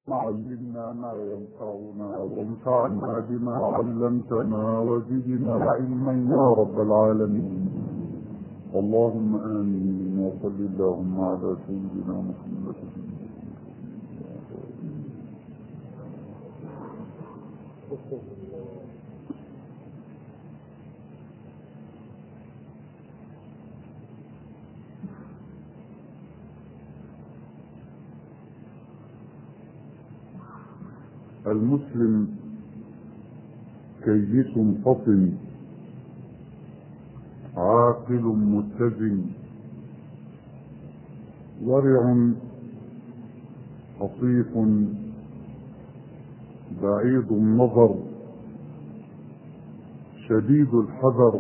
علمنا ما ينفعنا وانفعنا بما علمتنا وزدنا علما يا رب العالمين. اللهم آمين. وصل اللهم على سيدنا محمد. المسلم كيس فطن عاقل متزن ورع خفيف بعيد النظر شديد الحذر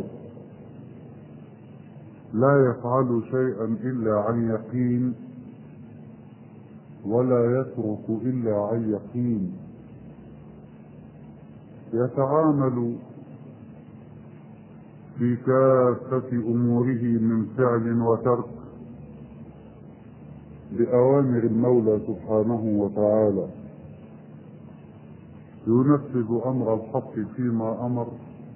لا يفعل شيئا إلا عن يقين ولا يترك إلا عن يقين. يتعامل في كافة أموره من فعل وترك بأوامر المولى سبحانه وتعالى، ينفذ أمر الحق فيما أمر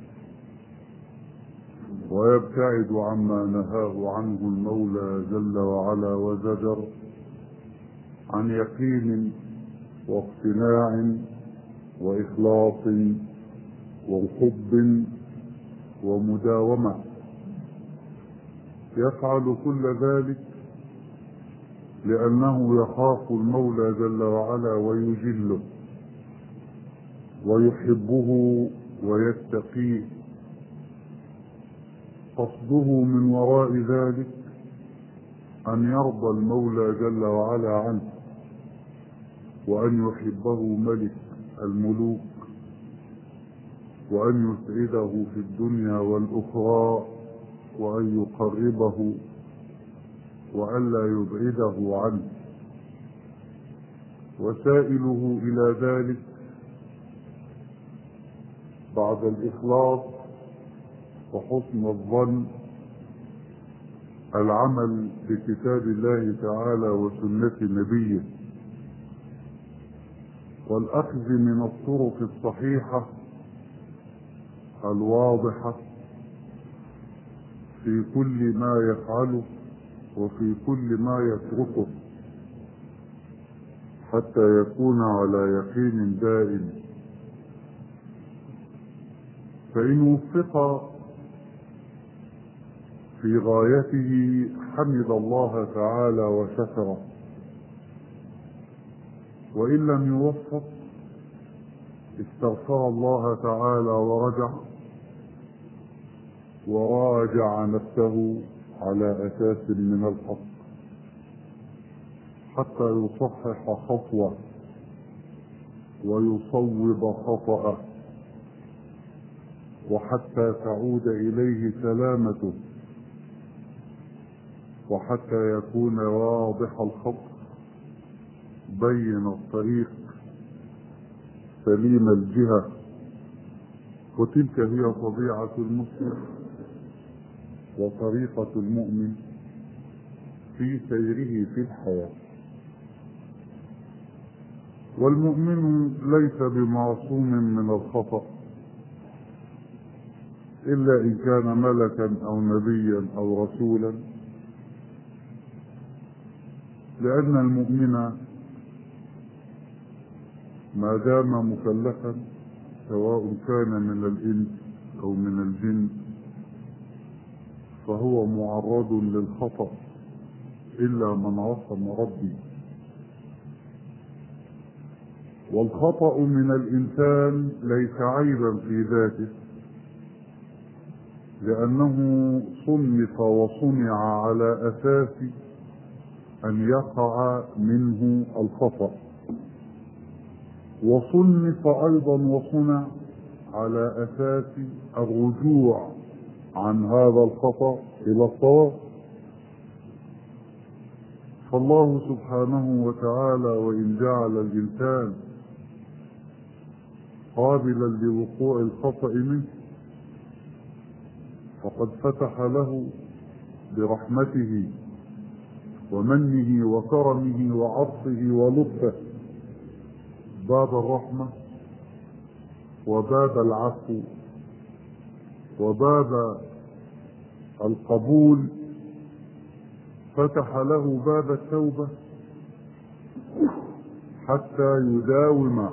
ويبتعد عما نهاه عنه المولى جل وعلا وزجر، عن يقين واقتناع وإخلاص وحب ومداومة. يفعل كل ذلك لأنه يخاف المولى جل وعلا ويجله ويحبه ويتقيه. قصده من وراء ذلك أن يرضى المولى جل وعلا عنه وأن يحبه ملك الملوك وأن يسعده في الدنيا والأخرى وأن يقربه وألا يبعده عنه. وسائله إلى ذلك بعد الإخلاص وحسن الظن العمل بكتاب الله تعالى وسنة نبيه، والأخذ من الطرق الصحيحة الواضحة في كل ما يفعله وفي كل ما يتركه حتى يكون على يقين دائم. فإن وفق في غايته حمد الله تعالى وشكره، وإن لم يوفق استغفر الله تعالى ورجع وراجع نفسه على أساس من الحق حتى يصحح خطوة ويصوب خطأه وحتى تعود إليه سلامته وحتى يكون واضح الخط بين الطريق سليم الجهة. وتلك هي طبيعة المسلم وطريقة المؤمن في سيره في الحياة. والمؤمن ليس بمعصوم من الخطأ إلا إن كان ملكا أو نبيا أو رسولا، لأن المؤمن ما دام مكلفا سواء كان من الإنس أو من الجن فهو معرض للخطأ إلا من عصم ربي. والخطأ من الإنسان ليس عيبا في ذاته، لأنه صنف وصنع على أساس أن يقع منه الخطأ، وصنف أيضا وصنع على أساس الرجوع عن هذا الخطأ إلى الصواب. فالله سبحانه وتعالى وإن جعل الإنسان قابلا لوقوع الخطأ منه فقد فتح له برحمته ومنه وكرمه وعطفه ولطفه باب الرحمة وباب العفو وباب القبول، فتح له باب التوبة حتى يداوم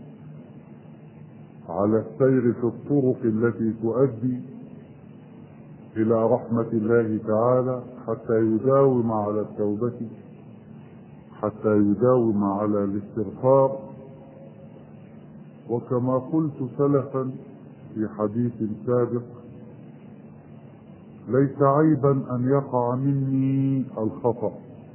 على السير في الطرق التي تؤدي إلى رحمة الله تعالى، حتى يداوم على التوبة، حتى يداوم على الاستغفار. وكما قلت سلفا في حديث سابق، ليس عيبا أن يقع مني الخطأ،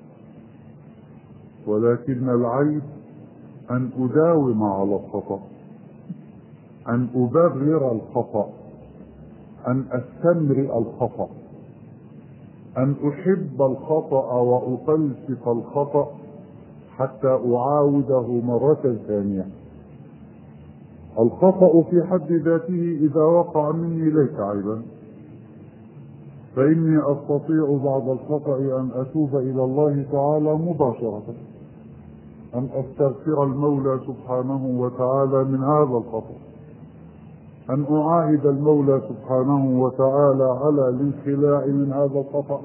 ولكن العيب أن أداوم على الخطأ، أن أبرر الخطأ، أن أستمرئ الخطأ، أن أحب الخطأ وأفلسف الخطأ حتى أعاوده مرة ثانية. الخطأ في حد ذاته إذا وقع مني ليس عيبا، فإني أستطيع بعد الخطأ أن أتوب إلى الله تعالى مباشرة، أن أستغفر المولى سبحانه وتعالى من هذا الخطأ، أن أعاهد المولى سبحانه وتعالى على الانخلاع من هذا الخطأ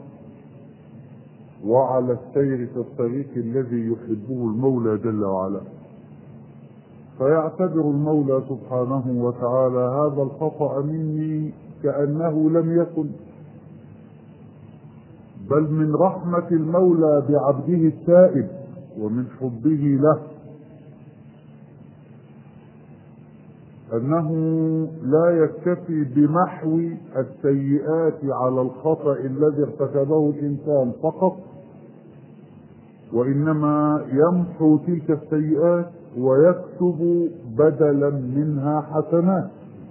وعلى السير في الطريق الذي يحبه المولى جل وعلا. فيعتبر المولى سبحانه وتعالى هذا الخطأ مني كأنه لم يكن، بل من رحمة المولى بعبده التائب ومن حبه له أنه لا يكتفي بمحو السيئات على الخطأ الذي ارتكبه الإنسان فقط، وإنما يمحو تلك السيئات ويكتب بدلا منها حسنات.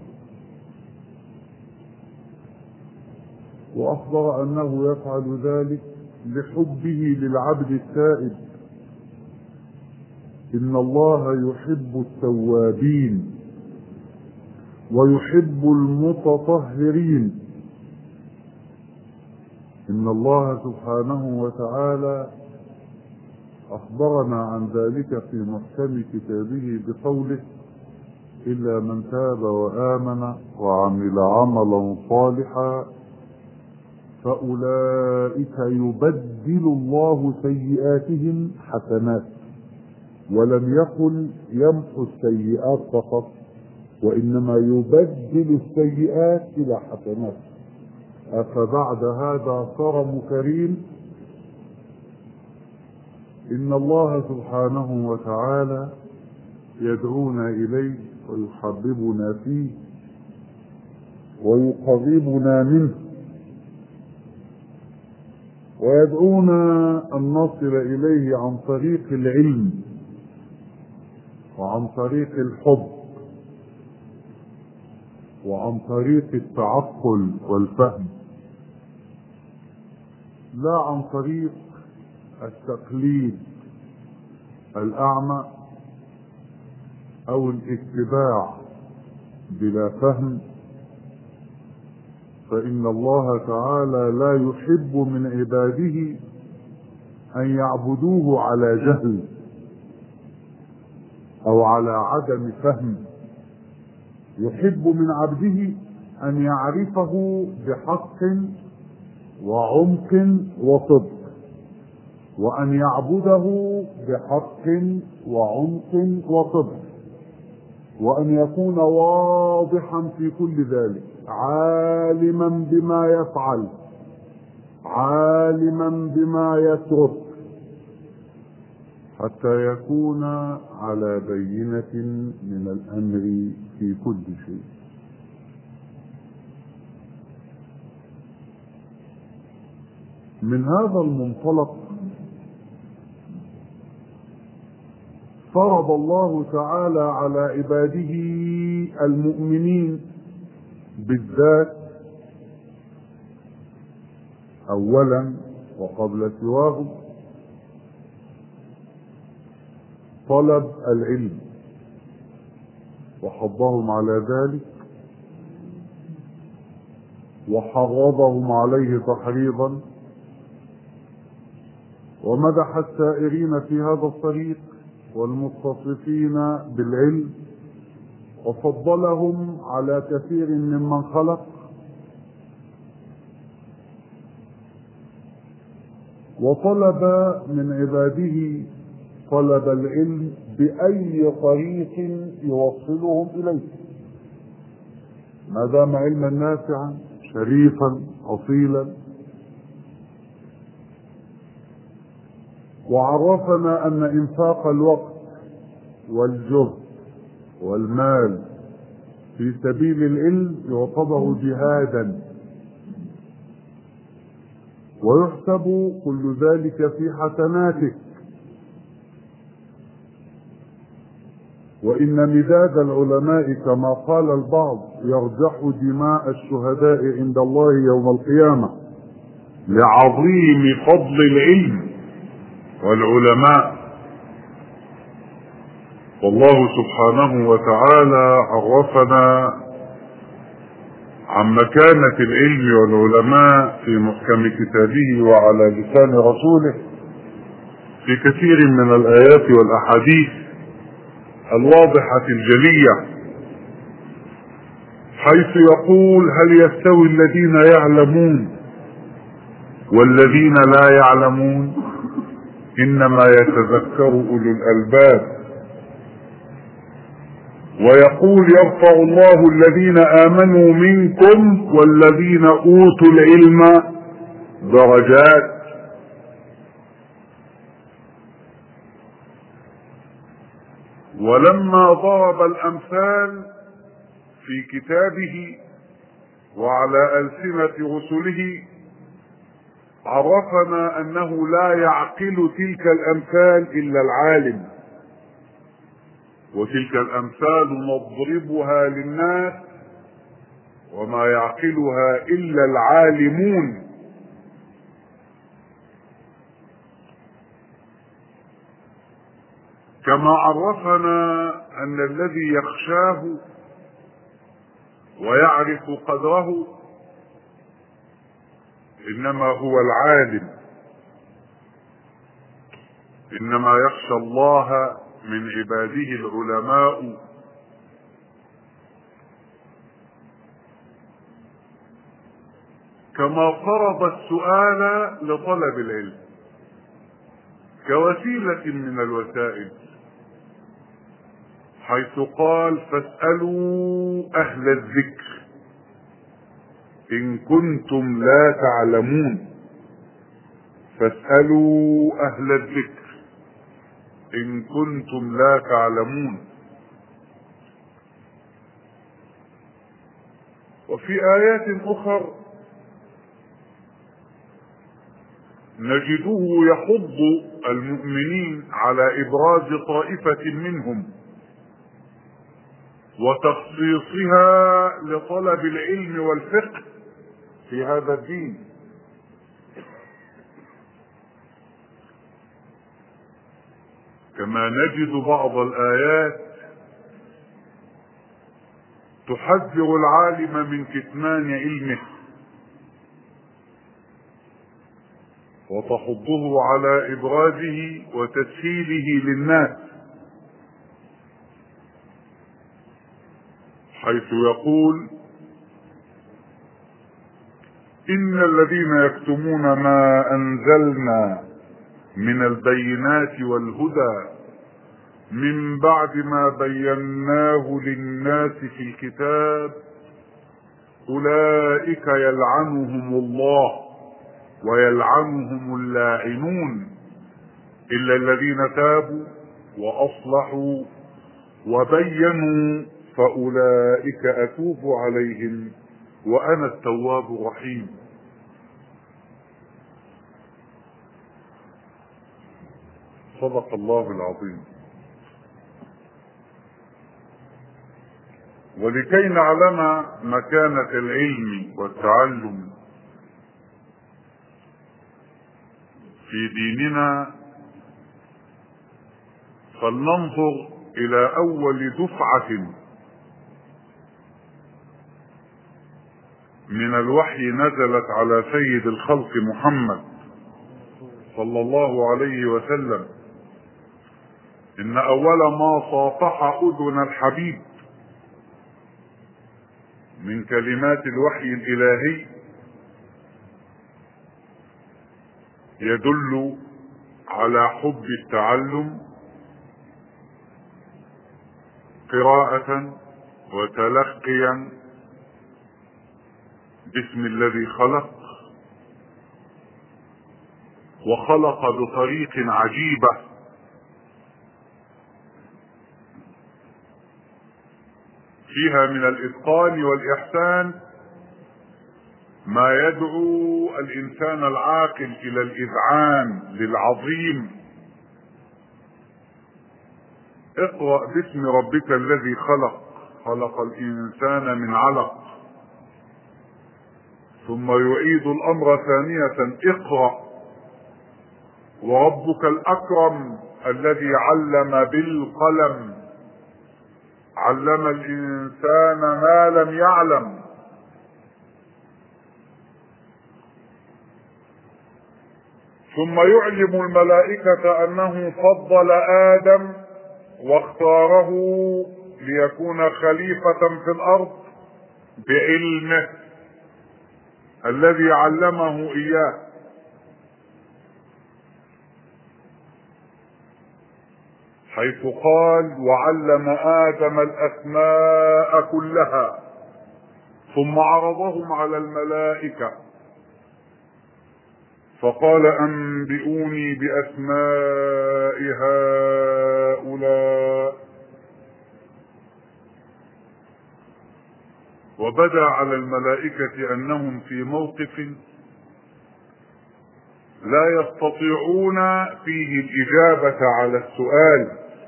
وأخبر أنه يفعل ذلك لحبه للعبد التائب. إن الله يحب التوابين ويحب المتطهرين. إن الله سبحانه وتعالى أخبرنا عن ذلك في محكم كتابه بقوله: إلا من تاب وآمن وعمل عملا صالحا فأولئك يبدل الله سيئاتهم حسنات. ولم يقل يمحو السيئات فقط، وإنما يبدل السيئات إلى حسنات. أفبعد هذا كرم كريم؟ إن الله سبحانه وتعالى يدعونا إليه ويحببنا فيه ويقربنا منه، ويدعونا أن نصل إليه عن طريق العلم وعن طريق الحب وعن طريق التعقل والفهم، لا عن طريق التقليد الأعمى أو الاتباع بلا فهم. فإن الله تعالى لا يحب من عباده أن يعبدوه على جهل أو على عدم فهم. يحب من عبده أن يعرفه بحق وعمق وصدق، وأن يعبده بحق وعمق وصدق، وأن يكون واضحا في كل ذلك، عالما بما يفعل، عالما بما يترك، حتى يكون على بينة من الأمر في كل شيء. من هذا المنطلق فرض الله تعالى على عباده المؤمنين بالذات أولا وقبل سواهم طلب العلم، وحضهم على ذلك وحرضهم عليه تحريضا، ومدح السائرين في هذا الطريق والمتصفين بالعلم، وفضلهم على كثير ممن خلق، وطلب من عباده طلب العلم بأي طريق يوصلهم إليه، ما دام علما نافعا شريفا أصيلا. وعرفنا أن إنفاق الوقت والجهد والمال في سبيل العلم يعتبر جهادا، ويحسب كل ذلك في حسناتك. وإن مداد العلماء كما قال البعض يرجح دماء الشهداء عند الله يوم القيامة لعظيم فضل العلم والعلماء. والله سبحانه وتعالى عرفنا عن مكانة العلم والعلماء في محكم كتابه وعلى لسان رسوله في كثير من الآيات والأحاديث الواضحة الجلية، حيث يقول: هل يستوي الذين يعلمون والذين لا يعلمون؟ إنما يتذكر أولو الألباب. ويقول: يرفع الله الذين آمنوا منكم والذين أوتوا العلم درجات. ولما ضرب الأمثال في كتابه وعلى ألسنة رسله عرفنا أنه لا يعقل تلك الأمثال إلا العالم، وتلك الأمثال نضربها للناس وما يعقلها إلا العالمون. كما عرفنا أن الذي يخشاه ويعرف قدره إنما هو العالم، إنما يخشى الله من عباده العلماء. كما فرض السؤال لطلب العلم كوسيلة من الوسائل، حيث قال: فاسألوا أهل الذكر إن كنتم لا تعلمون. فاسألوا أهل الذكر إن كنتم لا تعلمون. وفي آيات أخر نجده يحض المؤمنين على إبراز طائفة منهم وتخصيصها لطلب العلم والفقه في هذا الدين، كما نجد بعض الآيات تحذر العالم من كتمان علمه وتحضه على إبرازه وتسهيله للناس، حيث يقول: إن الذين يكتمون ما أنزلنا من البينات والهدى من بعد ما بيناه للناس في الكتاب أولئك يلعنهم الله ويلعنهم اللاعنون إلا الذين تابوا وأصلحوا وبينوا فأولئك أتوب عليهم وأنا التواب الرحيم. صدق الله العظيم. ولكي نعلم مكانة العلم والتعلم في ديننا فلننظر إلى أول دفعة من الوحي نزلت على سيد الخلق محمد صلى الله عليه وسلم، إن أول ما صافح أذن الحبيب من كلمات الوحي الإلهي يدل على حب التعلم قراءة وتلقيا باسم الذي خلق، وخلق بطريق عجيبة فيها من الإتقان والإحسان ما يدعو الإنسان العاقل إلى الإذعان للعظيم. اقرأ باسم ربك الذي خلق، خلق الإنسان من علق، ثم يعيد الأمر ثانية: اقرأ وربك الأكرم الذي علم بالقلم، علم الإنسان ما لم يعلم. ثم يعلم الملائكة أنه فضل آدم واختاره ليكون خليفة في الأرض بعلمه الذي علمه إياه، حيث قال: وعلم آدم الأسماء كلها ثم عرضهم على الملائكة فقال: أنبئوني بأسماء هؤلاء. وبدا على الملائكة أنهم في موقف لا يستطيعون فيه الإجابة على السؤال،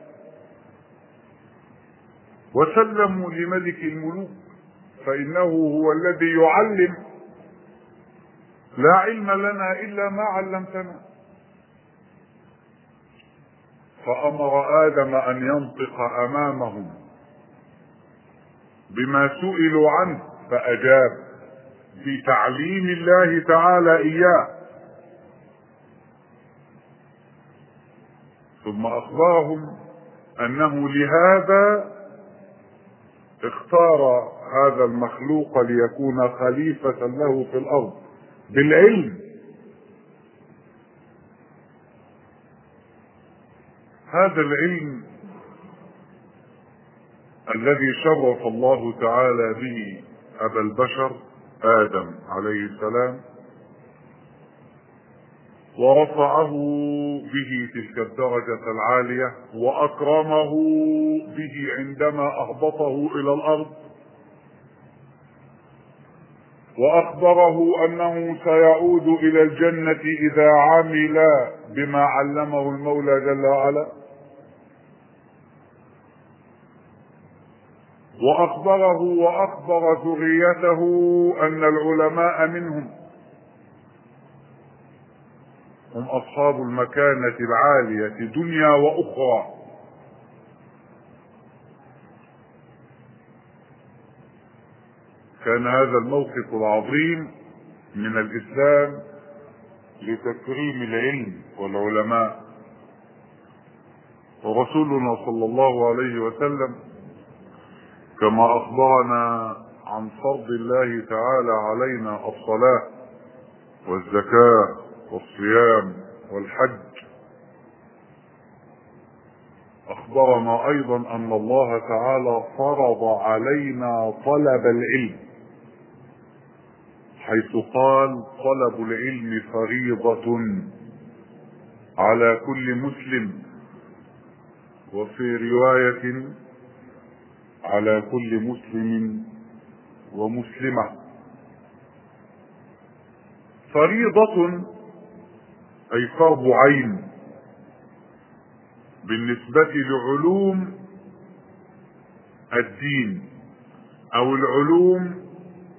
وسلموا لملك الملوك فإنه هو الذي يعلم. لا علم لنا إلا ما علمتنا. فأمر آدم أن ينطق أمامهم بما سئلوا عنه فأجاب بتعليم الله تعالى إياه، ثم أخبرهم أنه لهذا اختار هذا المخلوق ليكون خليفة له في الأرض بالعلم. هذا العلم الذي شرف الله تعالى به أبا البشر آدم عليه السلام، ورفعه به تلك الدرجة العالية، وأكرمه به عندما أهبطه إلى الأرض، وأخبره أنه سيعود إلى الجنة إذا عمل بما علمه المولى جل وعلا، وأخبره وأخبر ذريته أن العلماء منهم هم أصحاب المكانة العالية دنيا وأخرى. كان هذا الموقف العظيم من الإسلام لتكريم العلم والعلماء. ورسولنا صلى الله عليه وسلم كما أخبرنا عن فرض الله تعالى علينا الصلاة والزكاة والصيام والحج، أخبرنا أيضا أن الله تعالى فرض علينا طلب العلم، حيث قال: طلب العلم فريضة على كل مسلم، وفي رواية على كل مسلم ومسلمة. فريضة أي فرض عين بالنسبة لعلوم الدين أو العلوم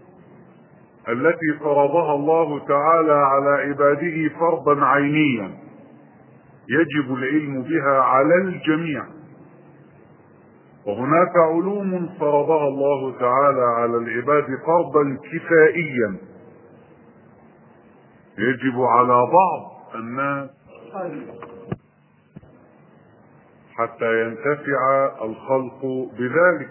التي فرضها الله تعالى على عباده فرضا عينيا يجب العلم بها على الجميع. وهناك علوم فرضها الله تعالى على العباد فرضا كفائيا يجب على بعض الناس حتى ينتفع الخلق بذلك.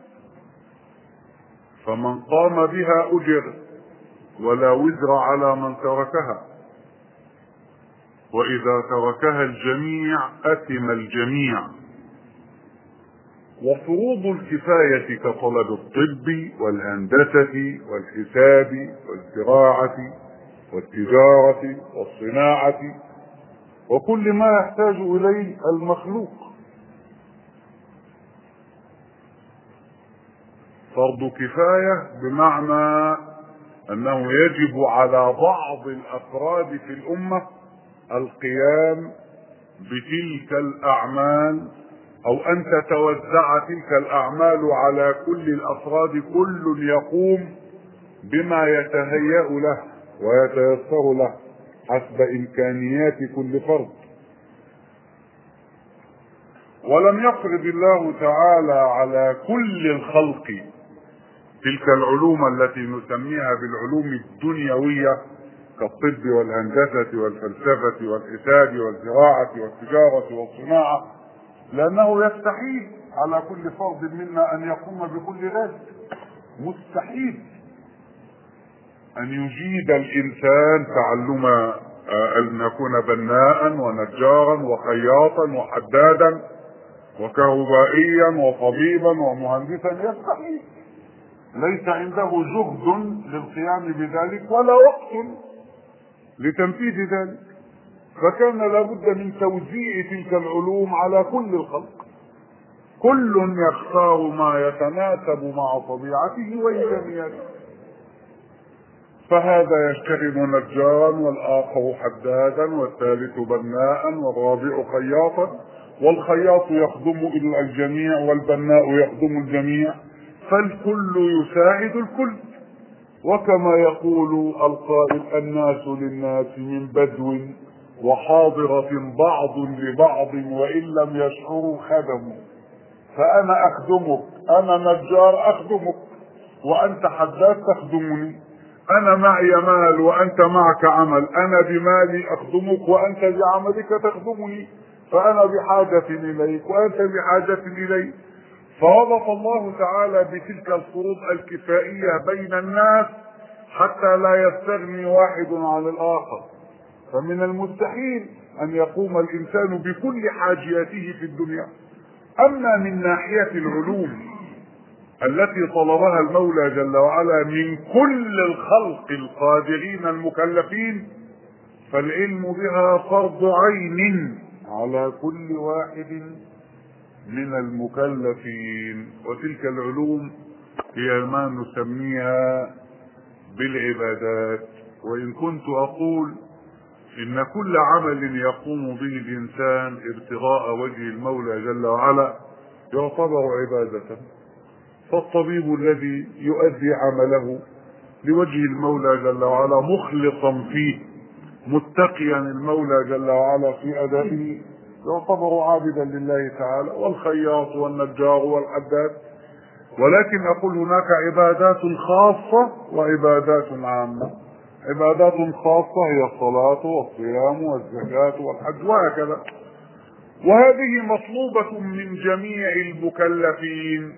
فمن قام بها أجر ولا وزر على من تركها، وإذا تركها الجميع أثم الجميع. وفروض الكفاية كطلب الطب والهندسة والحساب والزراعة والتجارة والصناعة وكل ما يحتاج إليه المخلوق. فرض كفاية بمعنى أنه يجب على بعض الأفراد في الأمة القيام بتلك الأعمال، أو أن تتوزع تلك الأعمال على كل الأفراد، كل يقوم بما يتهيأ له ويتيسر له حسب إمكانيات كل فرد. ولم يفرض الله تعالى على كل الخلق تلك العلوم التي نسميها بالعلوم الدنيوية كالطب والهندسة والفلسفة والحساب والزراعة والتجارة والصناعة، لأنه يستحيل على كل فرد منا أن يقوم بكل ذلك. مستحيل أن يجيد الإنسان تعلم أن يكون بناء ونجارا وخياطا وحدادا وكهربائيا وطبيبا ومهندسا، يستحيل. ليس عنده جهد للقيام بذلك ولا وقت لتنفيذ ذلك، فكان لابد من توزيع تلك العلوم على كل الخلق، كل يختار ما يتناسب مع طبيعته وإمكانياته. فهذا يشتغل نجارا والآخر حدادا والثالث بناء والرابع خياطا، والخياط يخدم إلى الجميع والبناء يخدم الجميع، فالكل يساعد الكل. وكما يقول القائل: الناس للناس من بدو وحاضرة بعض لبعض وإن لم يشعروا خدموا. فأنا أخدمك، أنا نجار أخدمك، وأنت حداد تخدمني. أنا معي مال وأنت معك عمل، أنا بمالي أخدمك وأنت بعملك تخدمني، فأنا بحاجة إليك وأنت بحاجة إلي. فربط الله تعالى بتلك الفروض الكفائية بين الناس حتى لا يستغني واحد عن الآخر. فمن المستحيل أن يقوم الإنسان بكل حاجياته في الدنيا. أما من ناحية العلوم التي طلبها المولى جل وعلا من كل الخلق القادرين المكلفين، فالعلم بها فرض عين على كل واحد من المكلفين. وتلك العلوم هي ما نسميها بالعبادات. وإن كنت أقول إن كل عمل يقوم به الإنسان ابتغاء وجه المولى جل وعلا يعتبر عبادة، فالطبيب الذي يؤدي عمله لوجه المولى جل وعلا مخلصا فيه متقيا المولى جل وعلا في أدائه يعتبر عابدا لله تعالى، والخياط والنجار والحداد. ولكن أقول هناك عبادات خاصة وعبادات عامة. عبادات خاصة هي الصلاة والصيام والزكاة والحج وهكذا، وهذه مطلوبة من جميع المكلفين: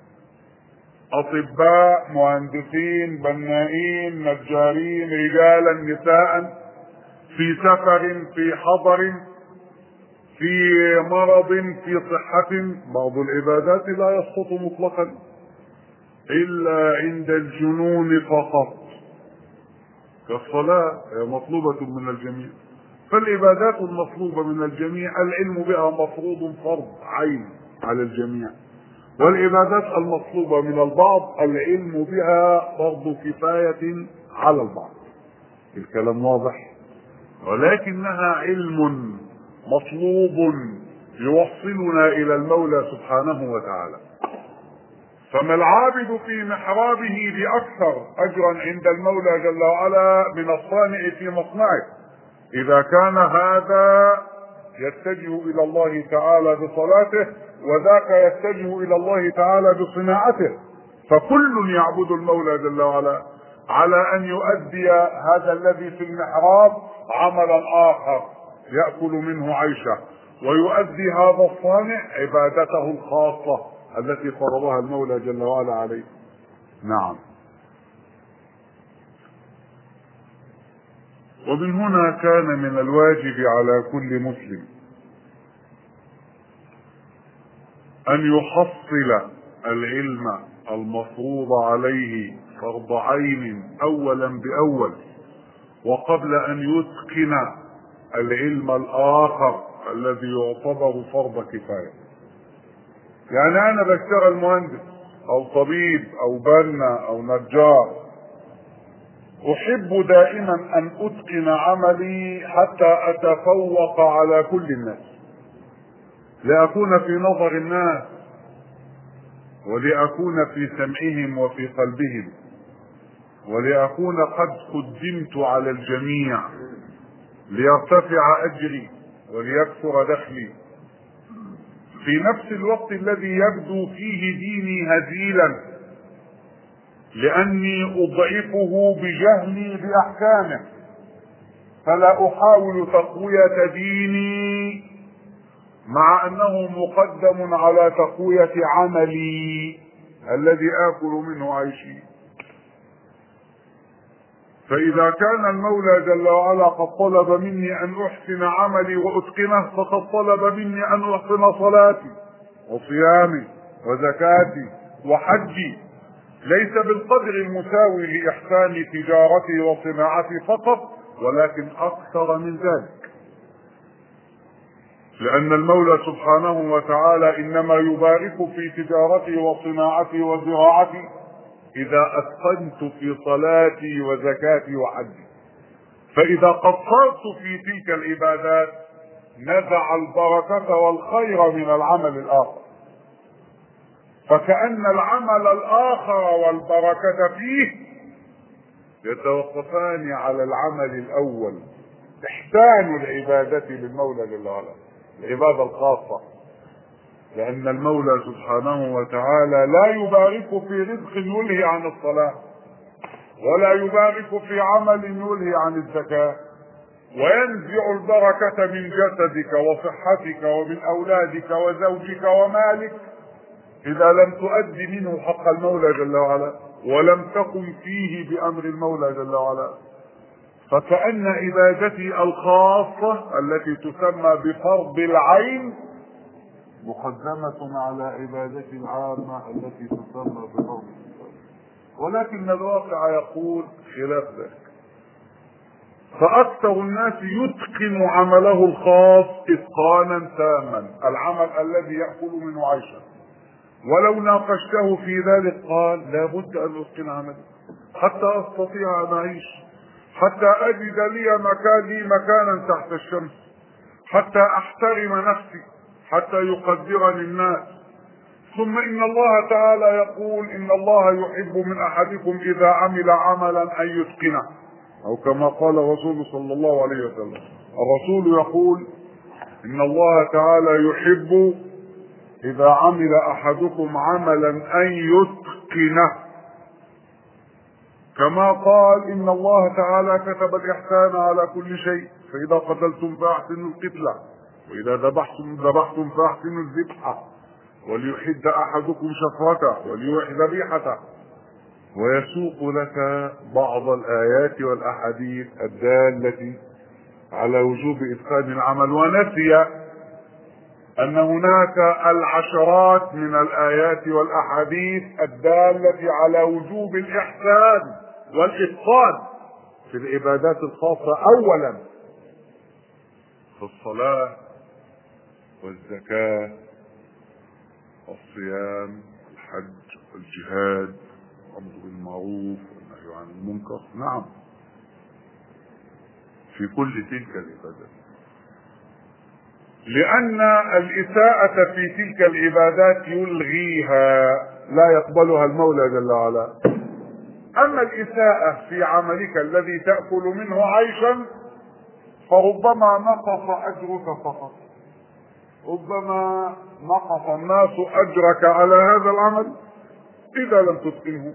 أطباء، مهندسين، بنائين، نجارين، رجالا، نساء، في سفر، في حضر، في مرض، في صحة. بعض العبادات لا يسقط مطلقا إلا عند الجنون فقط، كالصلاة هي مطلوبة من الجميع. فالعبادات المطلوبة من الجميع العلم بها مفروض فرض عين على الجميع، والعبادات المطلوبة من البعض العلم بها فرض كفاية على البعض. الكلام واضح؟ ولكنها علم مطلوب يوصلنا إلى المولى سبحانه وتعالى. فما العابد في محرابه بأكثر أجرا عند المولى جل وعلا من الصانع في مصنعه، إذا كان هذا يتجه إلى الله تعالى بصلاته وذاك يتجه إلى الله تعالى بصناعته، فكل يعبد المولى جل وعلا على أن يؤدي هذا الذي في المحراب عملا آخر يأكل منه عيشه، ويؤدي هذا الصانع عبادته الخاصة التي فرضها المولى جل وعلا عليه. نعم. ومن هنا كان من الواجب على كل مسلم أن يحصل العلم المفروض عليه فرض عين أولا بأول، وقبل أن يتقن العلم الآخر الذي يعتبر فرض كفاية. يعني أنا بشتغل مهندس أو طبيب أو بنا أو نجار، أحب دائما أن أتقن عملي حتى أتفوق على كل الناس، لأكون في نظر الناس، ولأكون في سمعهم وفي قلبهم، ولأكون قد قدمت على الجميع، ليرتفع أجري وليكثر دخلي، في نفس الوقت الذي يبدو فيه ديني هزيلا لأني أضعفه بجهلي بأحكامه، فلا أحاول تقوية ديني مع أنه مقدم على تقوية عملي الذي آكل منه عيشي. فإذا كان المولى جل وعلا قد طلب مني أن أحسن عملي وأتقنه، فقد طلب مني أن أحسن صلاتي وصيامي وزكاتي وحجي، ليس بالقدر المساوي لإحسان تجارتي وصناعتي فقط، ولكن أكثر من ذلك، لأن المولى سبحانه وتعالى إنما يبارك في تجارتي وصناعتي وزراعتي إذا أتقنت في صلاتي وزكاتي وحجي. فإذا قصرت في تلك العبادات نزع البركة والخير من العمل الآخر، فكأن العمل الآخر والبركة فيه يتوقفان على العمل الأول، إحسان العبادة للمولى جل وعلا، العبادة الخاصة، لأن المولى سبحانه وتعالى لا يبارك في رزق يلهي عن الصلاة، ولا يبارك في عمل يلهي عن الزكاة، وينزع البركة من جسدك وصحتك ومن أولادك وزوجك ومالك إذا لم تؤدي منه حق المولى جل وعلا، ولم تقم فيه بأمر المولى جل وعلا. فكأن عبادتي الخاصة التي تسمى بفرض العين مقدمة على عبادتي العامة التي تسمى بفرض الكفاية، ولكن الواقع يقول خلاف ذلك. فأكثر الناس يتقن عمله الخاص إتقانا تاما، العمل الذي يأكل منه عيشا، ولو ناقشته في ذلك قال لا بد أن أتقن عملي حتى أستطيع أن أعيش، حتى أجد لي مكانا تحت الشمس، حتى أحترم نفسي، حتى يقدرني الناس. ثم إن الله تعالى يقول إن الله يحب من أحدكم إذا عمل عملا أن يتقنه، أو كما قال الرسول صلى الله عليه وسلم. الرسول يقول إن الله تعالى يحب إذا عمل أحدكم عملا أن يتقنه، كما قال إن الله تعالى كتب الإحسان على كل شيء، فإذا قتلتم فأحسنوا القتلة، وإذا ذبحتم فأحسنوا الذبحة، وليحد أحدكم شفرته وليوحد ذبيحته، ويسوق لك بعض الآيات والأحاديث الدالة على وجوب إتقان العمل، ونسي أن هناك العشرات من الآيات والأحاديث الدالة على وجوب الإحسان والإتقان في العبادات الخاصة، أولا في الصلاة والزكاة والصيام والحج والجهاد والأمر بالمعروف والنهي عن المنكر. نعم، في كل تلك العبادات، لأن الإساءة في تلك العبادات يلغيها، لا يقبلها المولى جل وعلا. أما الإساءة في عملك الذي تأكل منه عيشا فربما نقص أجرك فقط، ربما نقص الناس أجرك على هذا العمل إذا لم تتقنه.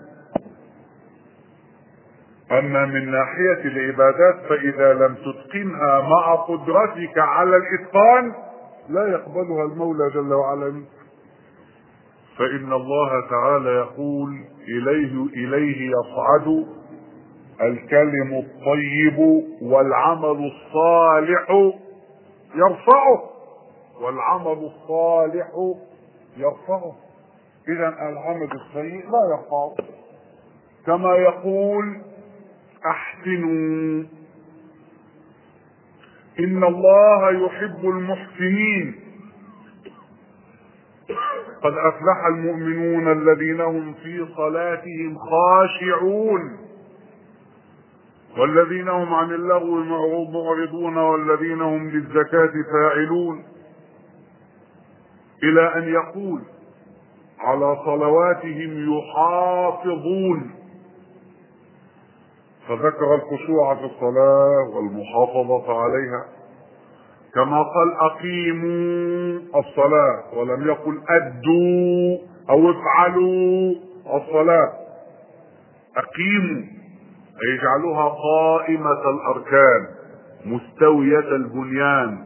أما من ناحية العبادات فإذا لم تتقنها مع قدرتك على الإتقان لا يقبلها المولى جل وعلا منك. فإن الله تعالى يقول إليه يصعد الكلم الطيب والعمل الصالح يرفعه، والعمل الصالح يرفعه. إذا العمل السيء لا يرفعه. كما يقول أحسنوا إن الله يحب المحسنين، قد أفلح المؤمنون الذين هم في صلاتهم خاشعون والذين هم عن اللغو معرضون والذين هم للزكاة فاعلون، إلى أن يقول على صلواتهم يحافظون، فذكر الخشوع في الصلاة والمحافظة عليها، كما قال أقيموا الصلاة ولم يقل أدوا أو افعلوا الصلاة. أقيموا أي اجعلوها قائمة الأركان مستوية البنيان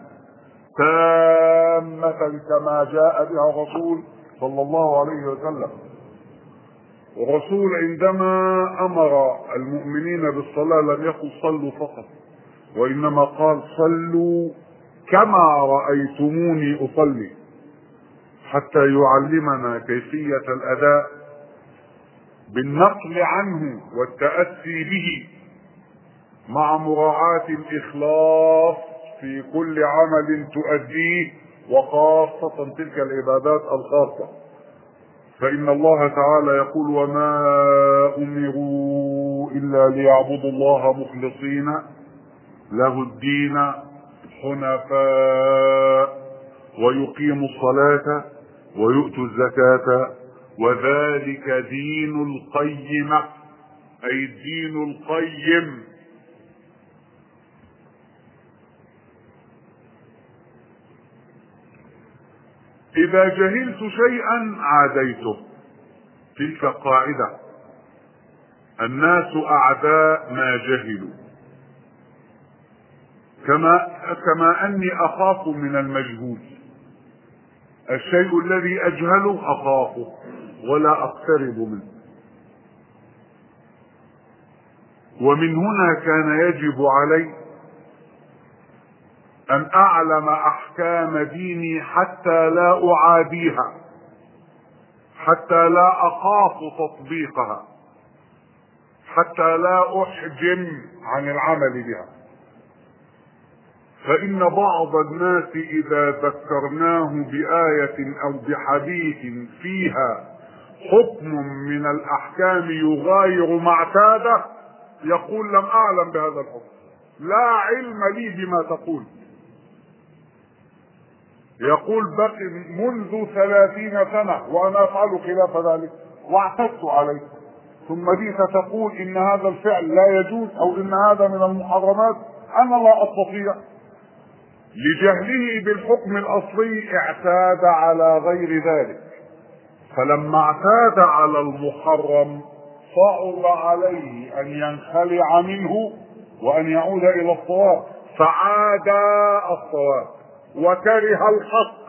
تامة كما جاء بها الرسول صلى الله عليه وسلم. والرسول عندما أمر المؤمنين بالصلاة لم يقل صلوا فقط، وإنما قال صلوا كما رأيتموني أصلي، حتى يعلمنا كيفية الأداء بالنقل عنه والتأسي به، مع مراعاة الإخلاص في كل عمل تؤديه، وخاصة تلك العبادات الخاصة. فإن الله تعالى يقول وما أمروا إلا ليعبدوا الله مخلصين له الدين حنفاء ويقيموا الصلاة ويؤتوا الزكاة وذلك دين القيمة، أي الدين القيم. إذا جهلت شيئا عاديته، تلك قاعدة، الناس أعداء ما جهلوا، كما أني أخاف من المجهول، الشيء الذي أجهله أخافه ولا أقترب منه. ومن هنا كان يجب علي أن أعلم أحكام ديني حتى لا أعاديها، حتى لا أخاف تطبيقها، حتى لا أحجم عن العمل بها. فإن بعض الناس إذا ذكرناه بآية أو بحديث فيها حكم من الأحكام يغاير ما اعتاده يقول لم أعلم بهذا الحكم، لا علم لي بما تقول. يقول بقي منذ 30 سنة وأنا أفعل خلاف ذلك واعتدت عليه، ثم جئت تقول إن هذا الفعل لا يجوز أو إن هذا من المحرمات، أنا لا أستطيع. لجهله بالحكم الأصلي اعتاد على غير ذلك، فلما اعتاد على المحرم صعب عليه أن ينخلع منه وأن يعود إلى الصواب، فعاد الصواب وكره الحق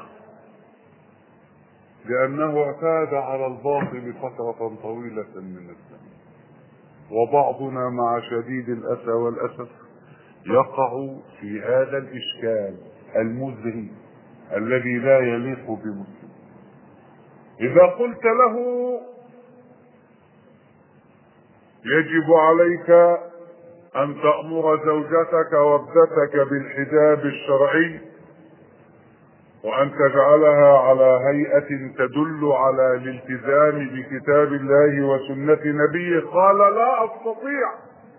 لأنه اعتاد على الباطل فترة طويلة من الزمن. وبعضنا مع شديد الأسى والأسف يقع في هذا الإشكال المزري الذي لا يليق بمسلم. إذا قلت له يجب عليك أن تأمر زوجتك وابنتك بالحجاب الشرعي وأن تجعلها على هيئة تدل على الالتزام بكتاب الله وسنة نبيه، قال لا أستطيع،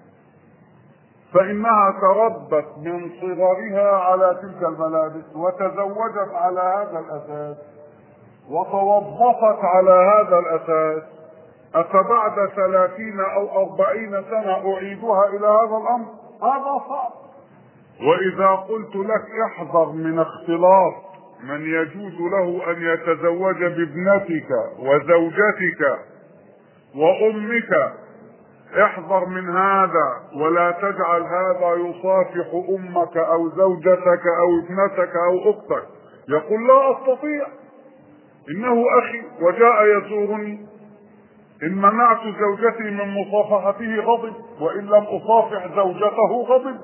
فإنها تربت من صغرها على تلك الملابس وتزوجت على هذا الأساس وتوظفت على هذا الأساس، أفبعد 30 أو 40 سنة أعيدها إلى هذا الأمر؟ هذا صعب. وإذا قلت لك احذر من اختلاط من يجوز له أن يتزوج بابنتك وزوجتك وأمك، احذر من هذا ولا تجعل هذا يصافح أمك أو زوجتك أو ابنتك أو أختك، يقول لا أستطيع، إنه أخي وجاء يزورني، إن منعت زوجتي من مصافحته غضب، وإن لم أصافح زوجته غضب.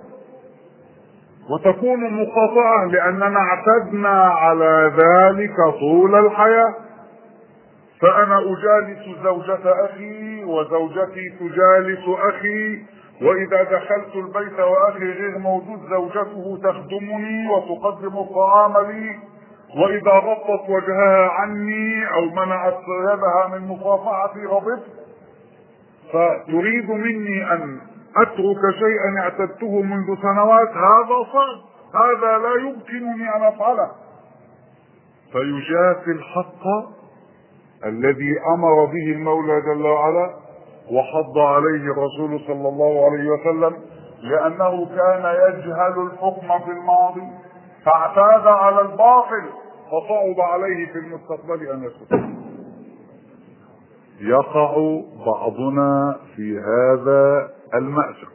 وتكون مقاطعة لأننا اعتدنا على ذلك طول الحياة. فأنا أجالس زوجة أخي وزوجتي تجالس أخي، وإذا دخلت البيت وأخي غير موجود زوجته تخدمني وتقدم الطعام لي، وإذا غطت وجهها عني أو منعت يدها من مصافحتي غضبت. فتريد مني أن أترك شيئا اعتدته منذ سنوات، هذا صعب، هذا لا يمكنني أن أفعله. فيجافي الحق الذي أمر به المولى جل وعلا وحض عليه الرسول صلى الله عليه وسلم، لأنه كان يجهل الحكم في الماضي فاعتاد على الباطل فصعب عليه في المستقبل أن يسكت. يقع بعضنا في هذا المأزق.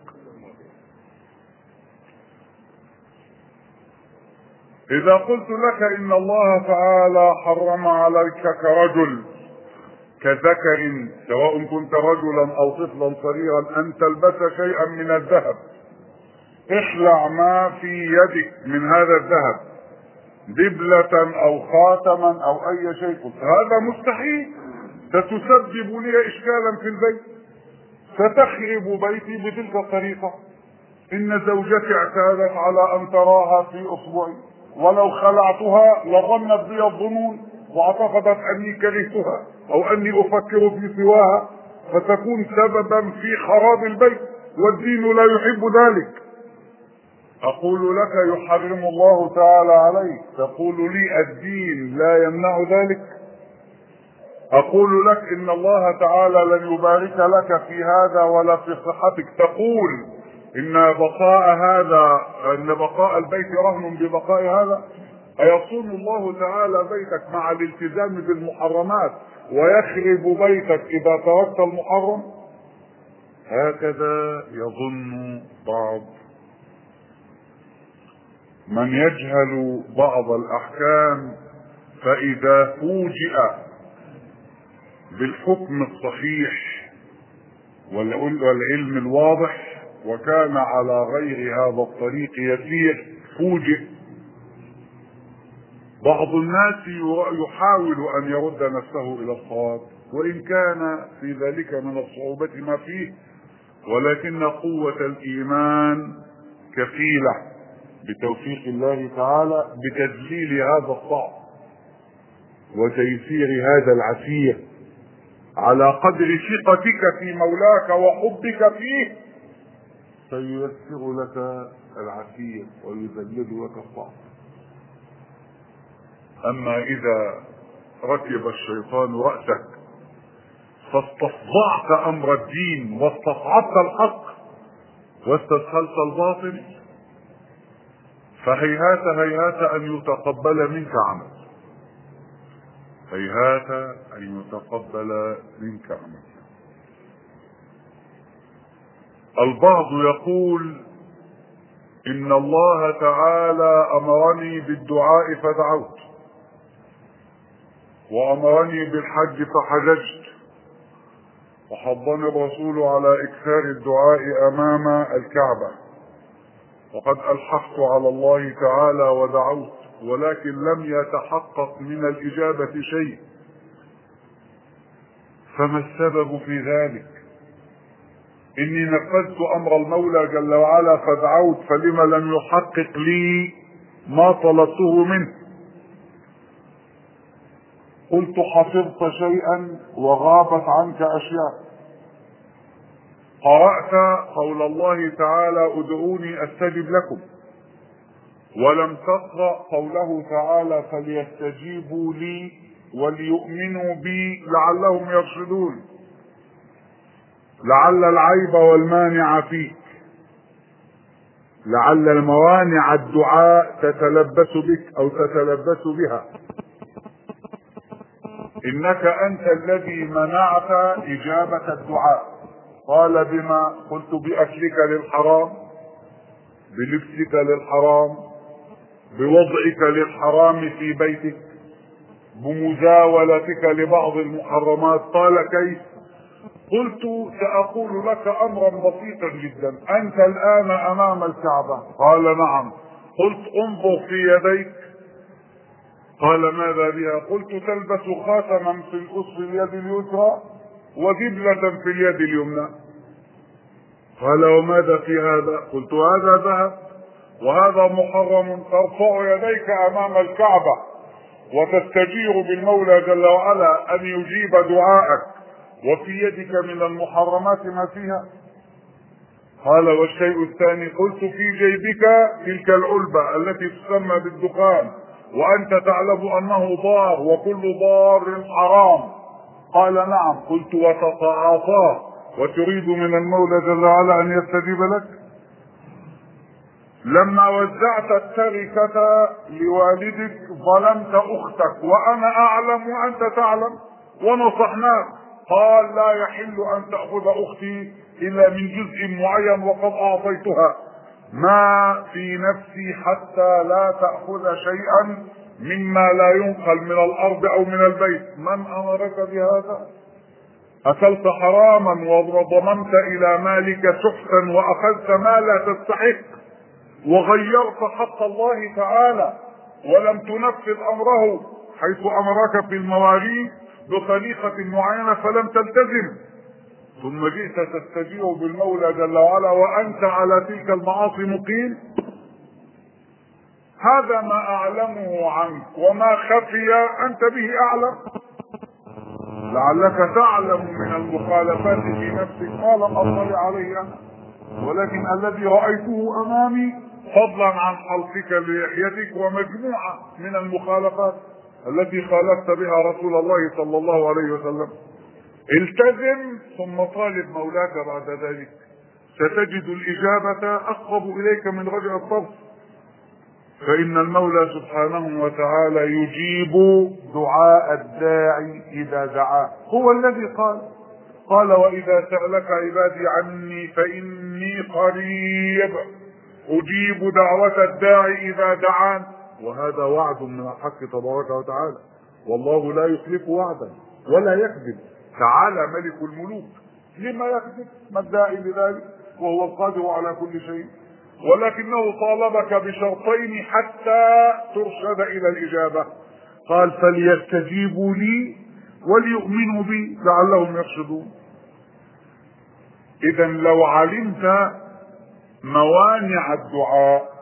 إذا قلت لك إن الله تعالى حرم عليك كرجل كذكر، سواء كنت رجلا أو طفلا صغيرا، أن تلبس شيئا من الذهب، اخلع ما في يدك من هذا الذهب، دبلة أو خاتما أو أي شيء، قلت هذا مستحيل، ستسبب لي إشكالا في البيت، ستخرب بيتي بتلك الطريقة. إن زوجتي اعتادت على أن تراها في أصبعي، ولو خلعتها لظنت بي الظنون واعتقدت أني كرهتها أو أني أفكر في سواها، فتكون سببا في خراب البيت، والدين لا يحب ذلك. أقول لك يحرم الله تعالى عليك، تقول لي الدين لا يمنع ذلك. أقول لك إن الله تعالى لن يبارك لك في هذا ولا في صحتك، تقول إن بقاء البيت رهن ببقاء هذا. أيصون الله تعالى بيتك مع الالتزام بالمحرمات ويخرب بيتك إذا تركت المحرم؟ هكذا يظن بعض من يجهل بعض الأحكام، فإذا فوجئ بالحكم الصحيح والعلم الواضح وكان على غير هذا الطريق يسير، فوجئ. بعض الناس يحاول أن يرد نفسه إلى الصواب، وإن كان في ذلك من الصعوبة ما فيه، ولكن قوة الإيمان كفيلة بتوفيق الله تعالى بتذليل هذا الصعب وتيسير هذا العسير على قدر ثقتك في مولاك وحبك فيه، فييسر لك العسير ويذلل لك الصعب. أما إذا ركب الشيطان رأسك فاستصدعت أمر الدين واستصعدت الحق واستسهلت الباطل، فهيهات هيهات أن يتقبل منك عمل، هيهات أن يتقبل منك عمل. البعض يقول إن الله تعالى أمرني بالدعاء فدعوت، وأمرني بالحج فحججت، وحضني الرسول على إكثار الدعاء أمام الكعبة، وقد ألحقت على الله تعالى ودعوت، ولكن لم يتحقق من الإجابة شيء، فما السبب في ذلك؟ إني نفذت أمر المولى جل وعلا فدعوت، فلما لم يحقق لي ما طلبته منه؟ قلت حفظت شيئا وغابت عنك أشياء. قرأت قول الله تعالى ادعوني أستجب لكم، ولم تقرأ قوله تعالى فليستجيبوا لي وليؤمنوا بي لعلهم يرشدون. لعل العيب والمانع فيك، لعل الموانع الدعاء تتلبس بك أو تتلبس بها. إنك أنت الذي منعت إجابة الدعاء. قال بما؟ قلت بأكلك للحرام، بلبسك للحرام، بوضعك للحرام في بيتك، بمزاولتك لبعض المحرمات. قال كيف؟ قلت سأقول لك أمرا بسيطا جدا. أنت الآن أمام الكعبة. قال نعم. قلت انظر في يديك. قال ماذا بها؟ قلت تلبس خاتما في اليد اليسرى ودبلة في اليد اليمنى. قال وماذا في هذا؟ قلت هذا ذهب وهذا محرم. ترفع يديك أمام الكعبة وتستجير بالمولى جل وعلا أن يجيب دعاءك، وفي يدك من المحرمات ما فيها. قال والشيء الثاني؟ قلت في جيبك تلك العلبة التي تسمى بالدخان، وأنت تعلم أنه ضار وكل ضار حرام. قال نعم. قلت وتتعاطاه وتريد من المولى جل وعلا أن يستجيب لك؟ لما وزعت التركة لوالدك ظلمت أختك وأنا أعلم وأنت تعلم ونصحناك. قال لا يحل أن تأخذ أختي إلا من جزء معين وقد أعطيتها ما في نفسي حتى لا تأخذ شيئا مما لا ينقل من الأرض أو من البيت. من أمرك بهذا؟ أكلت حراما وضممت إلى مالك سحتا وأخذت ما لا تستحق وغيرت حق الله تعالى ولم تنفذ أمره حيث أمرك في المواريث بطريقة معينة فلم تلتزم، ثم جئت تستجير بالمولى جل وعلا وأنت على تلك المعاصي مقيم. هذا ما أعلمه عنك، وما خفي أنت به أعلم. لعلك تعلم من المخالفات في نفسك ما لم أطلع عليه أنا، ولكن الذي رأيته أمامي فضلا عن حلقك للحيتك ومجموعة من المخالفات التي خالفت بها رسول الله صلى الله عليه وسلم. التزم ثم طالب مولاك بعد ذلك، ستجد الإجابة أقرب إليك من رجع الطرف، فإن المولى سبحانه وتعالى يجيب دعاء الداعي إذا دعاه. هو الذي قال وإذا سألك عبادي عني فإني قريب أجيب دعوة الداعي إذا دعان. وهذا وعد من الحق تبارك وتعالى، والله لا يخلف وعدا ولا يكذب. تعالى ملك الملوك، لما يكذب؟ ما الداعي لذلك وهو القادر على كل شيء؟ ولكنه طالبك بشرطين حتى ترشد إلى الإجابة. قال فليستجيبوا لي وليؤمنوا بي لعلهم يرشدون. إذا لو علمت موانع الدعاء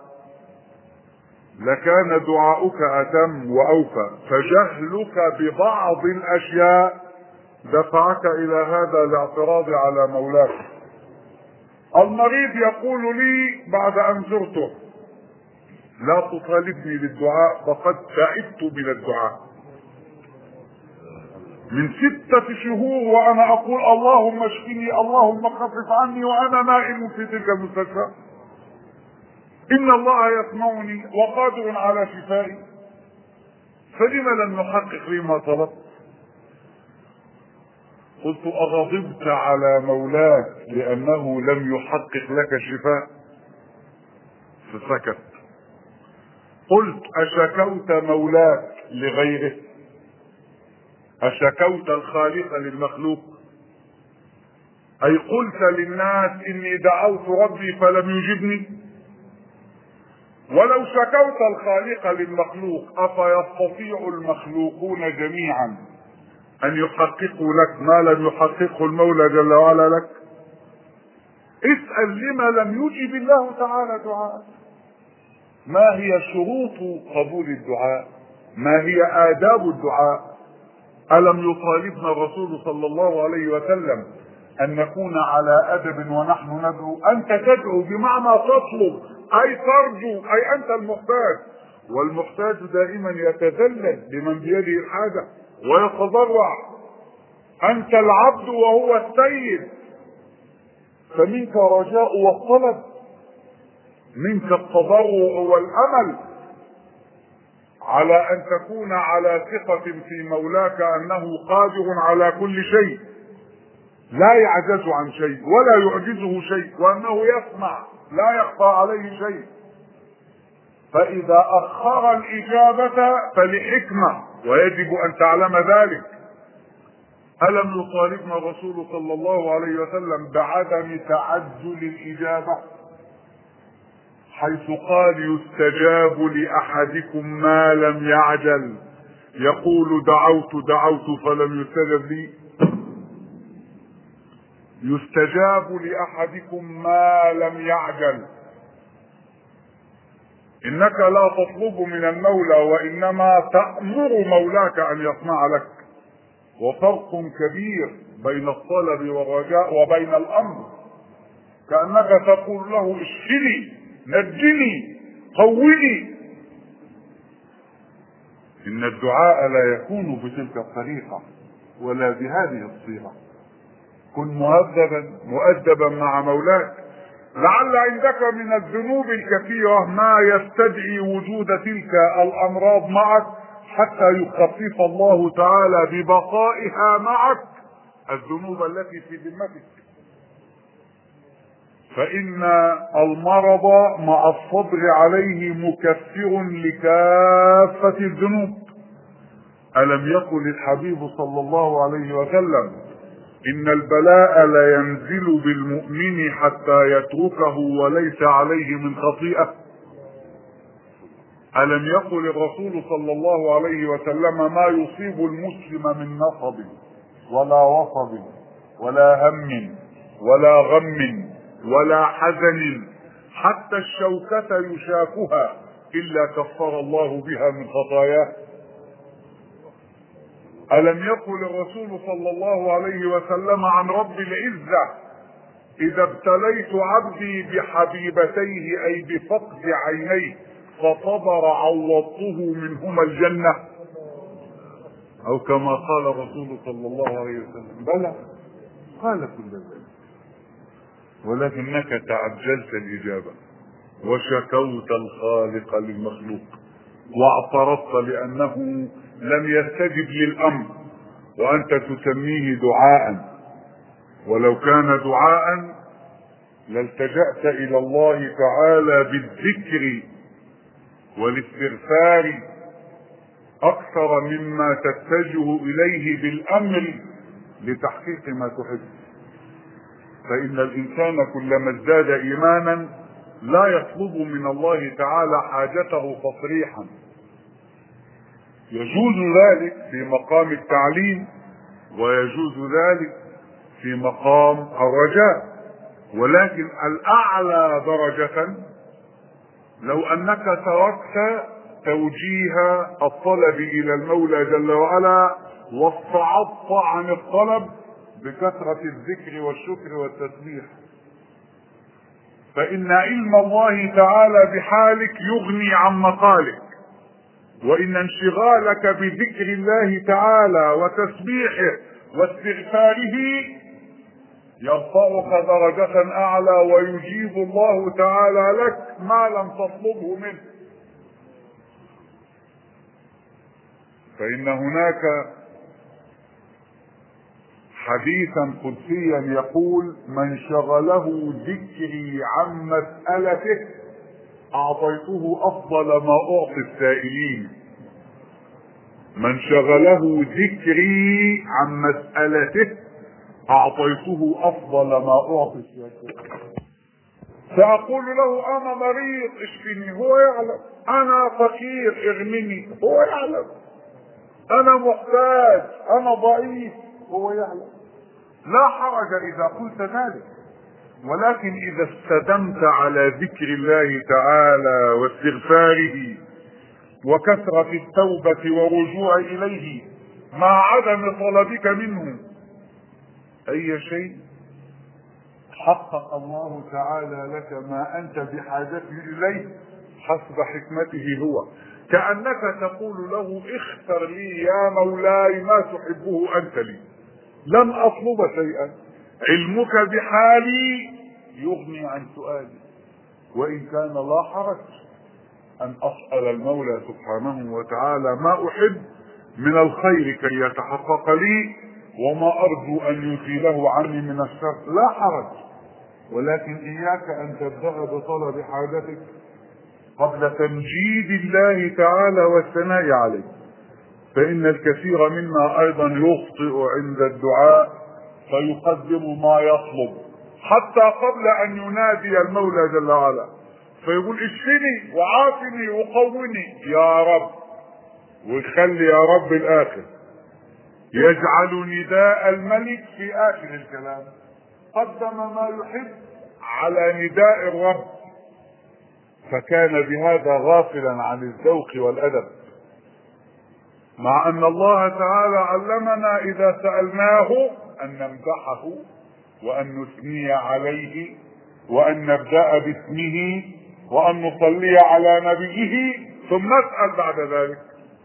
لكان دعاؤك أتم وأوفى، فجهلك ببعض الأشياء دفعك إلى هذا الاعتراض على مولاك. المريض يقول لي بعد أن زرته لا تطالبني بالدعاء فقد تعبت من الدعاء من 6 شهور وأنا أقول اللهم اشفني اللهم خفف عني وأنا نائم في تلك المستشفى. إن الله يسمعني وقادر على شفائي، فلم لم نحقق لما طلبت؟ قلت أغضبت على مولاك لأنه لم يحقق لك الشفاء؟ فسكت. قلت أشكوت مولاك لغيره؟ أشكوت الخالق للمخلوق؟ أي قلت للناس إني دعوت ربي فلم يجبني؟ ولو شكوت الخالق للمخلوق أفيستطيع المخلوقون جميعا أن يحققوا لك ما لم يحققه المولى جل وعلا لك؟ اسأل لما لم يجب الله تعالى دعاء. ما هي شروط قبول الدعاء؟ ما هي آداب الدعاء؟ ألم يطالبنا الرسول صلى الله عليه وسلم أن نكون على أدب ونحن ندعو؟ أنت تدعو بمعنى تطلب، أي ترجو، أي أنت المحتاج، والمحتاج دائما يتذلل لمن بيده الحاجة ويتضرع. أنت العبد وهو السيد، فمنك رجاء والطلب، منك التضرع والأمل على أن تكون على ثقة في مولاك أنه قادر على كل شيء، لا يعجز عن شيء ولا يعجزه شيء، وأنه يسمع لا يخفى عليه شيء. فإذا أخر الإجابة فلحكمة، ويجب أن تعلم ذلك. ألم يطالبنا الرسول صلى الله عليه وسلم بعدم تعجل الإجابة، حيث قال يستجاب لأحدكم ما لم يعجل، يقول دعوت فلم يستجب لي. يستجاب لأحدكم ما لم يعجل. إنك لا تطلب من المولى وإنما تأمر مولاك أن يصنع لك، وفرق كبير بين الطلب والرجاء وبين الأمر. كأنك تقول له اشفني، نجني، قوّني. إن الدعاء لا يكون بتلك الطريقة ولا بهذه الصيغة. كن مؤدبا مع مولاك. لعل عندك من الذنوب الكثيرة ما يستدعي وجود تلك الأمراض معك حتى يخفف الله تعالى ببقائها معك الذنوب التي في ذمتك. فإن المرض مع الصبر عليه مكفر لكافة الذنوب. ألم يقل الحبيب صلى الله عليه وسلم إن البلاء لا ينزل بالمؤمن حتى يتركه وليس عليه من خطيئة؟ ألم يقل الرسول صلى الله عليه وسلم ما يصيب المسلم من نصب ولا وصب ولا هم ولا غم ولا حزن حتى الشوكة يشاكها إلا كفر الله بها من خطاياه؟ ألم يقل الرسول صلى الله عليه وسلم عن رب العزة إذا ابتليت عبدي بحبيبتيه أي بفقد عينيه فصبر عوضته منهما الجنة، أو كما قال الرسول صلى الله عليه وسلم؟ بلى، قال كل ذلك، ولكنك تعجلت الإجابة وشكوت الخالق للمخلوق واعترضت لأنه لم يستجب للأمر، وأنت تسميه دعاء. ولو كان دعاء لالتجأت إلى الله تعالى بالذكر والاستغفار أكثر مما تتجه إليه بالأمر لتحقيق ما تحب. فإن الإنسان كلما ازداد إيمانا لا يطلب من الله تعالى حاجته تصريحا. يجوز ذلك في مقام التعليم ويجوز ذلك في مقام الرجاء، ولكن الأعلى درجة لو أنك تركت توجيه الطلب إلى المولى جل وعلا واصطعدت عن الطلب بكثرة الذكر والشكر والتسبيح، فإن علم الله تعالى بحالك يغني عن مقالك، وإن انشغالك بذكر الله تعالى وتسبيحه واستغفاره يرفعك درجة أعلى ويجيب الله تعالى لك ما لم تطلبه منه. فإن هناك حديثا قدسيا يقول من شغله ذكري عن مسألته أعطيته أفضل ما أعطي السائلين. من شغله ذكري عن مسألته أعطيته أفضل ما أعطي السائلين. سأقول له أنا مريض اشفني، هو يعلم. أنا فقير اغنني، هو يعلم. أنا محتاج، أنا ضعيف، هو يعلم. لا حرج إذا قلت ذلك، ولكن إذا استدمت على ذكر الله تعالى واستغفاره وكثرة التوبة والرجوع إليه مع عدم طلبك منه أي شيء، حقق الله تعالى لك ما أنت بحاجة إليه حسب حكمته هو. كأنك تقول له اختر لي يا مولاي ما تحبه أنت لي، لن أطلب شيئا، علمك بحالي يغني عن سؤالي. وإن كان لا حرج أن أسأل المولى سبحانه وتعالى ما أحب من الخير كي يتحقق لي، وما أرجو أن يزيله عني من الشر، لا حرج. ولكن إياك أن تبدأ بطلب حاجتك قبل تمجيد الله تعالى والثناء عليه. فإن الكثير منا أيضا يخطئ عند الدعاء فيقدم ما يطلب حتى قبل أن ينادي المولى جل وعلا، فيقول اشفني وعافني وقوني يا رب، ويخلي يا رب الآخر، يجعل نداء الملك في آخر الكلام. قدم ما يحب على نداء الرب، فكان بهذا غافلا عن الذوق والأدب، مع أن الله تعالى علمنا إذا سألناه أن نمدحه وأن نثني عليه وأن نبدأ باسمه وأن نصلي على نبيه ثم نسأل بعد ذلك.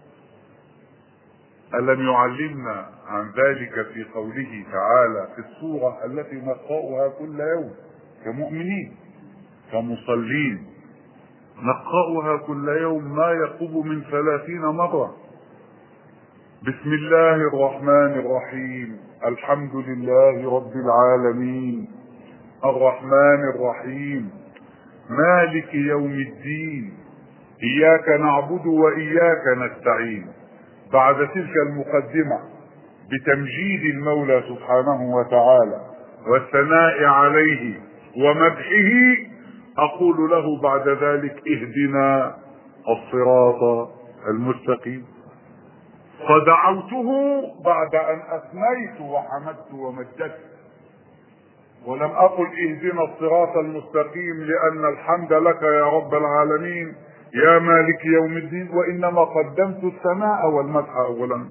ألم يعلمنا عن ذلك في قوله تعالى في السورة التي نقرأها كل يوم كمؤمنين كمصلين، نقرأها كل يوم ما يقرب من 30 مرة. بسم الله الرحمن الرحيم، الحمد لله رب العالمين، الرحمن الرحيم، مالك يوم الدين، إياك نعبد وإياك نستعين. بعد تلك المقدمة بتمجيد المولى سبحانه وتعالى والثناء عليه ومدحه، أقول له بعد ذلك اهدنا الصراط المستقيم. فدعوته بعد أن أثنيت وحمدت ومجدت، ولم أقل اهدنا الصراط المستقيم لأن الحمد لك يا رب العالمين يا مالك يوم الدين، وإنما قدمت الثناء والمدح أولا.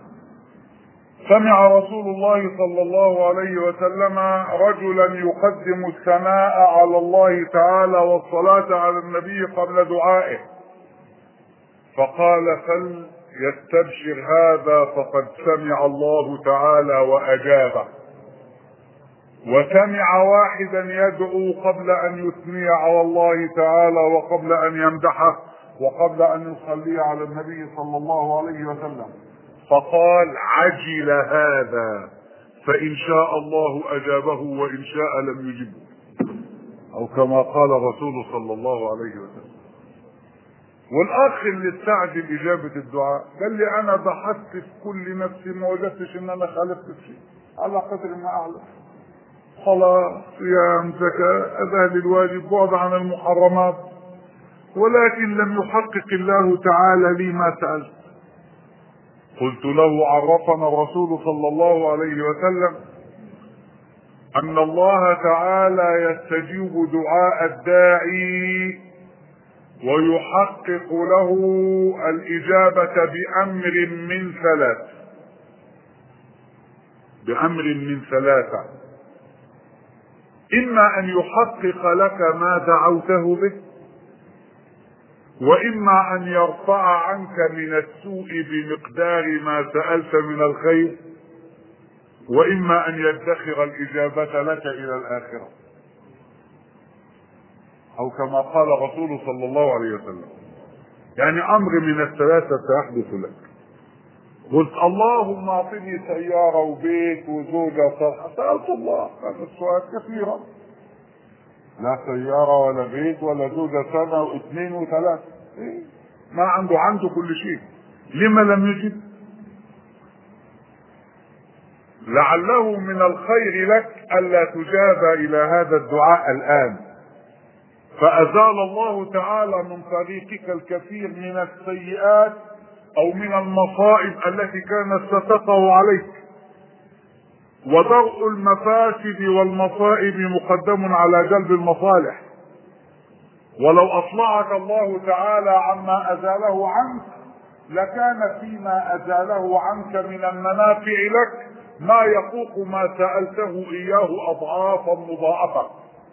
سمع رسول الله صلى الله عليه وسلم رجلا يقدم الثناء على الله تعالى والصلاة على النبي قبل دعائه، فقال فليستبشر هذا فقد سمع الله تعالى وأجابه. وسمع واحدا يدعو قبل أن يثني على الله تعالى وقبل أن يمدحه وقبل أن يصلي على النبي صلى الله عليه وسلم، فقال عجل هذا فإن شاء الله أجابه وإن شاء لم يجبه، أو كما قال رسول صلى الله عليه وسلم. والأخ اللي استعجل إجابة الدعاء قال لي أنا بحثت في كل نفسي ما وجدتش إن أنا خالفت شيء على قدر ما أعلم، صلاة صيام زكاة أداء للواجب بعد عن المحرمات، ولكن لم يحقق الله تعالى لي ما سألت. قلت له عرفنا الرسول صلى الله عليه وسلم أن الله تعالى يستجيب دعاء الداعي ويحقق له الإجابة بأمر من ثلاثة: إما أن يحقق لك ما دعوته به، وإما أن يرفع عنك من السوء بمقدار ما سألت من الخير، وإما أن يدخر الإجابة لك إلى الآخرة، أو كما قال رسول صلى الله عليه وسلم. يعني أمر من الثلاثة سيحدث لك. قلت اللهم أعطني سيارة وبيت وزوجة صالحة، سألت الله هذا السؤال كثيرا، لا سيارة ولا بيت ولا زوجة سنة واثنين وثلاثة، ما عنده كل شيء، لما لم يجب؟ لعله من الخير لك ألا تجاب إلى هذا الدعاء الآن، فأزال الله تعالى من طريقك الكثير من السيئات أو من المصائب التي كانت ستقع عليك. ودرء المفاسد والمصائب مقدم على جلب المصالح، ولو أطلعك الله تعالى عما أزاله عنك لكان فيما أزاله عنك من المنافع لك ما يفوق ما سألته إياه أضعافا مضاعفة.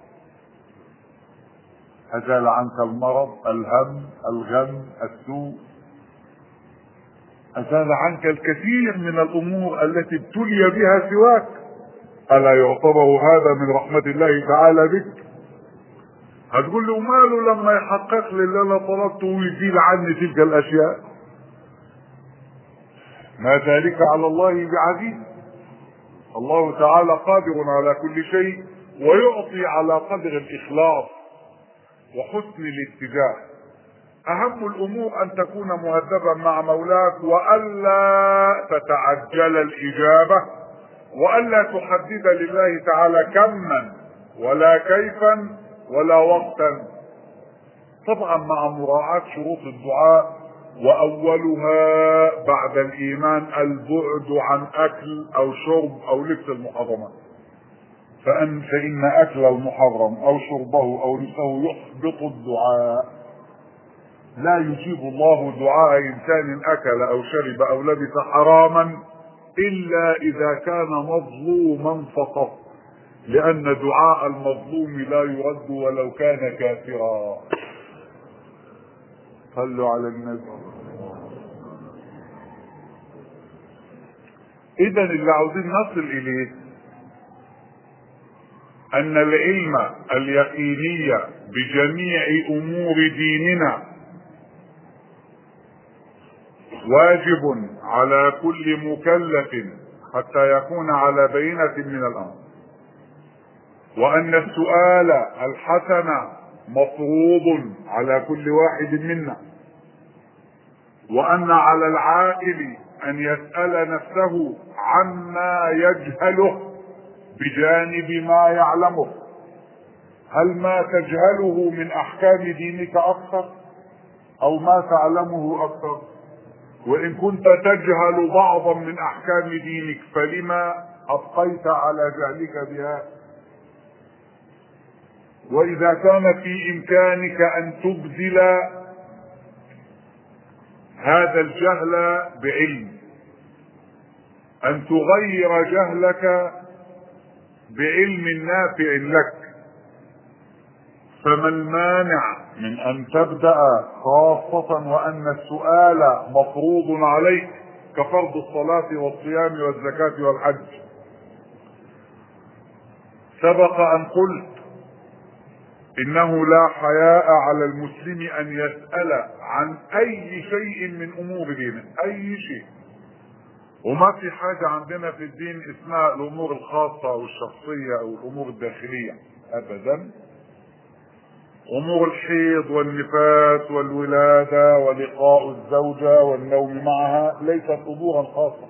أزال عنك المرض، الهم، الغم، السوء، أزال عنك الكثير من الأمور التي ابتلي بها سواك. ألا يعتبر هذا من رحمة الله تعالى بك؟ هتقول له ماله لما يحقق لي اللي أنا طلبته ويزيل عني تلك الأشياء؟ ما ذلك على الله بعزيز. الله تعالى قادر على كل شيء ويعطي على قدر الإخلاص وحسن الاتجاه. أهم الأمور أن تكون مؤدبا مع مولاك، وألا تتعجل الإجابة، وألا تحدد لله تعالى كما ولا كيفا ولا وقتا، طبعا مع مراعاة شروط الدعاء، وأولها بعد الإيمان البعد عن أكل أو شرب أو لبس المحرمات، فإن أكل المحرم أو شربه أو لبسه يحبط الدعاء. لا يجيب الله دعاء إنسان أكل أو شرب أو لبس حراما إلا إذا كان مظلوما فقط، لأن دعاء المظلوم لا يرد ولو كان كافرا. صلوا على النبي. إذا اللي عاوزين نصل إليه أن العلم اليقيني بجميع أمور ديننا واجب على كل مكلف حتى يكون على بينة من الأمر، وأن السؤال الحسن مفروض على كل واحد منا، وأن على العاقل أن يسأل نفسه عما يجهله بجانب ما يعلمه. هل ما تجهله من أحكام دينك أكثر أو ما تعلمه أكثر؟ وإن كنت تجهل بعضا من أحكام دينك فلما أبقيت على جهلك بها؟ وإذا كان في إمكانك أن تبدل هذا الجهل بعلم، أن تغير جهلك بعلم نافع لك، فما المانع من أن تبدأ، خاصة وأن السؤال مفروض عليك كفرض الصلاة والصيام والزكاة والحج. سبق أن قلت إنه لا حياء على المسلم أن يسأل عن أي شيء من أمور دينه، أي شيء، وما في حاجة عندنا في الدين اسمها الأمور الخاصة أو الشخصية أو الأمور الداخلية أبدا. أمور الحيض والنفاس والولادة ولقاء الزوجة والنوم معها ليست أمورا خاصة،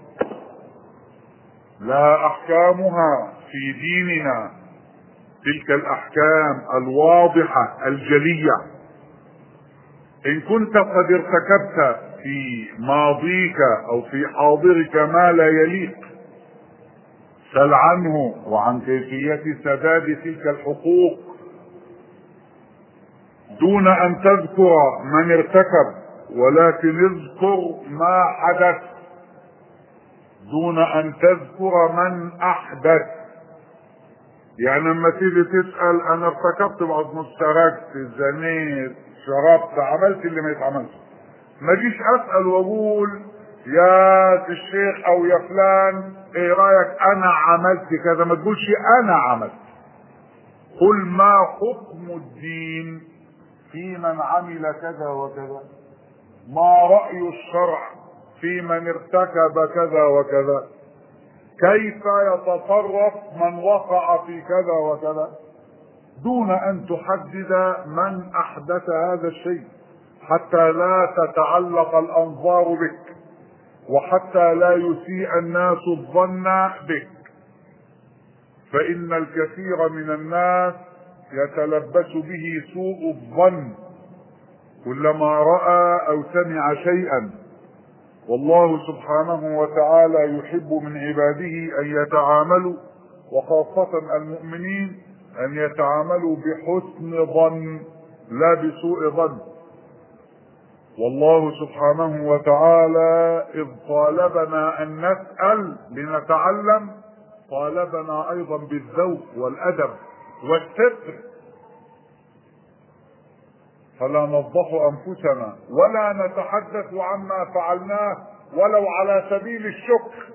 لها أحكامها في ديننا، تلك الأحكام الواضحة الجلية. إن كنت قد ارتكبت في ماضيك أو في حاضرك ما لا يليق، سل عنه وعن كيفية سداد تلك الحقوق دون أن تذكر من ارتكب، ولكن اذكر ما حدث دون أن تذكر من أحدث. يعني لما تيجي تسأل أنا ارتكبت بعض مشتركت، زنيت، شربت، عملت اللي ما يتعملش، ما جيش أسأل وأقول يا الشيخ أو يا فلان إيه رأيك أنا عملت كذا، ما تقولش أنا عملت، قل ما حكم الدين في من عمل كذا وكذا، ما رأي الشرع في من ارتكب كذا وكذا، كيف يتصرف من وقع في كذا وكذا، دون أن تحدد من أحدث هذا الشيء، حتى لا تتعلق الأنظار بك، وحتى لا يسيء الناس الظن بك، فإن الكثير من الناس يتلبس به سوء الظن كلما رأى أو سمع شيئا. والله سبحانه وتعالى يحب من عباده أن يتعاملوا، وخاصة المؤمنين، أن يتعاملوا بحسن ظن لا بسوء ظن. والله سبحانه وتعالى إذ طالبنا أن نسأل لنتعلم طالبنا أيضا بالذوق والأدب والستر، فلا نفضح أنفسنا ولا نتحدث عما فعلناه ولو على سبيل الشكر.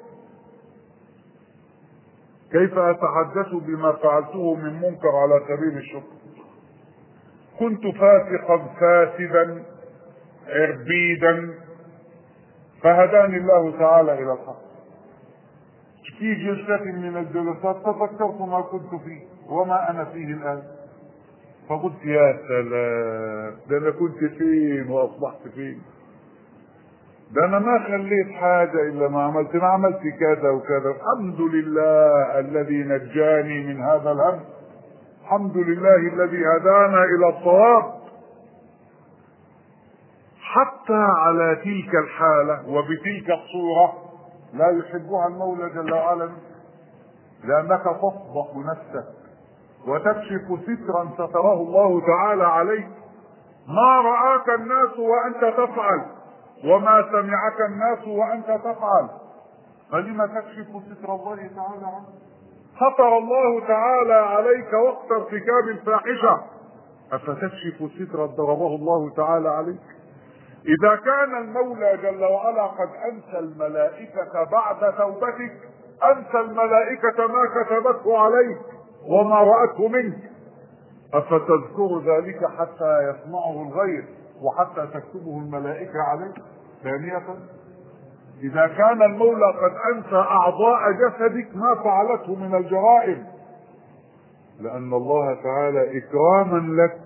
كيف أتحدث بما فعلته من منكر على سبيل الشكر؟ كنت فاسقا فاسدا عربيدا فهداني الله تعالى إلى الحق، في جلسة من الجلسات تذكرت ما كنت فيه وما أنا فيه الآن، فقلت يا سلام، ده انا كنت فين واصبحت فين؟ ده انا ما خليت حاجة الا ما عملت كذا وكذا. الحمد لله الذي نجاني من هذا الهم، الحمد لله الذي هدانا الى الصواب. حتى على تلك الحالة وبتلك الصورة لا يحبها المولى جل وعلا، لأنك تصدق نفسك وتكشف سترا ستره الله تعالى عليك. ما رآك الناس وأنت تفعل، وما سمعك الناس وأنت تفعل، فلما تكشف ستر الله تعالى عنك؟ ستر الله تعالى عليك وقت ارتكاب الفاحشة، أفتكشف سترا ضربه الله تعالى عليك؟ إذا كان المولى جل وعلا قد أنسى الملائكة بعد توبتك، أنسى الملائكة ما كتبته عليك وما رأته منك، أفتذكر ذلك حتى يسمعه الغير وحتى تكتبه الملائكة عليك؟ ثانية، إذا كان المولى قد أنسى أعضاء جسدك ما فعلته من الجرائم، لأن الله تعالى إكراما لك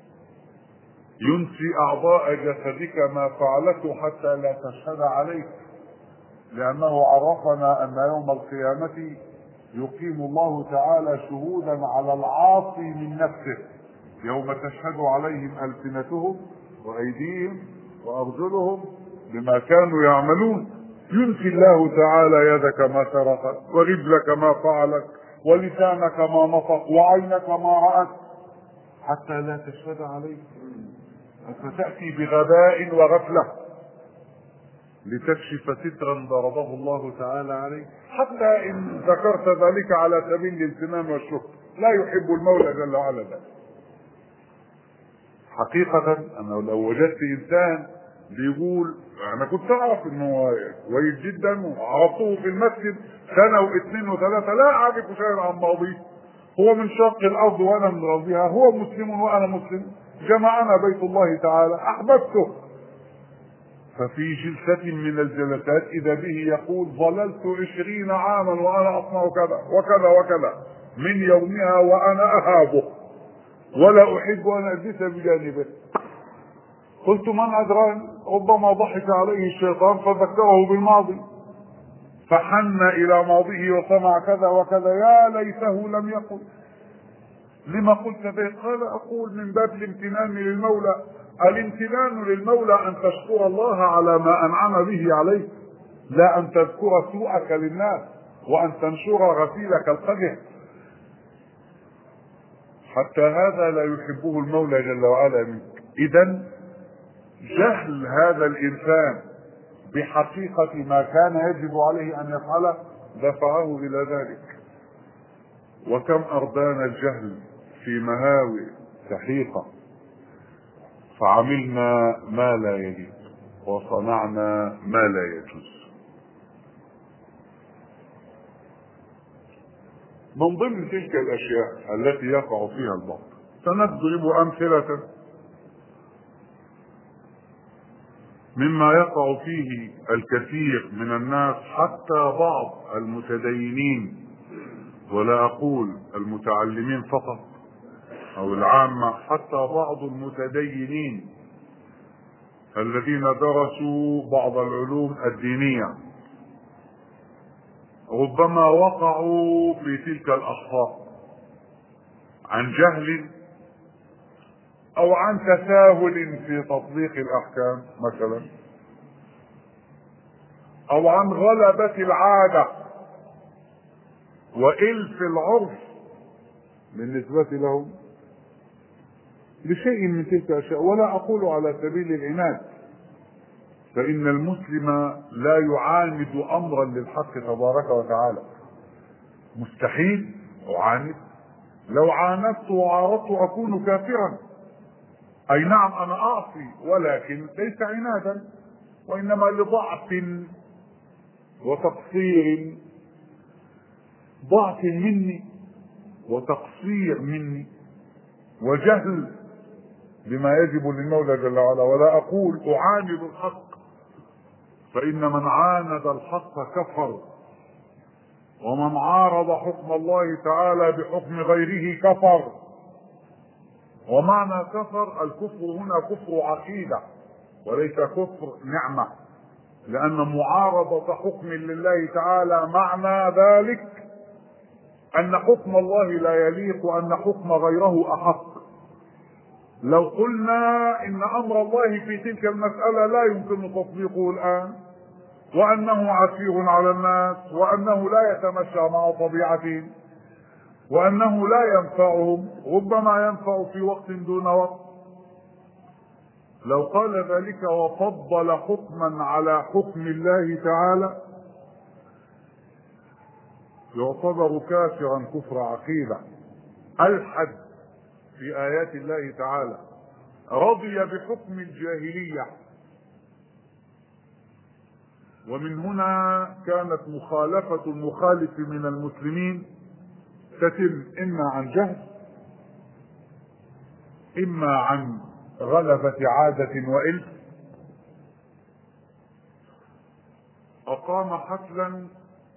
ينسي أعضاء جسدك ما فعلته حتى لا تشهد عليك، لأنه عرفنا أن يوم القيامة يقيم الله تعالى شهودا على العاصي من نفسه، يوم تشهد عليهم ألسنتهم وأيديهم وأرجلهم بما كانوا يعملون. ينسي الله تعالى يدك ما سرقت، ورجلك ما فعلت، ولسانك ما نطق، وعينك ما رأت، حتى لا تشهد عليك. فتأتي بغباء وغفلة لتكشف سترا ضربه الله تعالى عليه. حتى إن ذكرت ذلك على سبيل الامتنان والشكر، لا يحب المولى جل وعلا ذلك. حقيقة أنه لو وجدت إنسان بيقول أنا كنت أعرف إنه كويس جدا وعرفته في المسجد سنة واثنين وثلاثة، لا أعرف شيئا عن ماضيه، هو من شق الأرض وأنا من أرضها، هو مسلم وأنا مسلم، جمعنا بيت الله تعالى، أحببته، ففي جلسة من الجلسات إذا به يقول ظللت 20 عاما وأنا أصنع كذا وكذا وكذا من يومها وأنا أهابه ولا أحب أن أجلس بجانبه. قلت من أدراني، ربما ضحك عليه الشيطان فذكره بالماضي فحن إلى ماضيه وصنع كذا وكذا، يا ليته لم يقل. لما قلت ذلك؟ قال أقول من باب الامتنان للمولى. الامتنان للمولى أن تشكر الله على ما أنعم به عليك، لا أن تذكر سوءك للناس وأن تنشر غسيلك القدح. حتى هذا لا يحبه المولى جل وعلا منك. إذن جهل هذا الإنسان بحقيقة ما كان يجب عليه أن يفعله دفعه إلى ذلك. وكم أردانا الجهل في مهاوي سحيقة فعملنا ما لا يليق وصنعنا ما لا يجوز. من ضمن تلك الأشياء التي يقع فيها البعض سنضرب أمثلة مما يقع فيه الكثير من الناس، حتى بعض المتدينين، ولا أقول المتعلمين فقط أو العامة، حتى بعض المتدينين الذين درسوا بعض العلوم الدينية ربما وقعوا في تلك الأخطاء عن جهل أو عن تساهل في تطبيق الأحكام مثلا، أو عن غلبة العادة وإلف العرف بالنسبة لهم لشيء من تلك الأشياء. ولا أقول على سبيل العناد، فإن المسلم لا يعاند أمرا للحق تبارك وتعالى، مستحيل أعاند. لو عاندت وعارضت أكون كافرا. أي نعم أنا أعصي، ولكن ليس عنادا، وإنما لضعف وتقصير، ضعف مني وتقصير مني وجهل بما يجب للمولى جل وعلا. ولا أقول أعاند الحق، فإن من عاند الحق كفر، ومن عارض حكم الله تعالى بحكم غيره كفر. ومعنى كفر، الكفر هنا كفر عقيدة وليس كفر نعمة، لأن معارضة حكم لله تعالى معنى ذلك أن حكم الله لا يليق وأن حكم غيره أحق. لو قلنا إن أمر الله في تلك المسألة لا يمكن تطبيقه الآن، وأنه عسير على الناس، وأنه لا يتمشى مع طبيعتهم، وأنه لا ينفعهم، ربما ينفع في وقت دون وقت، لو قال ذلك وفضل حكما على حكم الله تعالى يعتبر كافرا كفر عقيدة. ألحد في آيات الله تعالى، رضي بحكم الجاهلية، ومن هنا كانت مخالفة المخالف من المسلمين تتم إما عن جهل، إما عن غلبة عادة وإلف. أقام حفلا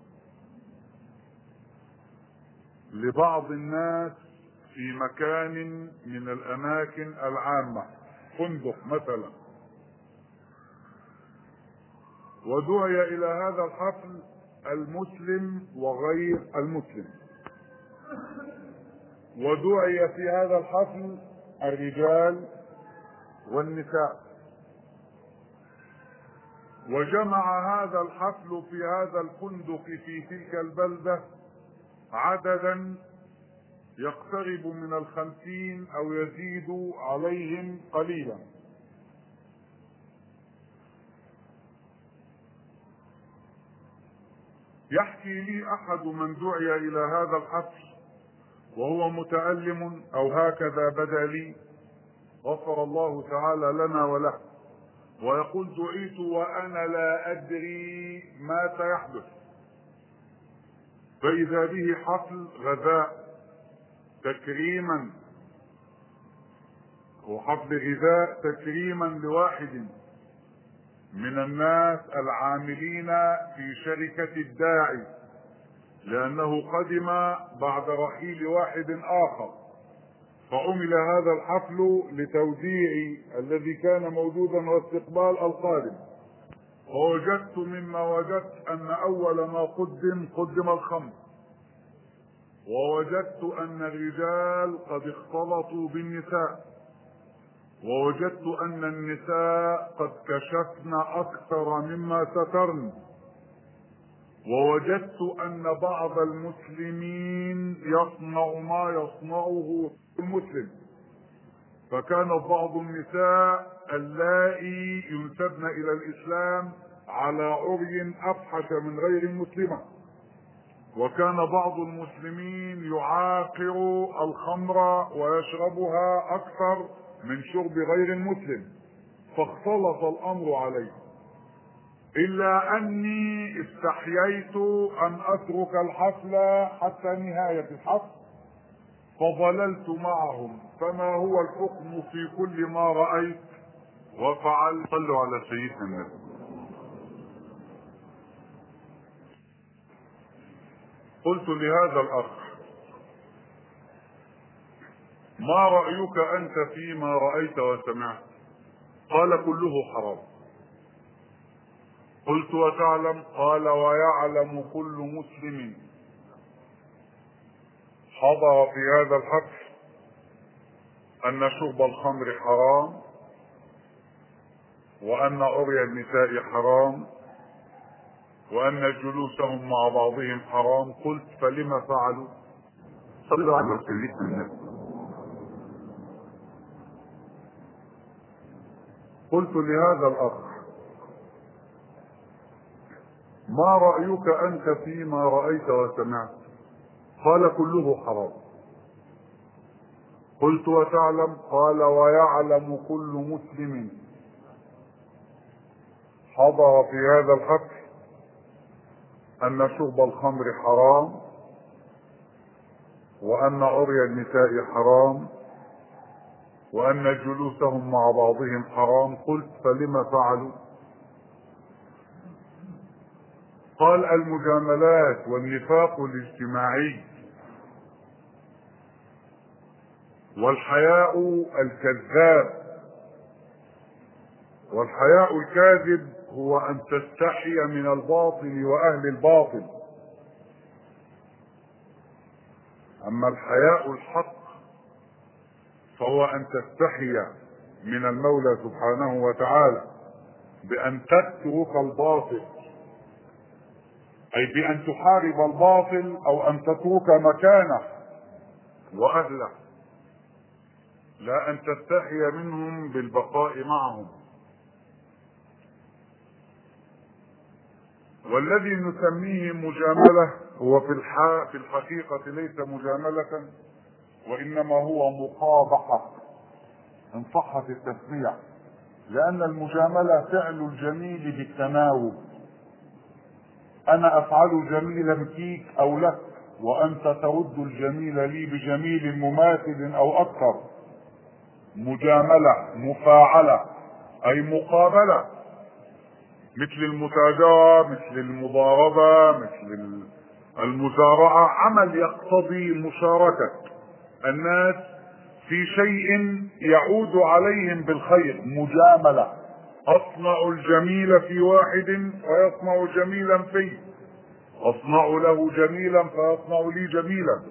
لبعض الناس في مكان من الأماكن العامة، فندق مثلا، ودعي إلى هذا الحفل المسلم وغير المسلم، ودعي في هذا الحفل الرجال والنساء، وجمع هذا الحفل في هذا الفندق في تلك البلدة عددا يقترب من 50 أو يزيد عليهم قليلا. يحكي لي أحد من دعي إلى هذا الحفل وهو متألم، أو هكذا بدا لي، غفر الله تعالى لنا وله، ويقول دعيت وأنا لا أدري ما سيحدث، فإذا به حفل غذاء تكريما، وحفل غذاء تكريما لواحد من الناس العاملين في شركة الداعي، لأنه قدم بعد رحيل واحد آخر، فعمل هذا الحفل لتوديع الذي كان موجودا واستقبال القادم. ووجدت مما وجدت أن أول ما قدم الخمر، ووجدت أن الرجال قد اختلطوا بالنساء، ووجدت أن النساء قد كشفن أكثر مما سترن، ووجدت أن بعض المسلمين يصنع ما يصنعه المسلم، فكانت بعض النساء اللائي ينسبن إلى الإسلام على عري أفحش من غير المسلمة، وكان بعض المسلمين يعاقر الخمر ويشربها أكثر من شرب غير المسلم، فاختلط الأمر عليه، إلا أني استحييت أن أترك الحفل حتى نهاية الحفل، فظللت معهم. فما هو الحكم في كل ما رأيت وفعلت؟ صلوا على سيدنا النبي. قلت لهذا الأخ: ما رأيك أنت فيما رأيت وسمعت؟ قال: كله حرام. قلت: وتعلم؟ قال: ويعلم كل مسلم حضر في هذا الحفل أن شرب الخمر حرام، وأن عري النساء حرام، وأن جلوسهم مع بعضهم حرام. قلت: فلما فعلوا؟ صلوا على سيدنا النبي. قلت لهذا الأخ: ما رأيك أنت فيما رأيت وسمعت؟ قال: كله حرام. قلت: وتعلم؟ قال: ويعلم كل مسلم حضر في هذا الحفل أن شرب الخمر حرام، وأن عري النساء حرام، وأن جلوسهم مع بعضهم حرام. قلت: فلما فعلوا؟ قال: المجاملات والنفاق الاجتماعي. والحياء الكذاب. والحياء الكاذب هو ان تستحي من الباطل واهل الباطل. اما الحياء الحق فهو ان تستحي من المولى سبحانه وتعالى بان تترك الباطل، اي بان تحارب الباطل او ان تترك مكانه واهله، لا ان تستحي منهم بالبقاء معهم. والذي نسميه مجاملة هو في الحقيقة ليس مجاملة، وإنما هو مقابحة إن صحت التسمية، لأن المجاملة فعل الجميل بالتناوب. أنا أفعل جميلا فيك أو لك، وأنت ترد الجميل لي بجميل مماثل أو أكثر. مجاملة مفاعلة أي مقابلة، مثل المتاجرة، مثل المضاربة، مثل المزارعة، عمل يقتضي مشاركة الناس في شيء يعود عليهم بالخير. مجاملة، أصنع الجميل في واحد فيصنع جميلا فيه، أصنع له جميلا فيصنع لي جميلا.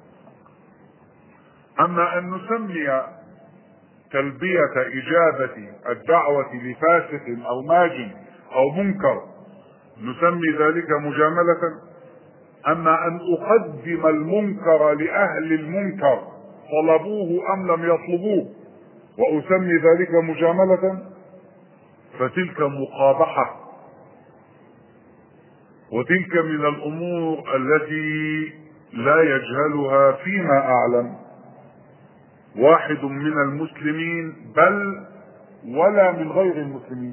أما أن نسمي تلبية إجابة الدعوة لفاسق أو ماج أو منكر نسمي ذلك مجاملة. أما أن أقدم المنكر لأهل المنكر طلبوه أم لم يطلبوه وأسمي ذلك مجاملة فتلك مقابحة. وتلك من الأمور التي لا يجهلها فيما أعلم واحد من المسلمين، بل ولا من غير المسلمين.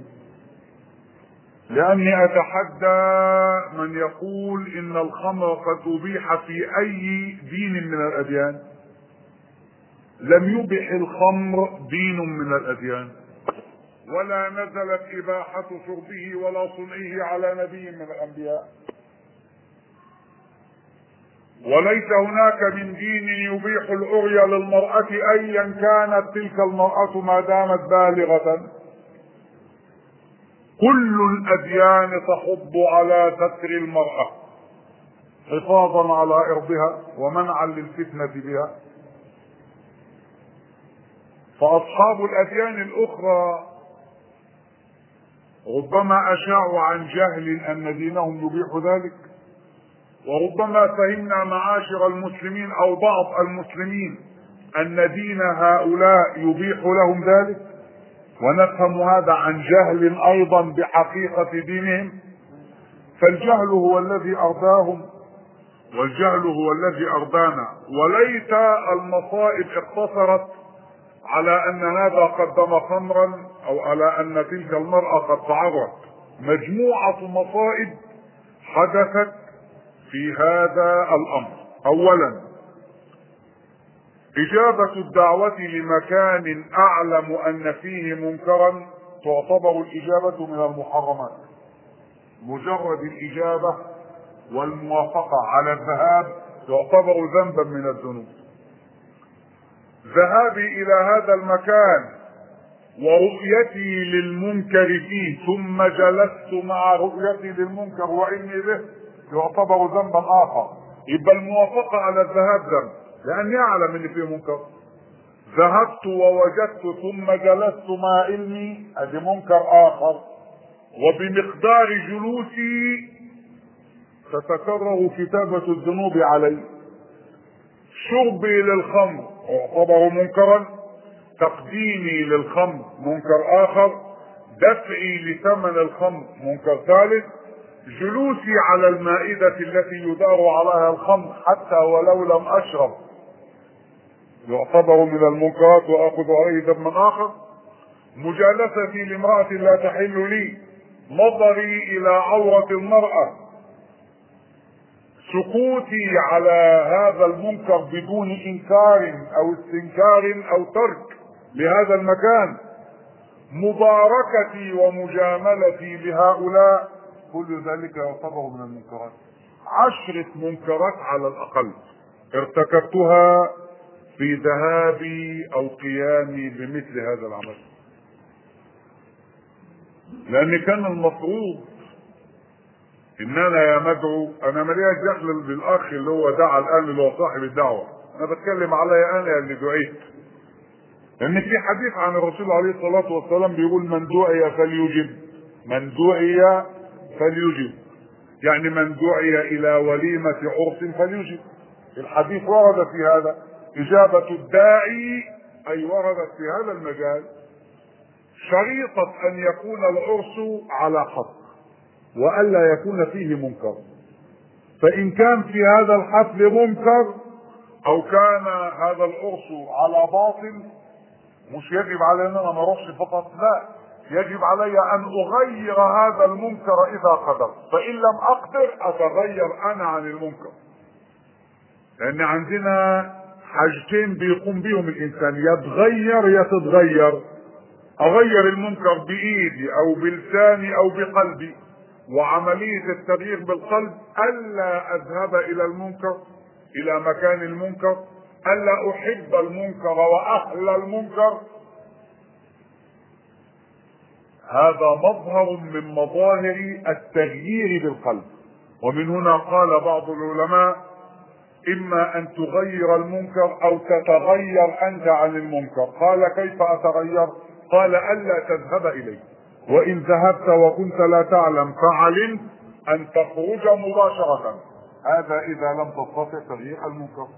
لأني أتحدى من يقول إن الخمر قد أبيح في أي دين من الأديان. لم يبح الخمر دين من الأديان، ولا نزلت إباحة شربه ولا صنعه على نبي من الأنبياء، وليس هناك من دين يبيح الأريا للمرأة أيا كانت تلك المرأة ما دامت بالغة. كل الأديان تحض على ستر المرأة حفاظا على إرضها ومنعا للفتنة بها. فأصحاب الأديان الأخرى ربما أشاعوا عن جهل أن دينهم يبيح ذلك، وربما فهمنا معاشر المسلمين أو بعض المسلمين أن دين هؤلاء يبيح لهم ذلك، ونفهم هذا عن جهل أيضا بحقيقة دينهم. فالجهل هو الذي أرداهم، والجهل هو الذي أردانا. وليت المصائب اقتصرت على أن هذا قدم خمرا أو على أن تلك المرأة قد تعرت. مجموعة مصائب حدثت في هذا الأمر. أولا، إجابة الدعوة لمكان أعلم أن فيه منكرا تعتبر الإجابة من المحرمات. مجرد الإجابة والموافقة على الذهاب تعتبر ذنبا من الذنوب. ذهابي إلى هذا المكان ورؤيتي للمنكر فيه ثم جلست مع رؤيتي للمنكر وعلمي به يعتبر ذنبا آخر. يبقى الموافقة على الذهاب ذنب لأني أعلم أن فيه منكر. ذهبت ووجدت ثم جلست مع علمي هذا منكر آخر، وبمقدار جلوسي تتكرر كتابة الذنوب علي. شربي للخمر يعتبر منكرا، تقديمي للخمر منكر آخر، دفعي لثمن الخمر منكر ثالث، جلوسي على المائدة التي يدار عليها الخمر حتى ولو لم أشرب يعتبر من المنكرات وأخذ عليه ذنبا آخر. مجالستي لامرأة لا تحل لي، نظري إلى عورة المرأة، سكوتي على هذا المنكر بدون إنكار أو استنكار أو ترك لهذا المكان، مباركتي ومجاملتي لهؤلاء، كل ذلك يعتبر من المنكرات. 10 منكرات على الأقل ارتكبتها في ذهابي او قيامي بمثل هذا العمل، لان كان المفروض ان انا يا مدعو، انا ماليش دخل بالاخ اللي هو دعا الان اللي هو صاحب الدعوه، انا بتكلم عليا انا اللي دعيت. لان في حديث عن الرسول عليه الصلاه والسلام بيقول من دعي فليجب، من دعي فليجب، يعني من دعي الى وليمه عرس فليجب. الحديث ورد في هذا اجابه الداعي، اي وردت في هذا المجال شريطه ان يكون العرس على حق والا يكون فيه منكر. فان كان في هذا الحفل منكر او كان هذا العرس على باطل، مش يجب علي ان انا ما اروحش فقط، لا، يجب علي ان اغير هذا المنكر اذا قدرت، فان لم اقدر اتغير انا عن المنكر. لان عندنا حاجتين بيقوم بهم الانسان، يتغير يا تتغير. اغير المنكر بايدي او بلساني او بقلبي، وعملية التغيير بالقلب الا اذهب الى المنكر، الى مكان المنكر، الا احب المنكر واهل المنكر. هذا مظهر من مظاهر التغيير بالقلب. ومن هنا قال بعض العلماء اما ان تغير المنكر او تتغير انت عن المنكر. قال كيف اتغير؟ قال الا تذهب اليه، وان ذهبت وكنت لا تعلم فعلمت ان تخرج مباشرة. هذا اذا لم تستطع تغيير المنكر.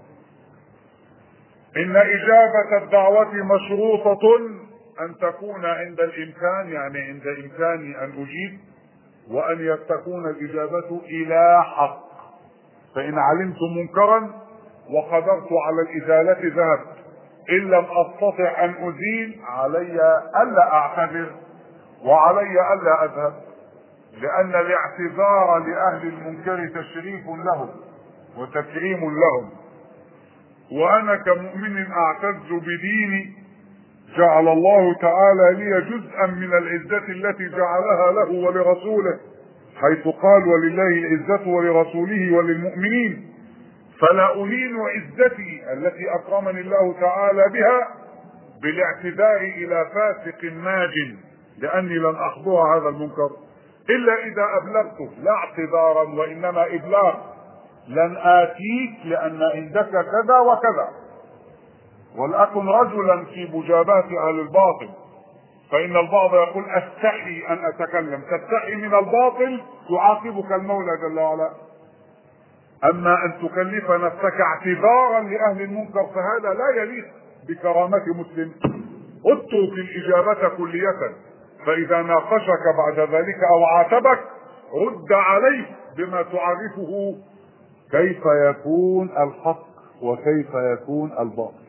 ان اجابة الدعوة مشروطة ان تكون عند الامكان، يعني عند امكاني ان اجيب، وان تكون الاجابة الى حق. فان علمت منكرا وقدرت على الازالة ذهبت، ان لم استطع ان ازيل علي الا اعتذر وعلي الا اذهب، لان الاعتذار لاهل المنكر تشريف لهم وتكريم لهم. وانا كمؤمن اعتز بديني، جعل الله تعالى لي جزءا من العزة التي جعلها له ولرسوله، حيث قال ولله العزة ولرسوله وللمؤمنين. فلا أهين عزتي التي أكرمني الله تعالى بها بالاعتذار إلى فاسق ناج، لأني لن أخضع هذا المنكر إلا إذا أبلغته، لا اعتذارا وإنما إبلاغ. لن آتيك لأن عندك كذا وكذا، ولأكن رجلا في مجابهة أهل الباطل، فإن البعض يقول أستحي أن أتكلم، تستحي من الباطل يعاقبك المولى جل وعلا. أما أن تكلف نفسك اعتذارا لأهل المنكر فهذا لا يليق بكرامة مسلم. اترك الإجابة كلية، فإذا ناقشك بعد ذلك أو عاتبك رد عليه بما تعرفه كيف يكون الحق وكيف يكون الباطل.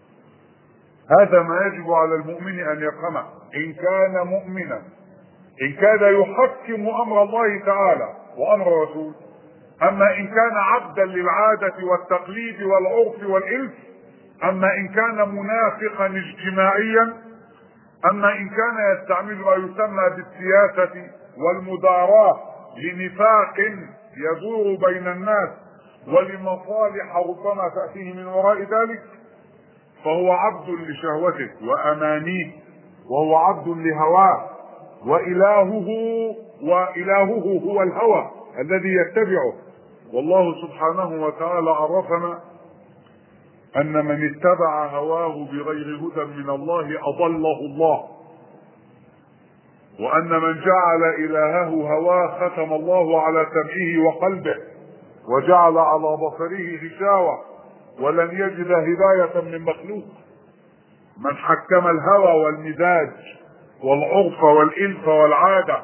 هذا ما يجب على المؤمن أن يفهمه إن كان مؤمنا، إن كان يحكم أمر الله تعالى وأمر رسوله. أما إن كان عبدا للعادة والتقليد والعرف والإلف، أما إن كان منافقا اجتماعيا، أما إن كان يستعمل ما يسمى بالسياسة والمداراة لنفاق يدور بين الناس ولمصالح ربما تأتيه من وراء ذلك، فهو عبد لشهوته وأمانيه، وهو عبد لهواه، وإلهه هو الهوى الذي يتبعه. والله سبحانه وتعالى عرفنا أن من اتبع هواه بغير هدى من الله أضله الله، وأن من جعل إلهه هواه ختم الله على سمعه وقلبه وجعل على بصره غشاوة ولن يجد هداية من مخلوق. من حكم الهوى والمزاج والعرف والإلف والعادة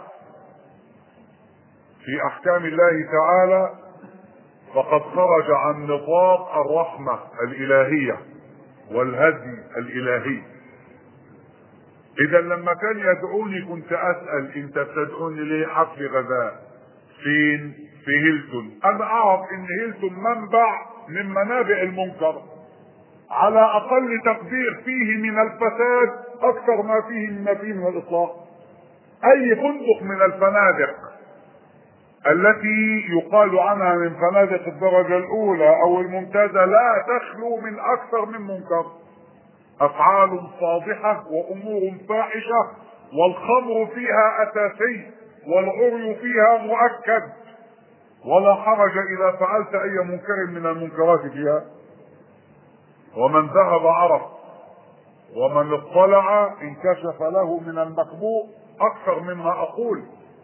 في أحكام الله تعالى فقد خرج عن نطاق الرحمة الإلهية والهدي الإلهي. إذا لما كان يدعوني كنت أسأل أنت بتدعوني ليه حفل غذاء فين؟ في هيلتون. أنا أعرف إن هيلتون منبع من منابع المنكر، على أقل تقدير فيه من الفساد أكثر ما فيه من الإصلاح. أي فندق من الفنادق، التي يقال عنها من فنادق الدرجة الأولى أو الممتازة لا تخلو من أكثر من منكر، أفعال فاضحة وأمور فاحشة، والخمر فيها أساسي والعري فيها مؤكد، ولا حرج إذا فعلت أي منكر من المنكرات فيها. ومن ذهب عرف، ومن اطلع انكشف له من المخبوء أكثر مما أقول.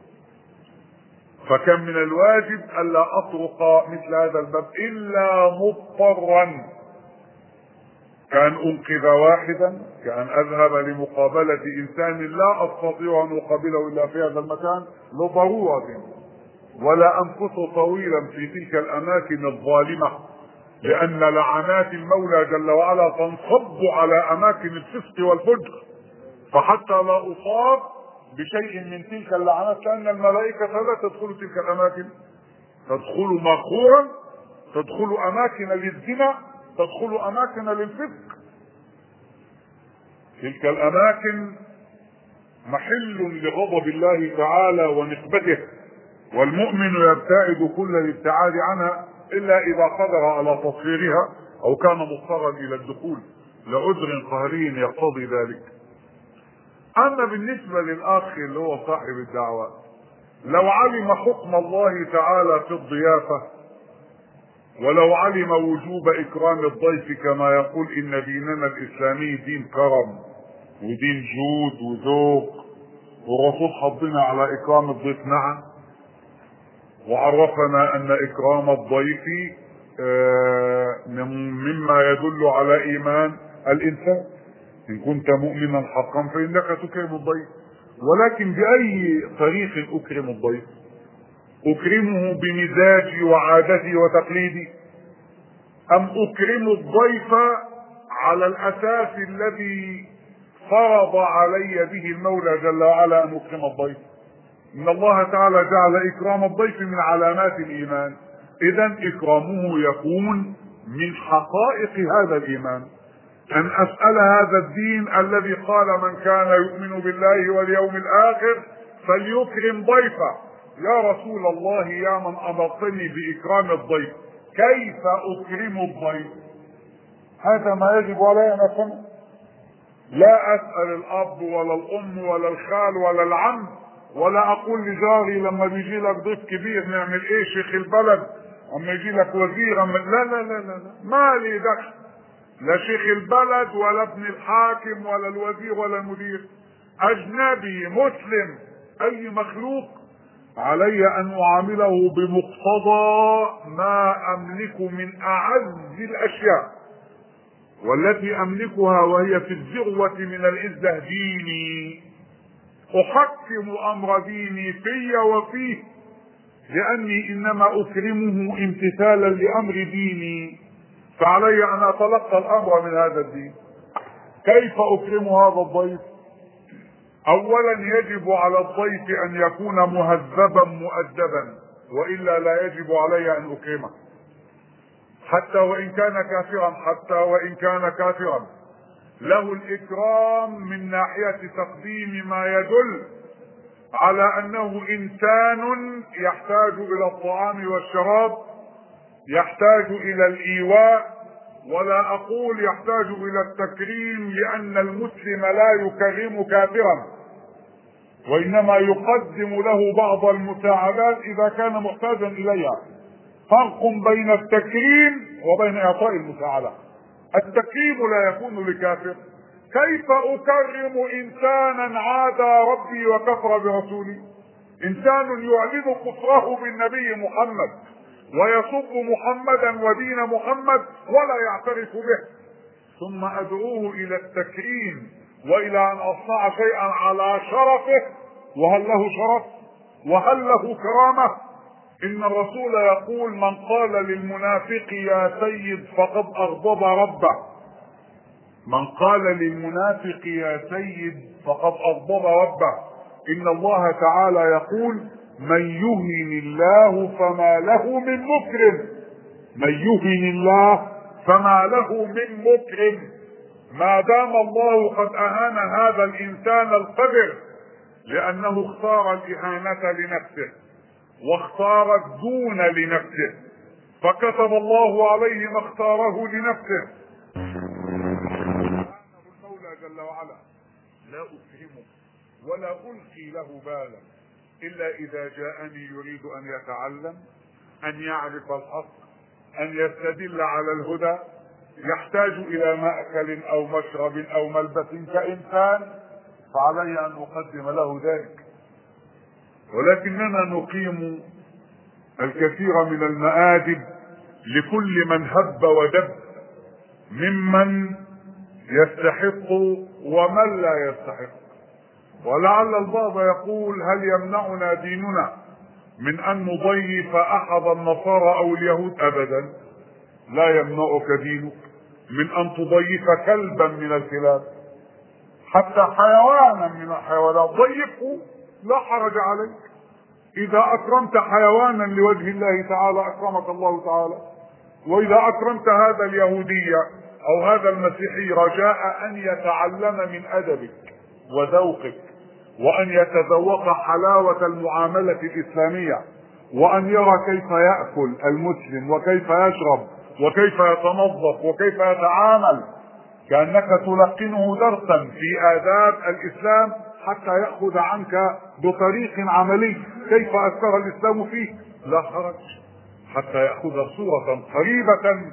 فكم من الواجب ألا أطرق مثل هذا الباب إلا مضطرا، كأن أنقذ واحدا، كأن أذهب لمقابلة إنسان لا أستطيع أن أقابله إلا في هذا المكان لضرورة، ولا أمكث طويلا في تلك الأماكن الظالمة، لأن لعنات المولى جل وعلا تنصب على أماكن الفسق والفجر، فحتى لا أصاب بشيء من تلك اللعنات، لأن الملائكة لا تدخل تلك الأماكن، تدخل مغفورا، تدخل أماكن للزنا، تدخل أماكن للفسق. تلك الأماكن محل لغضب الله تعالى ونقبته، والمؤمن يبتعد كل الابتعاد عنها إلا إذا قدر على تطهيرها أو كان مضطرا إلى الدخول لعذر قهري يقتضي ذلك. أما بالنسبة للأخ اللي هو صاحب الدعوة، لو علم حكم الله تعالى في الضيافة، ولو علم وجوب إكرام الضيف كما يقول إن ديننا الإسلامي دين كرم ودين جود وذوق، والرسول حضنا على إكرام الضيف، نعم، وعرفنا أن إكرام الضيف مما يدل على إيمان الإنسان، إن كنت مؤمنا حقا فإنك تكرم الضيف. ولكن بأي طريق أكرم الضيف؟ أكرمه بمزاجي وعادتي وتقليدي، أم أكرم الضيف على الأساس الذي فرض علي به المولى جل وعلا أن أكرم الضيف؟ إن الله تعالى جعل إكرام الضيف من علامات الإيمان، إذن إكرامه يكون من حقائق هذا الإيمان، أن أسأل هذا الدين الذي قال من كان يؤمن بالله واليوم الآخر فليكرم ضيفه. يا رسول الله، يا من أمرتني بإكرام الضيف، كيف أكرم الضيف؟ هذا ما يجب علي أن أفهمه. لا أسأل الأب ولا الأم ولا الخال ولا العم، ولا أقول لجاري لما بيجي لك ضيف كبير نعمل إيه شيخ البلد، أما يجي لك وزير لا لا لا لا، ما لي دخل، لا شيخ البلد ولا ابن الحاكم ولا الوزير ولا المدير، أجنبي مسلم أي مخلوق علي أن أعامله بمقتضى ما أملك من أعز الأشياء، والتي أملكها وهي في الذروة من العزة ديني، أحكم أمر ديني في وفيه، لأني إنما أكرمه امتثالا لأمر ديني، فعلي أن أتلقى الأمر من هذا الدين. كيف أكرم هذا الضيف؟ أولا يجب على الضيف أن يكون مهذبا مؤدبا، وإلا لا يجب علي أن أكرمه حتى وإن كان كافرا، له الإكرام من ناحية تقديم ما يدل على أنه إنسان يحتاج إلى الطعام والشراب، يحتاج إلى الإيواء، ولا أقول يحتاج إلى التكريم، لأن المسلم لا يكرم كافرا، وإنما يقدم له بعض المساعدات إذا كان محتاجا إليها. فرق بين التكريم وبين إعطاء المساعدة. التكريم لا يكون لكافر. كيف أكرم إنسانا عادى ربي وكفر برسولي؟ إنسان يعلن كفره بالنبي محمد ويسب محمدا ودين محمد ولا يعترف به، ثم أدعوه إلى التكريم وإلى أن أصنع شيئا على شرفه، وهل له شرف؟ وهل له كرامة؟ إن الرسول يقول من قال للمنافق يا سيد فقد أغضب ربه. من قال للمنافق يا سيد فقد أغضب ربه. إن الله تعالى يقول من يهن الله فما له من مكرم. من يهن الله فما له من مكرم. ما دام الله قد أهان هذا الإنسان القدر، لأنه اختار الإهانة لنفسه واختار الدون لنفسه، فكتب الله عليه ما اختاره لنفسه. المولى جل وعلا: لا أفهمه ولا ألقي له بالا إلا إذا جاءني يريد أن يتعلم، أن يعرف الحق، أن يستدل على الهدى، يحتاج إلى مأكل أو مشرب أو ملبس كإنسان، فعلي أن أقدم له ذلك. ولكننا نقيم الكثير من المآدب لكل من هب ودب ممن يستحق ومن لا يستحق. ولعل البعض يقول: هل يمنعنا ديننا من أن نضيف أحد النصارى أو اليهود؟ أبدا، لا يمنعك دينك من أن تضيف كلبا من الكلاب، حتى حيوانا من الحيوانات ضيفه، لا حرج عليك. إذا أكرمت حيوانا لوجه الله تعالى أكرمك الله تعالى. وإذا أكرمت هذا اليهودي أو هذا المسيحي رجاء أن يتعلم من أدبك وذوقك، وأن يتذوق حلاوة المعاملة الإسلامية، وأن يرى كيف يأكل المسلم وكيف يشرب وكيف يتنظف وكيف يتعامل، كأنك تلقنه درسا في آداب الإسلام حتى يأخذ عنك بطريق عملي كيف أثر الإسلام فيه، لا حرج، حتى يأخذ صورة قريبة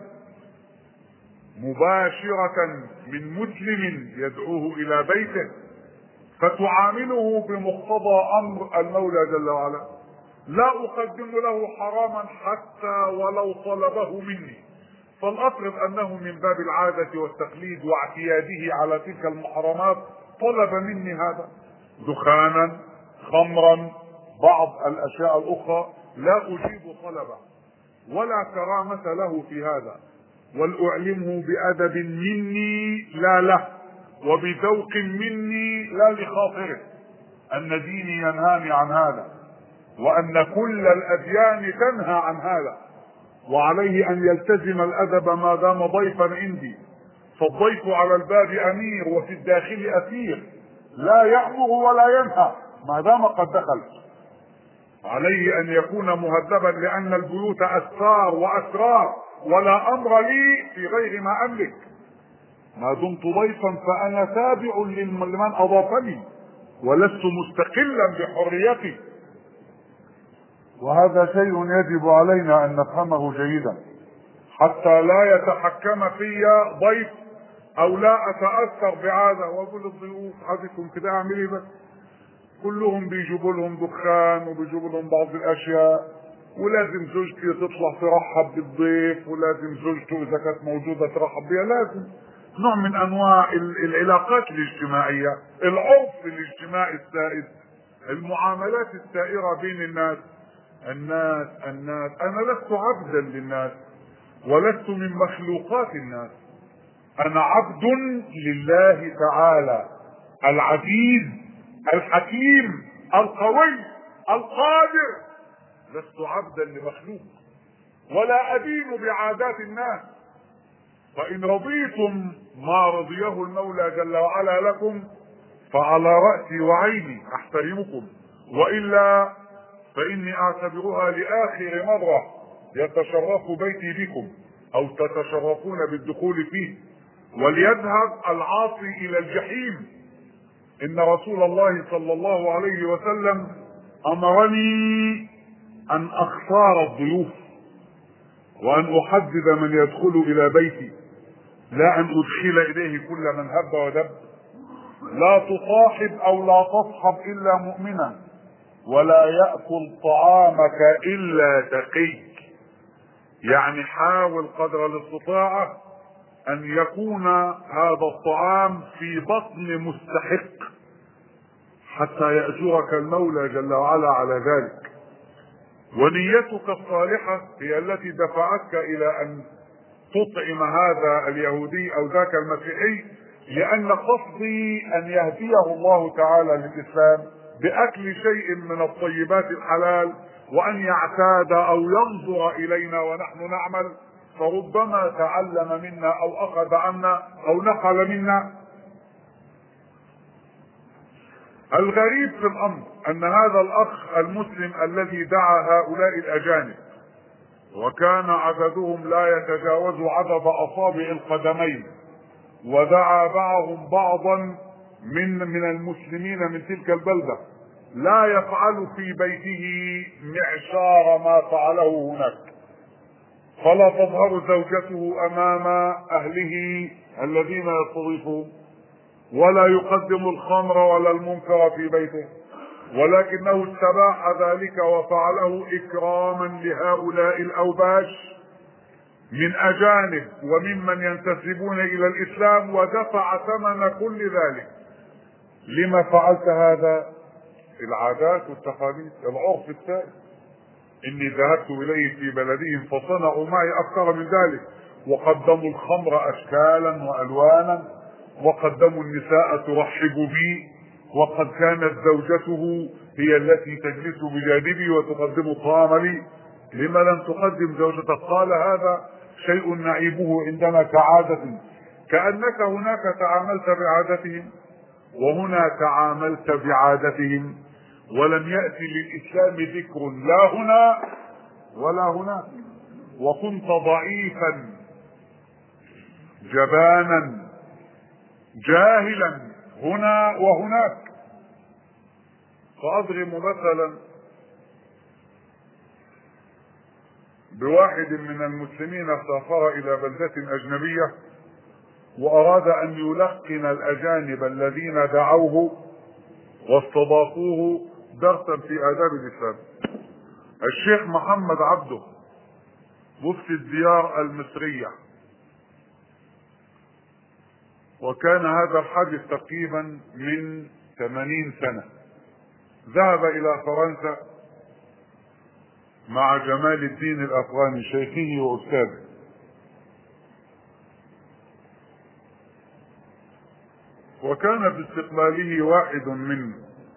مباشرة من مسلم يدعوه إلى بيته، فتعامله بمقتضى أمر المولى جل وعلا. لا أقدم له حراما حتى ولو طلبه مني، فلأفرض أنه من باب العادة والتقليد واعتياده على تلك المحرمات طلب مني هذا، دخانا، خمرا، بعض الأشياء الأخرى، لا أجيب طلبه ولا كرامة له في هذا، ولأعلمه بأدب مني لا له، وبذوق مني لا لخاطره، أن ديني ينهاني عن هذا، وأن كل الأديان تنهى عن هذا، وعليه أن يلتزم الأدب ما دام ضيفا عندي، فالضيف على الباب أمير وفي الداخل أسير، لا يأمر ولا ينهى ما دام قد دخل. عليه أن يكون مهذبا، لأن البيوت أسرار وأسرار، ولا أمر لي في غير ما أملك. ما دمت ضيفا فأنا تابع لمن أضافني، ولست مستقلا بحريتي. وهذا شيء يجب علينا أن نفهمه جيدا، حتى لا يتحكم في ضيف أو لا أتأثر بعادة وأقول للضيوف: حدكم كده أعملي بس، كلهم بيجيبوا لهم دخان وبيجيبوا لهم بعض الأشياء، ولازم زوجتي تطلع ترحب بالضيف، ولازم زوجته إذا كانت موجودة ترحب بها، لازم نوع من أنواع العلاقات الاجتماعية، العرف الاجتماعي السائد، المعاملات السائرة بين الناس. الناس أنا لست عبدا للناس، ولست من مخلوقات الناس، أنا عبد لله تعالى العزيز الحكيم القوي القادر، لست عبدا لمخلوق، ولا أدين بعادات الناس. فإن رضيتم ما رضيه المولى جل وعلا لكم فعلى رأسي وعيني أحترمكم، وإلا فإني أعتبرها لآخر مرة يتشرف بيتي بكم أو تتشرفون بالدخول فيه، وليذهب العاصي إلى الجحيم. إن رسول الله صلى الله عليه وسلم أمرني أن أختار الضيوف، وأن أحدد من يدخل إلى بيتي، لا أن أدخل إليه كل من هب ودب. لا تصاحب أو لا تصحب إلا مؤمنا، ولا يأكل طعامك إلا تقي. يعني حاول قدر الاستطاعة أن يكون هذا الطعام في بطن مستحق، حتى يأجرك المولى جل وعلا على ذلك. ونيتك الصالحة هي التي دفعتك إلى أن تطعم هذا اليهودي أو ذاك المسيحي، لأن قصدي أن يهديه الله تعالى للإسلام بأكل شيء من الطيبات الحلال، وأن يعتاد أو ينظر إلينا ونحن نعمل، فربما تعلم منا أو أخذ عنا أو نقل منا. الغريب في الامر ان هذا الاخ المسلم الذي دعا هؤلاء الاجانب وكان عددهم لا يتجاوز عدد اصابع القدمين، ودعا معهم بعضا من المسلمين من تلك البلدة، لا يفعل في بيته معشار ما فعله هناك، فلا تظهر زوجته امام اهله الذين يستضيفهم، ولا يقدم الخمر ولا المنكر في بيته، ولكنه استباح ذلك وفعله اكراما لهؤلاء الاوباش من اجانب وممن ينتسبون الى الاسلام، ودفع ثمن كل ذلك. لما فعلت هذا؟ العادات والتقاليد، العرف السائد. اني ذهبت اليه في بلدهم فصنعوا معي اكثر من ذلك، وقدموا الخمر اشكالا والوانا، وقدموا النساء ترحب بي، وقد كانت زوجته هي التي تجلس بجانبي وتقدم الطعام لي. لما لم تقدم زوجتك؟ قال هذا شيء نعيبه عندنا كعادة، كأنك هناك تعاملت بعادتهم وهنا تعاملت بعادتهم، ولم يأتي للإسلام ذكر لا هنا ولا هناك، وكنت ضعيفا جبانا جاهلا هنا وهناك. فأضرب مثلا بواحد من المسلمين سافر إلى بلدة أجنبية وأراد أن يلقن الأجانب الذين دعوه واستضافوه درسا في آداب الإسلام. الشيخ محمد عبده مفتي الديار المصرية، وكان هذا الحدث تقريبا من 80 سنة، ذهب إلى فرنسا مع جمال الدين الأفغاني شيخه وأستاذه، وكان في استقباله واحد من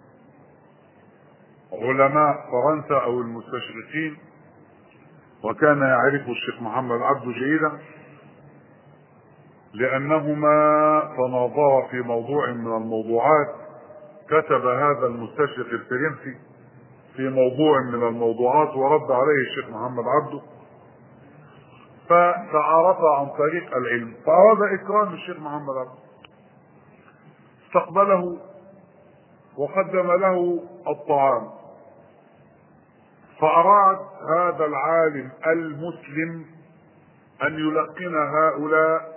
علماء فرنسا أو المستشرقين، وكان يعرف الشيخ محمد عبده جيدا لأنهما تناظرا في موضوع من الموضوعات. كتب هذا المستشرق الفرنسي في موضوع من الموضوعات ورد عليه الشيخ محمد عبده، فتعارفا عن طريق العلم، فأراد إكرام الشيخ محمد عبده، استقبله وقدم له الطعام، فأراد هذا العالم المسلم أن يلقن هؤلاء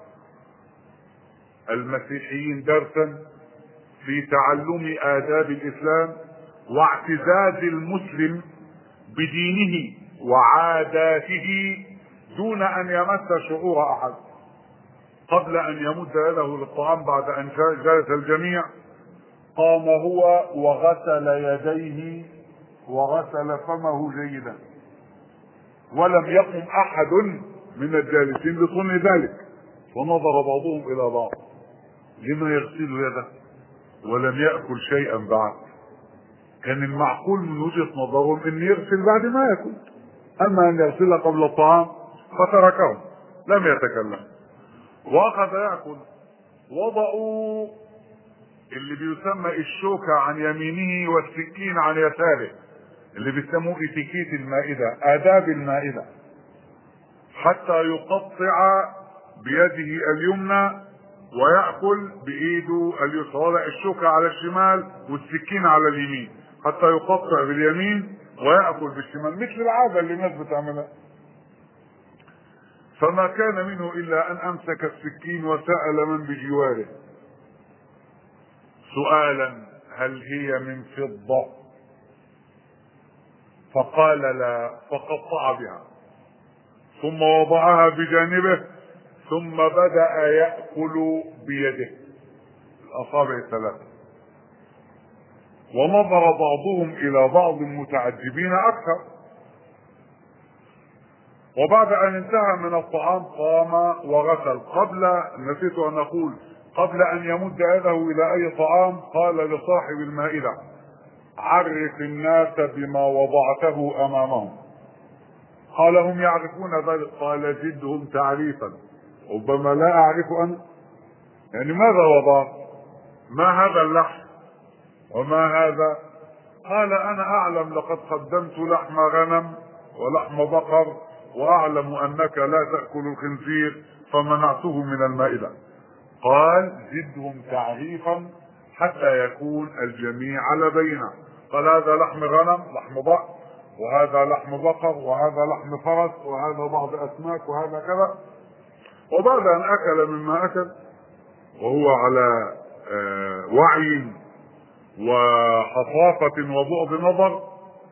المسيحيين درسا في تعلم آداب الإسلام واعتزاز المسلم بدينه وعاداته دون أن يمس شعور أحد. قبل أن يمد يده للطعام بعد أن جلس الجميع، قام هو وغسل يديه وغسل فمه جيدا، ولم يقم أحد من الجالسين لصنع ذلك، فنظر بعضهم إلى بعض: لما يغسل يده ولم يأكل شيئا بعد؟ كان المعقول من وجهة نظرهم ان يغسل بعد ما يأكل، اما ان يغسل قبل الطعام فتركه لم يتكلم واخذ يأكل. وضعوا اللي بيسمى الشوكة عن يمينه والسكين عن يساره، اللي بيسموه اتيكيت المائدة، آداب المائدة، حتى يقطع بيده اليمنى ويأكل بإيده اليسرى، وضع الشوكة على الشمال والسكين على اليمين، حتى يقطع باليمين ويأكل بالشمال، مثل العادة اللي الناس بتعملها. فما كان منه إلا أن أمسك السكين وسأل من بجواره سؤالا: هل هي من فضة؟ فقال لا، فقطع بها ثم وضعها بجانبه، ثم بدأ يأكل بيده الأصابع الثلاثة. ونظر بعضهم إلى بعض متعجبين أكثر. وبعد أن انتهى من الطعام قام وغسل. نسيت أن أقول، قبل أن يمد يده إلى أي طعام قال لصاحب المائدة: عرف الناس بما وضعته أمامهم. قال: هم يعرفون ذلك؟ قال: زدهم تعريفا، ربما لا أعرف أنا. يعني ماذا وضع؟ ما هذا اللحم؟ وما هذا؟ قال أنا أعلم لقد قدمت لحم غنم ولحم بقر، وأعلم أنك لا تأكل الخنزير فمنعته من المائدة. قال زدهم تعريفا حتى يكون الجميع على بينه. قال هذا لحم غنم، لحم ضأن، وهذا لحم بقر، وهذا لحم فرس، وهذا بعض أسماك، وهذا كذا. وبعد أن أكل مما أكل وهو على وعي وحصافة وبعد نظر،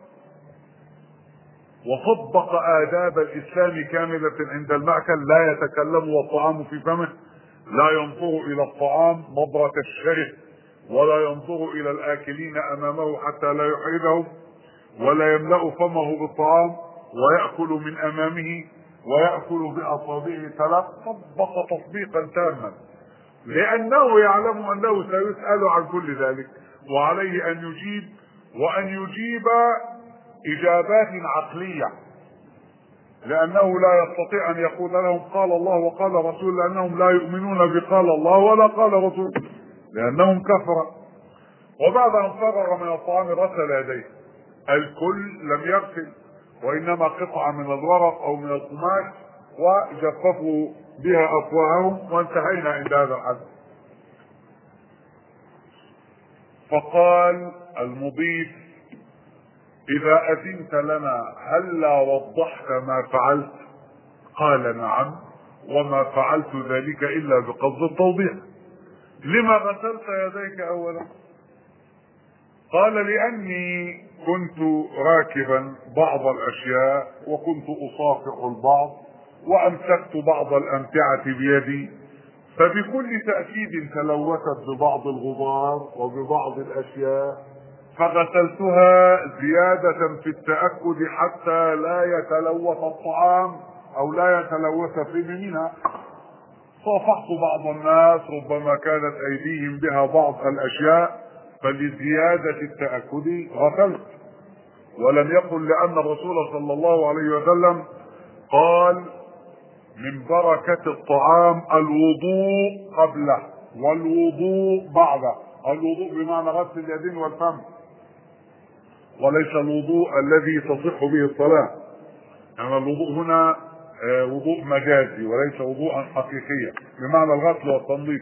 وطبق آداب الإسلام كاملة عند المأكل، لا يتكلم والطعام في فمه، لا ينظر إلى الطعام نظرة الشره، ولا ينظر إلى الآكلين أمامه حتى لا يحرجهم، ولا يملأ فمه بالطعام، ويأكل من أمامه ويأكل بأصابعه ثلاث. طبق تطبيقا تاما، لأنه يعلم أنه سيسأل عن كل ذلك، وعليه أن يجيب، وأن يجيب إجابات عقلية، لأنه لا يستطيع أن يقول لهم قال الله وقال رسول، لأنهم لا يؤمنون بقال الله ولا قال رسول، لأنهم كفرة. وبعد أن فرغ من الطعام غسل يديه. الكل لم يغسل، وإنما قطعة من الورق أو من القماش وجففوا بها أفواههم، وانتهينا عند هذا الحد. فقال المضيف إذا أذنت لنا هلا وضحت ما فعلت؟ قال نعم، وما فعلت ذلك إلا بقصد التوضيح. لما غسلت يديك أولا؟ قال لأني كنت راكبا بعض الأشياء، وكنت أصافح البعض، وأمسكت بعض الأمتعة بيدي، فبكل تأكيد تلوثت ببعض الغبار وببعض الأشياء، فغسلتها زيادة في التأكد حتى لا يتلوث الطعام أو لا يتلوث فيه منها. صافحت بعض الناس ربما كانت أيديهم بها بعض الأشياء، فلزيادة التأكد غسلت. ولم يقل لأن الرسول صلى الله عليه وسلم قال من بركة الطعام الوضوء قبله والوضوء بعده. الوضوء بمعنى غسل اليدين والفم، وليس الوضوء الذي تصح به الصلاة. يعني الوضوء هنا وضوء مجازي وليس وضوءا حقيقيا بمعنى الغسل والتنظيف.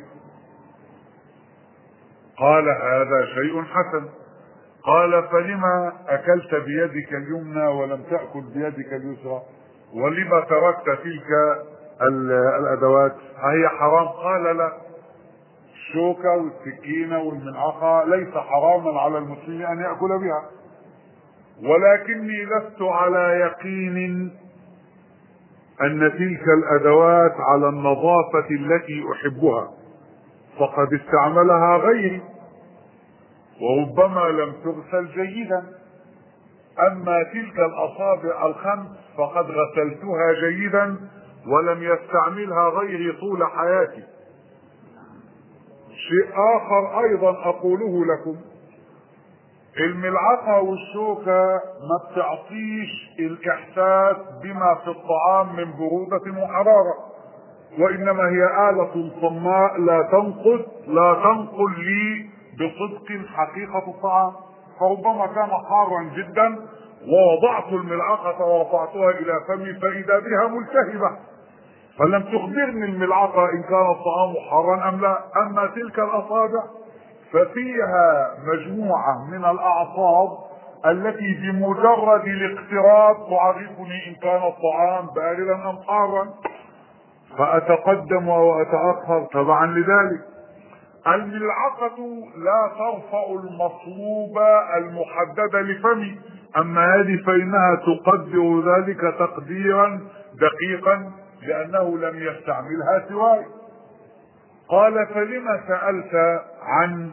قال هذا شيء حسن. قال فلما أكلت بيدك اليمنى ولم تأكل بيدك اليسرى؟ ولما تركت تلك الأدوات؟ هي حرام؟ قال لا، الشوكة والسكينة والمنعقة ليس حراما على المسلم أن يأكل بها، ولكني لست على يقين أن تلك الأدوات على النظافة التي أحبها، فقد استعملها غيري وربما لم تغسل جيدا. أما تلك الأصابع الخمس فقد غسلتها جيدا ولم يستعملها غيري طول حياتي. شيء آخر أيضا أقوله لكم، الملعقة والشوكة ما بتعطيش الإحساس بما في الطعام من برودة وحرارة، وإنما هي آلة صماء لا تنقل لي بصدق حقيقة الطعام. فربما كان حارا جدا ووضعت الملعقة ورفعتها إلى فمي فإذا بها ملتهبة، فلم تخبرني الملعقة إن كان الطعام حارا أم لا. أما تلك الأصابع ففيها مجموعة من الأعصاب التي بمجرد الاقتراب تعرفني إن كان الطعام باردا أم حارا، فأتقدم وأتأخر تبعا لذلك. الملعقة لا ترفع المصلوبة المحددة لفمي، أما هذه فإنها تقدر ذلك تقديرا دقيقا لأنه لم يستعملها سواي. قال فلما سألت عن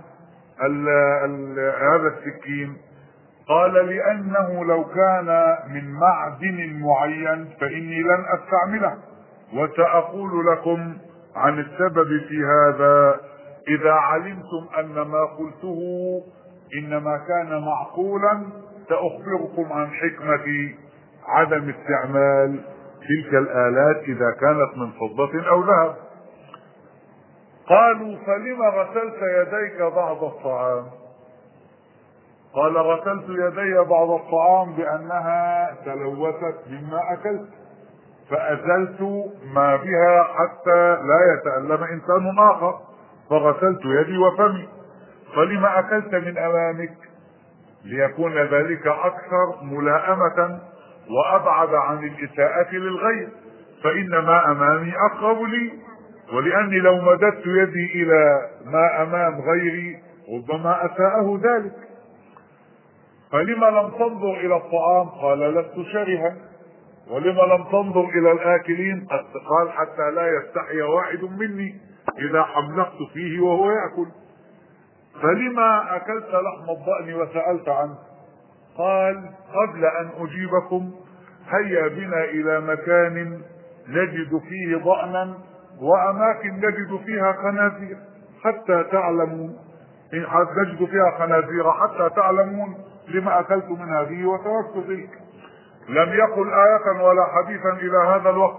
هذا السكين؟ قال لأنه لو كان من معدن معين فإني لن أستعمله، وسأقول لكم عن السبب في هذا إذا علمتم أن ما قلته إنما كان معقولا. سأخبركم عن حكمة عدم استعمال تلك الآلات إذا كانت من فضة أو ذهب. قالوا فلما غسلت يديك بعد الطعام؟ قال غسلت يدي بعد الطعام بأنها تلوثت مما أكلت، فأزلت ما بها حتى لا يتألم إنسان آخر، فغسلت يدي وفمي. فلما أكلت من أمامك؟ ليكون ذلك أكثر ملائمة وأبعد عن الإساءة للغير، فإن ما أمامي أقرب لي، ولأني لو مددت يدي إلى ما أمام غيري ربما أساءه ذلك. فلما لم تنظر إلى الطعام؟ قال لست شرها. ولما لم تنظر إلى الآكلين؟ قال حتى لا يستحي واحد مني إذا حملقت فيه وهو يأكل. فلما أكلت لحم الضأن وسألت عنه؟ قال قبل أن أجيبكم هيا بنا إلى مكان نجد فيه ضأنا وأماكن نجد فيها خنازير حتى تعلمون، نجد فيها خنازير حتى تعلمون لما أكلت من هذه وتركت تلك. لم يقل آية ولا حديثا إلى هذا الوقت.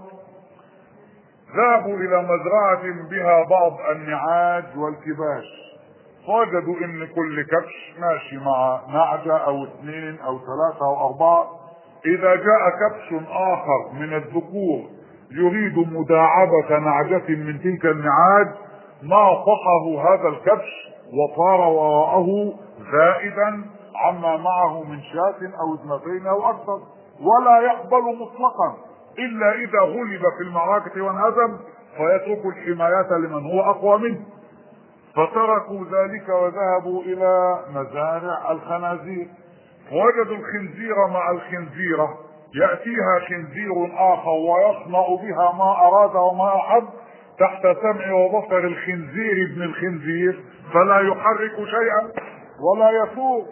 ذهبوا إلى مزرعة بها بعض النعاج والكباش، فوجدوا ان كل كبش ماشي مع نعجة او 2 أو 3 أو 4. اذا جاء كبش اخر من الذكور يريد مداعبة نعجة من تلك النعاج ناطحه هذا الكبش وطار وراءه زائدا عما معه من شاة او 2 أو اكثر، ولا يقبل مطلقا الا اذا غلب في المعركة وانهزم، فيترك الحماية لمن هو اقوى منه. فتركوا ذلك وذهبوا الى مزارع الخنازير، وجدوا الخنزير مع الخنزيرة، يأتيها خنزير اخر ويصنع بها ما اراد وما احب تحت سمع وبصر الخنزير ابن الخنزير، فلا يحرك شيئا ولا يفوق.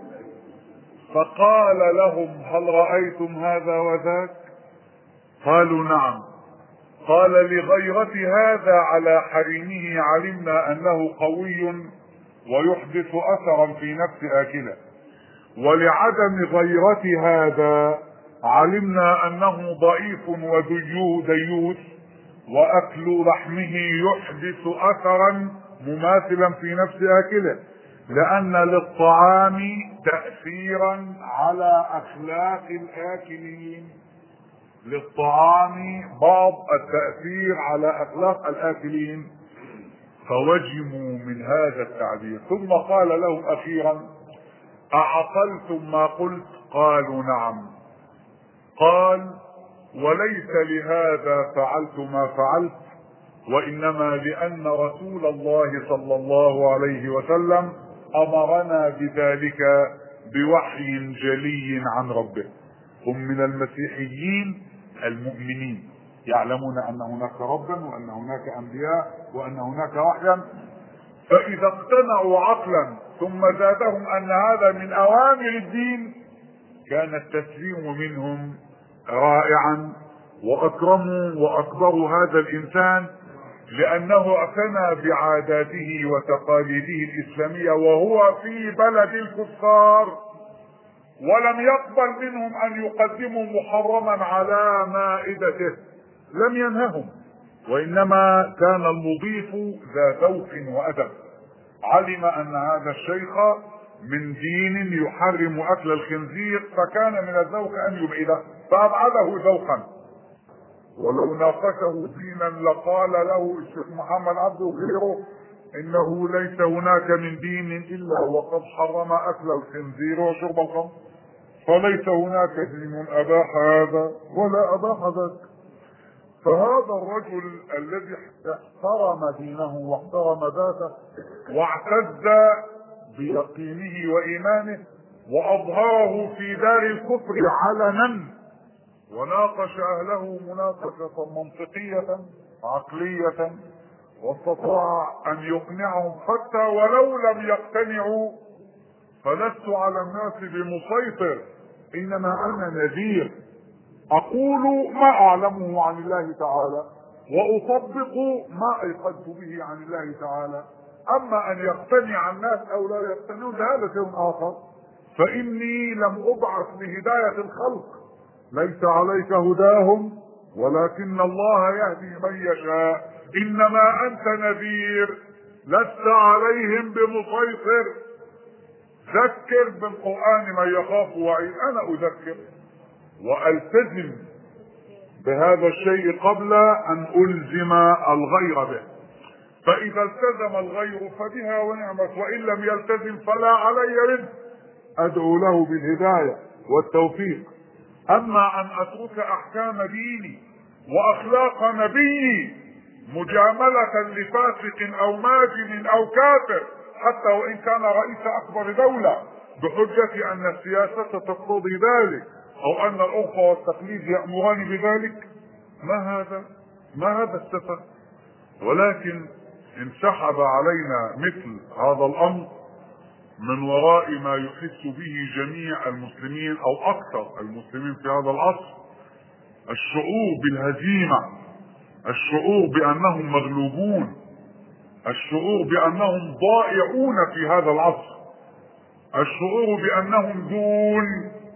فقال لهم هل رأيتم هذا وذاك؟ قالوا نعم. قال لغيرة هذا على حريمه علمنا انه قوي ويحدث اثرا في نفس اكله، ولعدم غيرة هذا علمنا انه ضعيف وديوث واكل لحمه يحدث اثرا مماثلا في نفس اكله، لان للطعام تأثيرا على اخلاق الاكلين. للطعام بعض التأثير على اخلاق الاكلين. فوجموا من هذا التعبير، ثم قال لهم اخيرا اعقلتم ما قلت؟ قالوا نعم. قال وليس لهذا فعلت ما فعلت، وانما لان رسول الله صلى الله عليه وسلم امرنا بذلك بوحي جلي عن ربه. هم من المسيحيين المؤمنين يعلمون ان هناك ربا وان هناك انبياء وان هناك وحيا، فاذا اقتنعوا عقلا ثم زادهم ان هذا من اوامر الدين كان التسليم منهم رائعا، واكرموا واكبروا هذا الانسان لانه اعتنى بعاداته وتقاليده الاسلاميه وهو في بلد الكفار، ولم يقبل منهم ان يقدموا محرما على مائدته، لم ينههم، وانما كان المضيف ذا ذوق وادب. علم ان هذا الشيخ من دين يحرم اكل الخنزير، فكان من الذوق ان يبعده فابعده ذوقا. ولو ناقشه دينا لقال له الشيخ محمد عبد وغيره انه ليس هناك من دين الا وقد حرم اكل الخنزير وشرب الخمر، فليس هناك دين اباح هذا ولا اباح ذاك. فهذا الرجل الذي احترم دينه واحترم ذاته واعتز بيقينه وايمانه واظهره في دار الكفر علنا، وناقش اهله مناقشة منطقية عقلية، واستطاع ان يقنعهم حتى ولو لم يقتنعوا. فلست على الناس بمسيطر، انما انا نذير، اقول ما اعلمه عن الله تعالى واطبق ما ايقنت به عن الله تعالى. اما ان يقتنع الناس او لا يقتنعون هذا شيء اخر، فاني لم ابعث لهداية الخلق، ليس عليك هداهم ولكن الله يهدي من يشاء، انما انت نذير لست عليهم بمسيطر. ذكر بالقرآن من يخاف وعيد. أنا أذكر وألتزم بهذا الشيء قبل أن ألزم الغير به، فإذا التزم الغير فبها ونعمت، وإن لم يلتزم فلا علي رزق، أدعو له بالهداية والتوفيق. أما أن أترك أحكام ديني وأخلاق نبيي مجاملة لفاسق أو ماجن أو كافر حتى وإن كان رئيس أكبر دولة بحجة أن السياسة تقتضي ذلك أو أن الأخوة والتقليد يأمران بذلك، ما هذا السفه. ولكن انسحب علينا مثل هذا الأمر من وراء ما يحس به جميع المسلمين أو أكثر المسلمين في هذا العصر، الشعور بالهزيمة، الشعور بأنهم مغلوبون، الشعور بأنهم ضائعون في هذا العصر، الشعور بأنهم دون،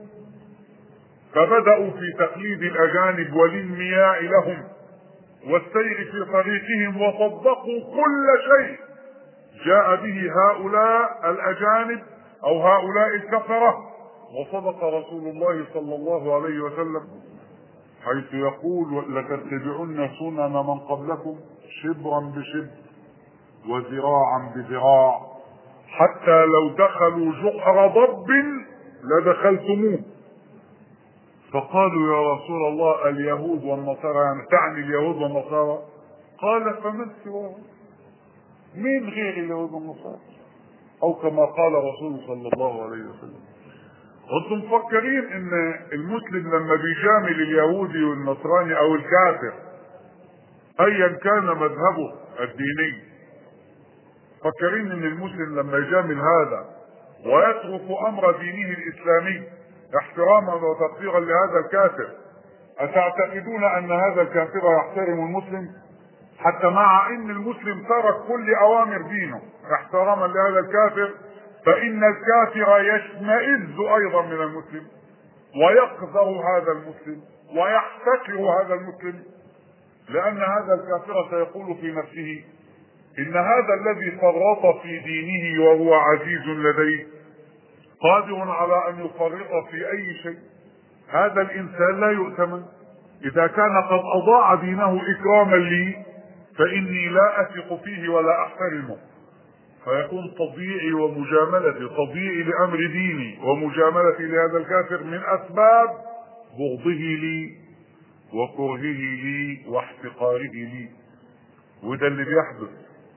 فبدأوا في تقليد الأجانب والانمياء لهم والسير في طريقهم وصدقوا كل شيء جاء به هؤلاء الأجانب أو هؤلاء الكفرة. وصدق رسول الله صلى الله عليه وسلم حيث يقول لتتبعن سنن من قبلكم شبرا بشبر وذراعا بذراع حتى لو دخلوا جحر ضب لدخلتموه. فقالوا يا رسول الله اليهود والنصارى، يعني تعني اليهود والنصارى؟ قال فمن سواهم؟ مين غير اليهود والنصارى؟ او كما قال رسول صلى الله عليه وسلم. انتم مفكرين ان المسلم لما بيجامل اليهودي والنصراني او الكافر ايا كان مذهبه الديني، فكرين ان المسلم لما يجامل هذا ويترك امر دينه الاسلامي احتراما وتقديرا لهذا الكافر، اتعتقدون ان هذا الكافر يحترم المسلم؟ حتى مع ان المسلم ترك كل اوامر دينه احتراما لهذا الكافر، فان الكافر يشمئز ايضا من المسلم ويقذر هذا المسلم ويحتكر هذا المسلم، لان هذا الكافر سيقول في نفسه ان هذا الذي فرط في دينه وهو عزيز لديه قادر على ان يفرط في اي شيء. هذا الانسان لا يؤتمن، اذا كان قد اضاع دينه اكراما لي فاني لا اثق فيه ولا احترمه، فيكون تضييعي ومجاملتي، تضييعي لامر ديني ومجاملتي لهذا الكافر من اسباب بغضه لي وكرهه لي واحتقاره لي. وده اللي بيحدث.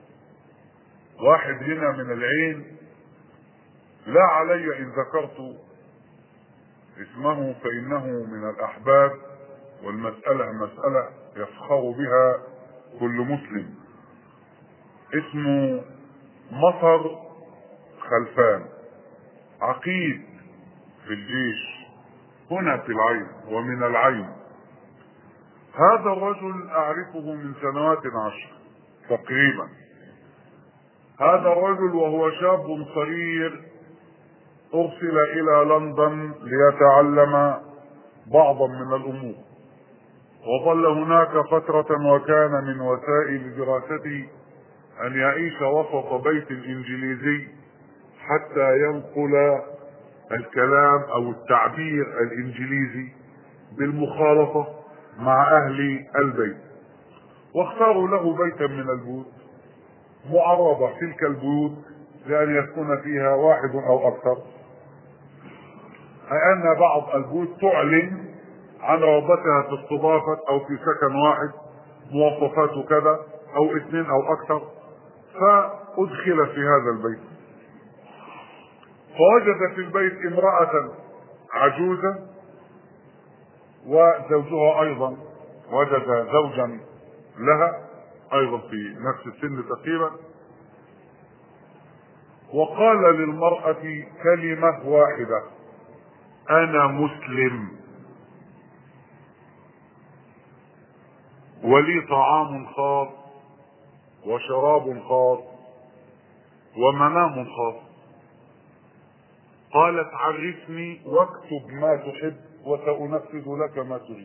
واحد هنا من العين لا علي ان ذكرت اسمه فانه من الاحباب، والمسألة مسألة يفخر بها كل مسلم، اسمه مطر خلفان، عقيد في الجيش هنا في العين ومن العين. هذا الرجل اعرفه من سنوات 10 تقريبا. هذا الرجل وهو شاب صغير ارسل الى لندن ليتعلم بعضا من الامور، وظل هناك فترة، وكان من وسائل دراسته ان يعيش وسط بيت انجليزي حتى ينقل الكلام او التعبير الانجليزي بالمخالطة مع اهل البيت. واختاروا له بيتا من البيوت معرضة، تلك البيوت لان يسكن فيها واحد او اكثر، اي ان بعض البيوت تعلن عن رغبتها في استضافة او في سكن واحد مواصفاته كذا او 2 او اكثر، فادخل في هذا البيت فوجد في البيت امرأة عجوزة وزوجها ايضا وجد زوجا لها ايضا في نفس السن تقريبا، وقال للمرأة كلمة واحدة: انا مسلم ولي طعام خاص وشراب خاص ومنام خاص. قالت: عرفني واكتب ما تحب وسأنفذ لك ما تريد.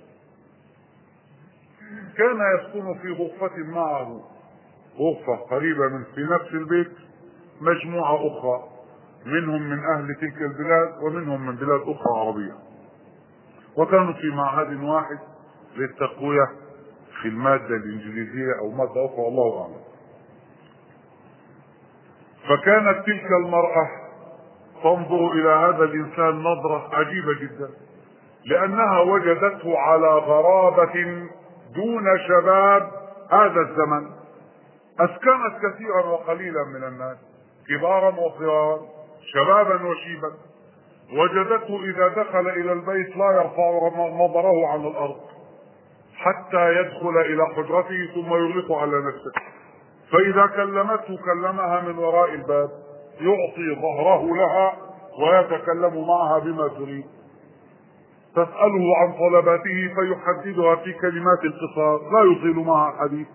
كان يسكن في غرفة معه، غرفة قريبة من في نفس البيت، مجموعة أخرى منهم من أهل تلك البلاد ومنهم من بلاد أخرى عربية، وكانوا في معهد واحد للتقوية في المادة الإنجليزية أو مادة أخرى والله أعلم. فكانت تلك المرأة تنظر إلى هذا الإنسان نظرة عجيبة جدا، لأنها وجدته على غرابة دون شباب هذا الزمن. أسكنت كثيرا وقليلا من الناس، كبارا وصغارا، شبابا وشيبا. وجدته إذا دخل إلى البيت لا يرفع نظره عن الأرض حتى يدخل إلى حجرته ثم يغلق على نفسه. فإذا كلمته كلمها من وراء الباب، يعطي ظهره لها ويتكلم معها بما تريد. تسأله عن طلباته فيحددها في كلمات القصار، لا يطيل معها الحديث.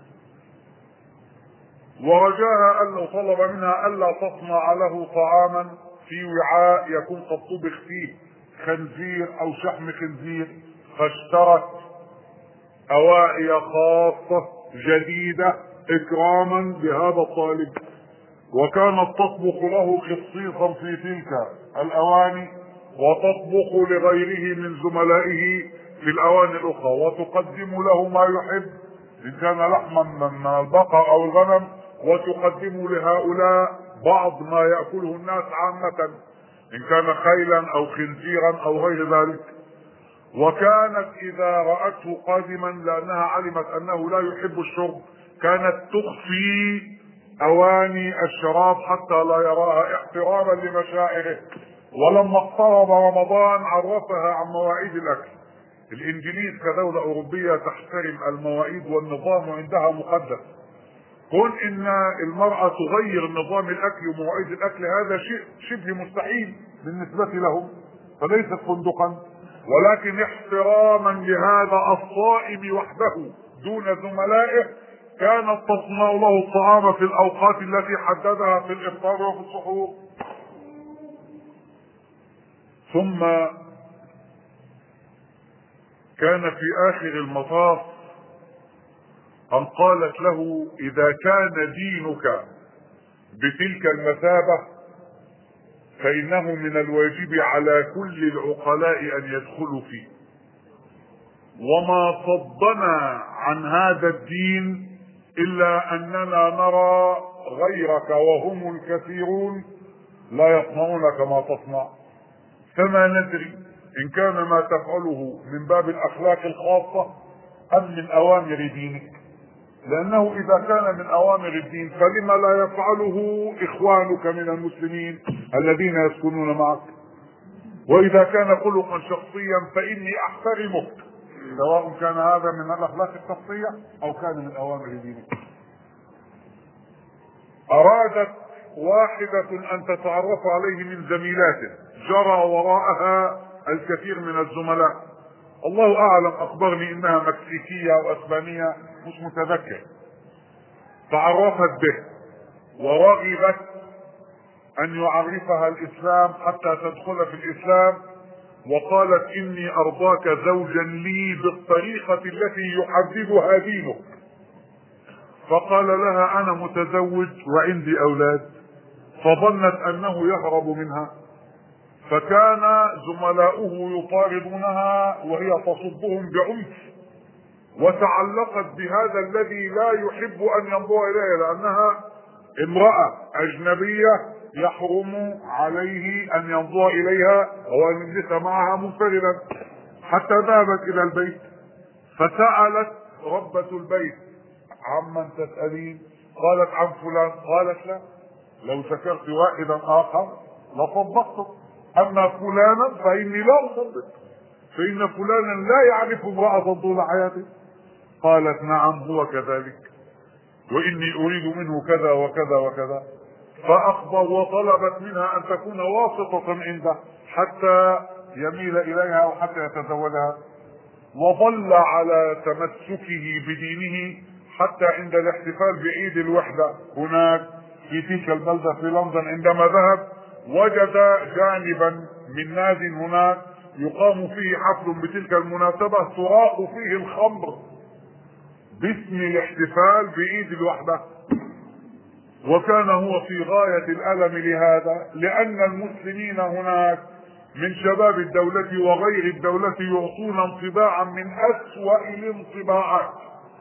ورجاها أنه طلب منها ألا تصنع له طعاما في وعاء يكون قد طبخ فيه خنزير أو شحم خنزير، فاشترت أوائل خاصة جديدة إكراما بهذا الطالب، وكانت تطبخ له خصيصا في تلك الأواني، وتطبخ لغيره من زملائه في الأواني الأخرى، وتقدم له ما يحب إن كان لحما من البقر أو الغنم، وتقدم لهؤلاء بعض ما يأكله الناس عامة إن كان خيلا أو خنزيرا أو غير ذلك. وكانت إذا رأته قادما لأنها علمت أنه لا يحب الشرب كانت تخفي أواني الشراب حتى لا يراها احتراما لمشاعره. ولما اقترب رمضان عرفها عن مواعيد الأكل. الإنجليز كدولة أوروبية تحترم المواعيد والنظام عندها مقدس. كون إن المرأة تغير نظام الأكل ومواعيد الأكل هذا شيء شبه مستحيل بالنسبة لهم، فليست فندقا، ولكن احتراما لهذا الصائم وحده دون زملائه كانت تصنع له الطعام في الأوقات التي حددها في الإفطار وفي السحور. ثم كان في آخر المطاف أن قالت له: إذا كان دينك بتلك المثابة فإنه من الواجب على كل العقلاء أن يدخلوا فيه، وما صدنا عن هذا الدين إلا أننا نرى غيرك وهم الكثيرون لا يصنعون كما تصنع، فما ندري إن كان ما تفعله من باب الأخلاق الخاصة أم من أوامر دينك، لأنه إذا كان من أوامر الدين فلما لا يفعله إخوانك من المسلمين الذين يسكنون معك؟ وإذا كان خلقا شخصيا فإني أحترمك سواء كان هذا من الأخلاق الشخصية أو كان من أوامر دينك. أرادت واحدة أن تتعرف عليه من زميلاته، جرى وراءها الكثير من الزملاء، الله أعلم أخبرني إنها مكسيكية أو أسبانية مش متذكر. تعرفت به ورغبت أن يعرفها الإسلام حتى تدخل في الإسلام، وقالت: إني أرضاك زوجا لي بالطريقة التي يحددها دينك. فقال لها: أنا متزوج وعندي أولاد. فظنت أنه يهرب منها، فكان زملاؤه يطاردونها وهي تصدهم بعنف، وتعلقت بهذا الذي لا يحب أن ينظر إليها لأنها امرأة أجنبية يحرم عليه أن ينظر إليها وأن يجلس معها منفردا، حتى ذهبت إلى البيت فسألت ربة البيت: عمن تسألين؟ قالت: عن فلان. قالت: لا، لو ذكرت واحدا آخر لصدقته، أما فلانا فإني لا أصدق، فإن فلانا لا يعرف امرأة طول حياته. قالت: نعم هو كذلك، وإني أريد منه كذا وكذا وكذا. فأخبر وطلبت منها أن تكون واسطة عنده حتى يميل إليها وحتى يتزوجها، وظل على تمسكه بدينه حتى عند الاحتفال بعيد الوحدة هناك في تلك البلدة في لندن، عندما ذهب وجد جانبا من ناد هناك يقام فيه حفل بتلك المناسبة تراق فيه الخمر باسم الاحتفال بعيد الوحدة. وكان هو في غاية الألم لهذا، لأن المسلمين هناك من شباب الدولة وغير الدولة يعطون انطباعا من أسوأ الانطباعات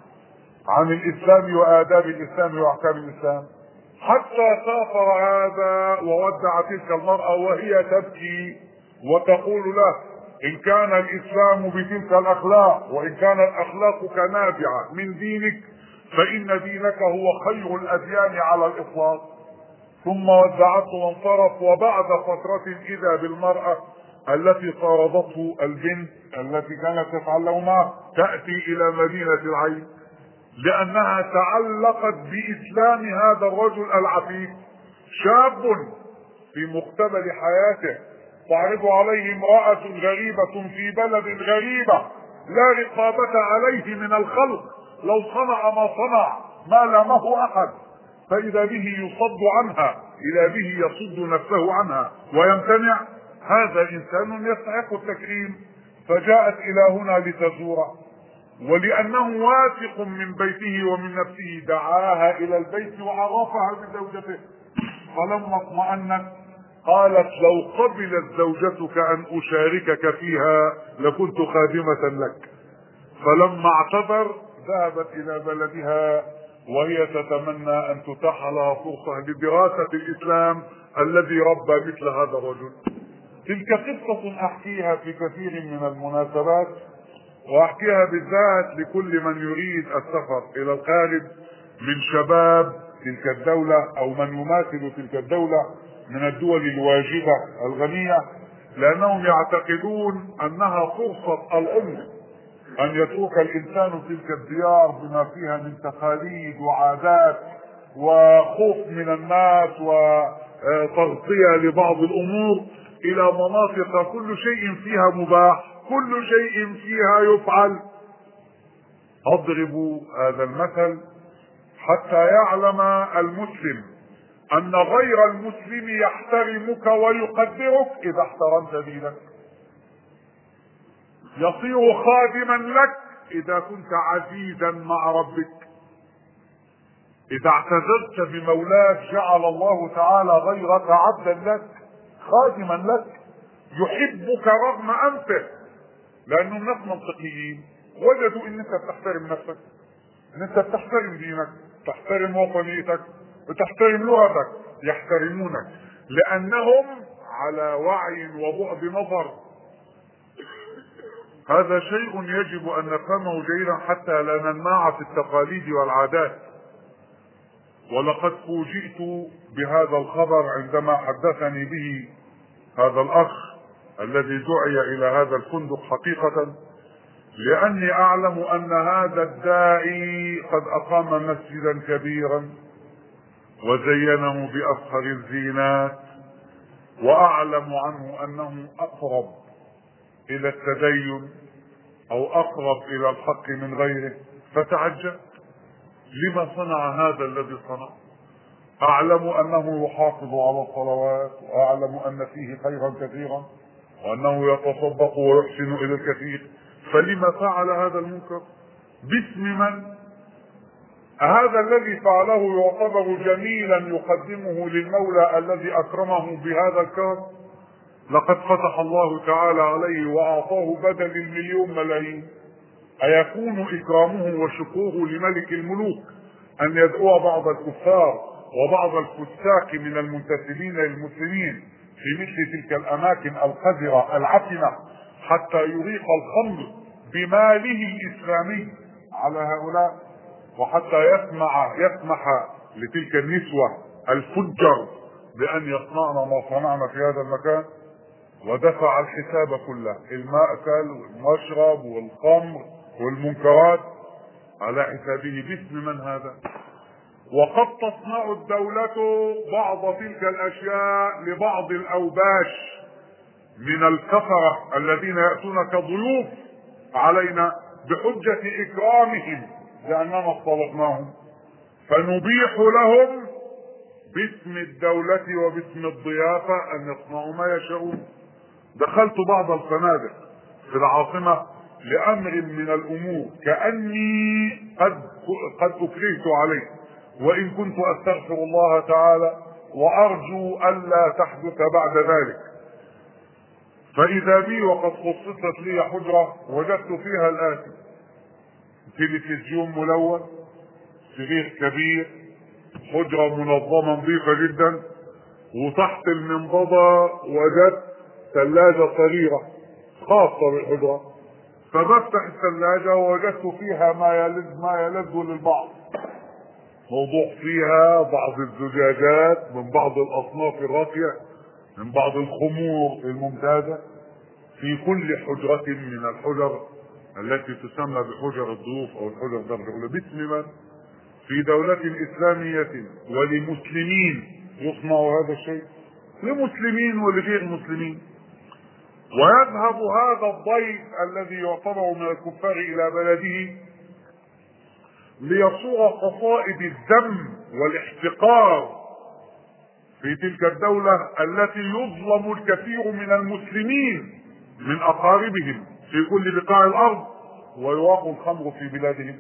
عن الإسلام وآداب الإسلام وأحكام الإسلام، حتى سافر هذا وودع تلك المرأة وهي تبكي وتقول له: إن كان الإسلام بتلك الأخلاق، وإن كان الأخلاق نابعة من دينك، فإن دينك هو خير الأديان على الإطلاق. ثم ودعته وانصرف. وبعد فترة إذا بالمرأة التي طاردته البنت التي كانت تتعلم معه تأتي إلى مدينة العين، لأنها تعلقت بإسلام هذا الرجل العفيف، شاب في مقتبل حياته، تعرض عليه امرأة غريبة في بلد غريبة لا رقابة عليه من الخلق، لو صنع ما صنع ما لامه أحد، فإذا به يصد عنها، إذا به يصد نفسه عنها ويمتنع. هذا إنسان يستحق التكريم. فجاءت إلى هنا لتزوره، ولأنه واثق من بيته ومن نفسه دعاها إلى البيت وعرفها بزوجته. فلما اطمأنت قالت: لو قبلت زوجتك أن أشاركك فيها لكنت خادمة لك. فلما اعتذر ذهبت إلى بلدها وهي تتمنى أن تتاح لها فرصة لدراسة الإسلام الذي ربى مثل هذا الرجل. تلك قصة أحكيها في كثير من المناسبات، وأحكيها بالذات لكل من يريد السفر إلى الخارج من شباب تلك الدولة أو من يماثل تلك الدولة من الدول الواجبة الغنية، لأنهم يعتقدون أنها فرصة العمر أن يترك الإنسان تلك الديار بما فيها من تقاليد وعادات وخوف من الناس وتغطية لبعض الأمور إلى مناطق كل شيء فيها مباح، كل شيء فيها يفعل. أضرب هذا المثل حتى يعلم المسلم أن غير المسلم يحترمك ويقدرك إذا احترمت دينك، يصير خادما لك إذا كنت عزيزا مع ربك. إذا اعتذرت بمولاك جعل الله تعالى غيرك عبدا لك خادما لك، يحبك رغم أنفه، لأنه الناس منطقيين وجدوا إن أنت بتحترم نفسك، إن أنت بتحترم دينك، تحترم وطنيتك، وتحترم لغتك، يحترمونك لأنهم على وعي وبعد نظر. هذا شيء يجب أن نفهمه جيدا حتى لا ننماع في التقاليد والعادات. ولقد فوجئت بهذا الخبر عندما حدثني به هذا الأخ الذي دعي إلى هذا الفندق حقيقة، لأني أعلم أن هذا الداعي قد أقام مسجدا كبيرا وزينه بأفخر الزينات، وأعلم عنه أنه أقرب إلى التدين أو أقرب إلى الحق من غيره، فتعجب لما صنع هذا الذي صنع. أعلم أنه يحافظ على الصلوات، وأعلم أن فيه خيرا كثيرا، وأنه يتصدق ويحسن إلى الكثير، فلما فعل هذا المنكر؟ باسم من؟ هذا الذي فعله يعتبر جميلا يقدمه للمولى الذي أكرمه بهذا الكرم؟ لقد فتح الله تعالى عليه وأعطاه بدل المليون ملايين. أيكون إكرامه وشكره لملك الملوك أن يدعو بعض الكفار وبعض الفساق من المنتسبين للمسلمين في مثل تلك الأماكن القذرة العفنة حتى يريق الخمر بماله الإسلامي على هؤلاء، وحتى يسمح لتلك النسوة الفجر بأن يصنعن ما صنعن في هذا المكان، ودفع الحساب كله، المأكل والمشرب والخمر والمنكرات، على حسابه. باسم من هذا؟ وقد تصنع الدولة بعض تلك الأشياء لبعض الأوباش من الكفرة الذين يأتون كضيوف علينا بحجة إكرامهم لأننا اصطلحناهم، فنبيح لهم باسم الدولة وباسم الضيافة أن يصنعوا ما يشاءون. دخلت بعض الفنادق في العاصمة لأمر من الأمور كأني قد أكرهت عليه، وإن كنت أستغفر الله تعالى وأرجو ألا تحدث بعد ذلك. فإذا بي وقد خصصت لي حجرة وجدت فيها الآتي: تلفزيون ملون، سرير كبير، حجرة منظمة نظيفة جدا، وتحت المنضدة وجدت ثلاجة صغيرة خاصة بالحجرة. فبفتح الثلاجة ووجدت فيها ما يلذ للبعض، موضوع فيها بعض الزجاجات من بعض الأصناف الراقية، من بعض الخمور الممتازة، في كل حجرة من الحجر التي تسمى بحجر الضيوف أو الحجر درجة أولى. باسم من؟ في دولة إسلامية ولمسلمين يصنع هذا الشيء، لمسلمين ولغير مسلمين. ويذهب هذا الضيف الذي يعتبر من الكفار إلى بلده ليصوغ قصائد الذم والاحتقار في تلك الدولة التي يظلم الكثير من المسلمين من أقاربهم في كل بقاع الأرض، ويواق الخمر في بلادهم.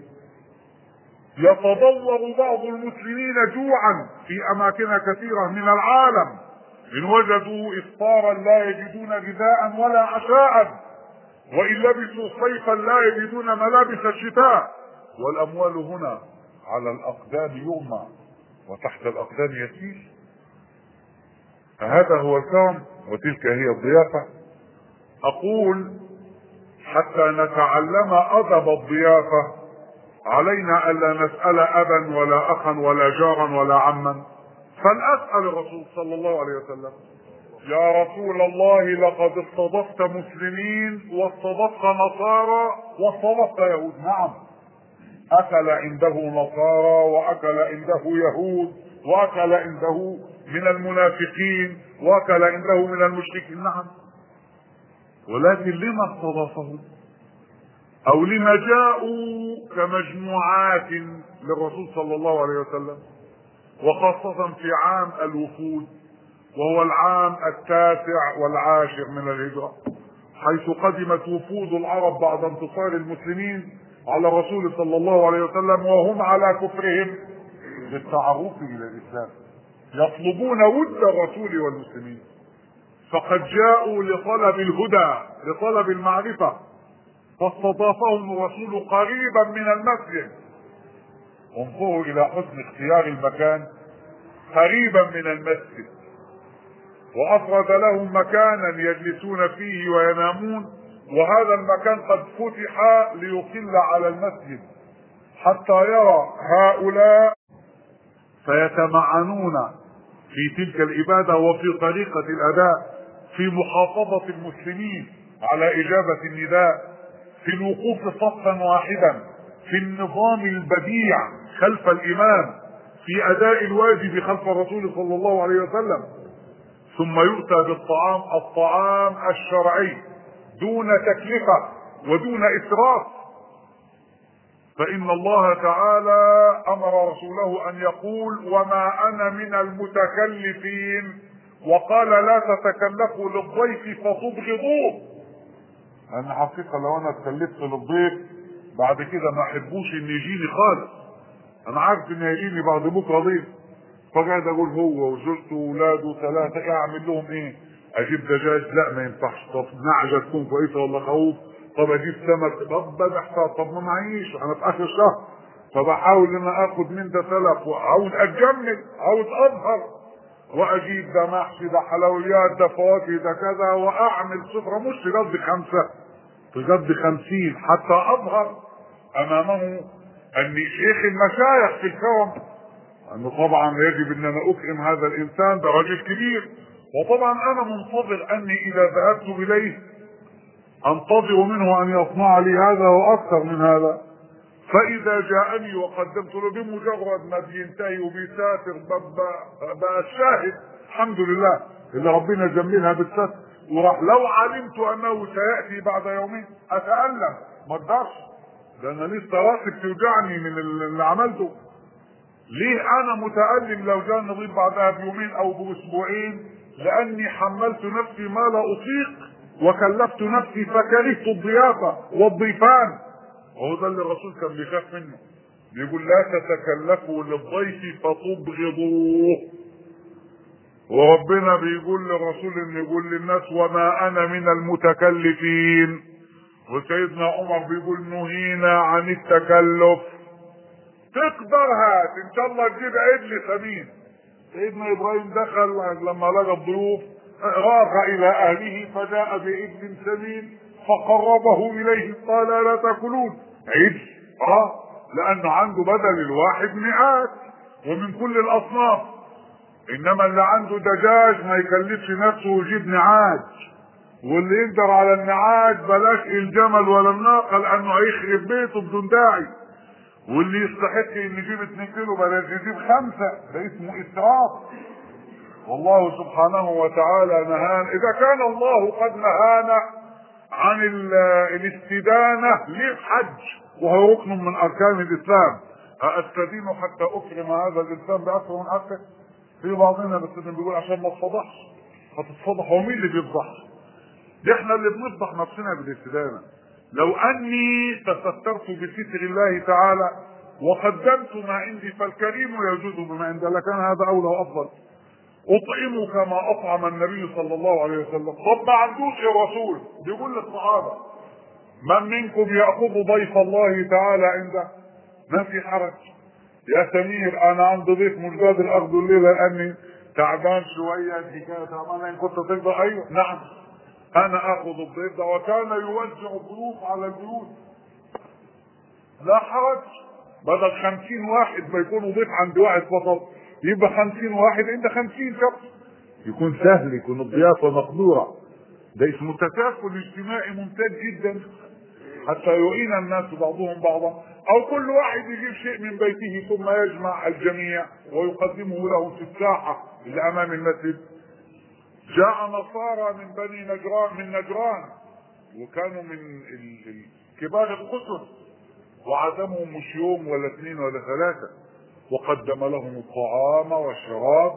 يتضور بعض المسلمين جوعا في أماكن كثيرة من العالم، إن وجدوا إفطارا لا يجدون غذاء ولا عشاء، وإن لبسوا صيفا لا يجدون ملابس الشتاء، والأموال هنا على الأقدام يرمى وتحت الأقدام يسير. فهذا هو الكرم وتلك هي الضيافة. أقول حتى نتعلم أدب الضيافة علينا ألا نسأل أبا ولا أخا ولا جارا ولا عما، فلأسأل الرسول صلى الله عليه وسلم: يا رسول الله، لقد استضفت مسلمين واستضفت نصارى واستضفت يهود. نعم، أكل عنده نصارى وأكل عنده يهود وأكل عنده من المنافقين وأكل عنده من المشركين. نعم، ولكن لما استضافهم؟ أو لما جاءوا كمجموعات للرسول صلى الله عليه وسلم، وخاصة في عام الوفود، وهو العام 19 من الهجرة، حيث قدمت وفود العرب بعد انتصار المسلمين على الرسول صلى الله عليه وسلم وهم على كفرهم بالتعرف إلى الإسلام، يطلبون ود الرسول والمسلمين. فقد جاءوا لطلب الهدى، لطلب المعرفة، فاستضافهم الرسول قريبا من المسجد. انظروا إلى حسن اختيار المكان، قريبا من المسجد، وأفرد لهم مكانا يجلسون فيه وينامون، وهذا المكان قد فتح ليطل على المسجد حتى يرى هؤلاء فيتمعنون في تلك العبادة وفي طريقة الأداء، في محافظة المسلمين على إجابة النداء، في الوقوف صفا واحدا، في النظام البديع خلف الإمام، في أداء الواجب خلف الرسول صلى الله عليه وسلم. ثم يؤتى بالطعام، الطعام الشرعي، دون تكلفة ودون إسراف. فإن الله تعالى أمر رسوله أن يقول: وما أنا من المتكلفين، وقال: لا تتكلفوا للضيف فتبغضوه. أنا حقيقة لو أنا اتكلفت للضيف بعد كده ما أحبوش إن يجيني خالص. أنا عارف إن يجيني بعد بكرة ضيف، فقاعد أقول هو وزوجته وولاده 3، أعمل لهم إيه؟ أجيب دجاج؟ لا ما ينفعش. طب نعجة تكون كويسة ولا خوف؟ طب أجيب سمك؟ طب بحتاج، طب ما معيش، أنا في آخر الشهر، فبحاول إن أنا آخد من ده سلف، وعاوز أتجمل، عاوز أظهر، وأجيب ده محشي، ده حلويات، ده فواكه، ده كذا، وأعمل سفرة مش تقضي 5، تقضي 50 حتى أظهر أمامه أني شيخ المشايخ في الكرم، أنه طبعا يجب أن أنا أكرم هذا الإنسان، ده راجل كبير، وطبعا أنا منتظر أني إذا ذهبت إليه أنتظر منه أن يصنع لي هذا وأكثر من هذا. فإذا جاءني وقدمت له بمجرد ما بينتهي وبيسافر بقى الشاهد الحمد لله اللي ربنا جملها بالستر، وراح لو علمت أنه سيأتي بعد يومين أتألم، ما اقدرش، لأن لسه راسي بتوجعني من اللي عملته. ليه أنا متألم لو جاء نضيف بعدها بيومين أو بأسبوعين؟ لأني حملت نفسي ما لا أطيق وكلفت نفسي فكرهت الضيافة والضيفان. وهو ده اللي الرسول كان بيخاف منه. بيقول لا تتكلفوا للضيف فتبغضوه. وربنا بيقول للرسول ان يقول للناس وما انا من المتكلفين. وسيدنا عمر بيقول نهينا عن التكلف. تقدر هات ان شاء الله تجيب عجل ثمين. سيدنا ابراهيم دخل لما لقى الضيوف راح الى اهله فجاء بعجل ثمين فقربه اليه قال الا تاكلون. عجل لانه عنده بدل الواحد مئات ومن كل الاصناف. انما اللي عنده دجاج ما يكلفش نفسه ويجيب نعاج، واللي يقدر على النعاج بلاش الجمل ولا الناقه لانه هيخرب بيته بدون داعي. واللي يستحق ان يجيب 2 كيلو بلاش يجيب 5. ده اسمه اسراف. والله سبحانه وتعالى نهانا. اذا كان الله قد نهانا عن الاستدانه للحج وهو ركن من اركان الاسلام، أستدين حتى اكرم هذا الانسان باكثر من حقه؟ في بعضنا بس بيقول عشان ما تصفضحش. هتتصفضح؟ هو مين اللي بيفضح؟ ده احنا اللي بنفضح نفسنا بالاستدانه. لو اني تسترت بستر الله تعالى وقدمت ما عندي فالكريم يجوز بما عند لكان هذا اولى وافضل. اطعموا كما اطعم النبي صلى الله عليه وسلم. طب ما عندوش يا رسول، بيقول للصحابه من منكم ياخذ ضيف الله تعالى عنده؟ ما في حرج يا سمير، انا عندي ضيف مش قادر اخذه الليله لاني تعبان شويه، الحكايه تعبانه، ان كنت تقدر. ايوه نعم انا اخذ الضيف ده. وكان يوزع الضيوف على البيوت لا حرج. بدل 50 واحد ما يكونوا ضيف عند واحد فقط يبقى 50 واحد عند 50 شخص، يكون سهل، يكون الضيافه مقدوره. ده اسمه تكافل اجتماعي ممتاز جدا حتى يعين الناس بعضهم بعضا. او كل واحد يجيب شيء من بيته ثم يجمع الجميع ويقدمه له في الساحه اللي امام المسجد. جاء نصارى من بني نجران من نجران وكانوا من كبار القطر وعزمهم مش يوم ولا 2 ولا 3 وقدم لهم الطعام والشراب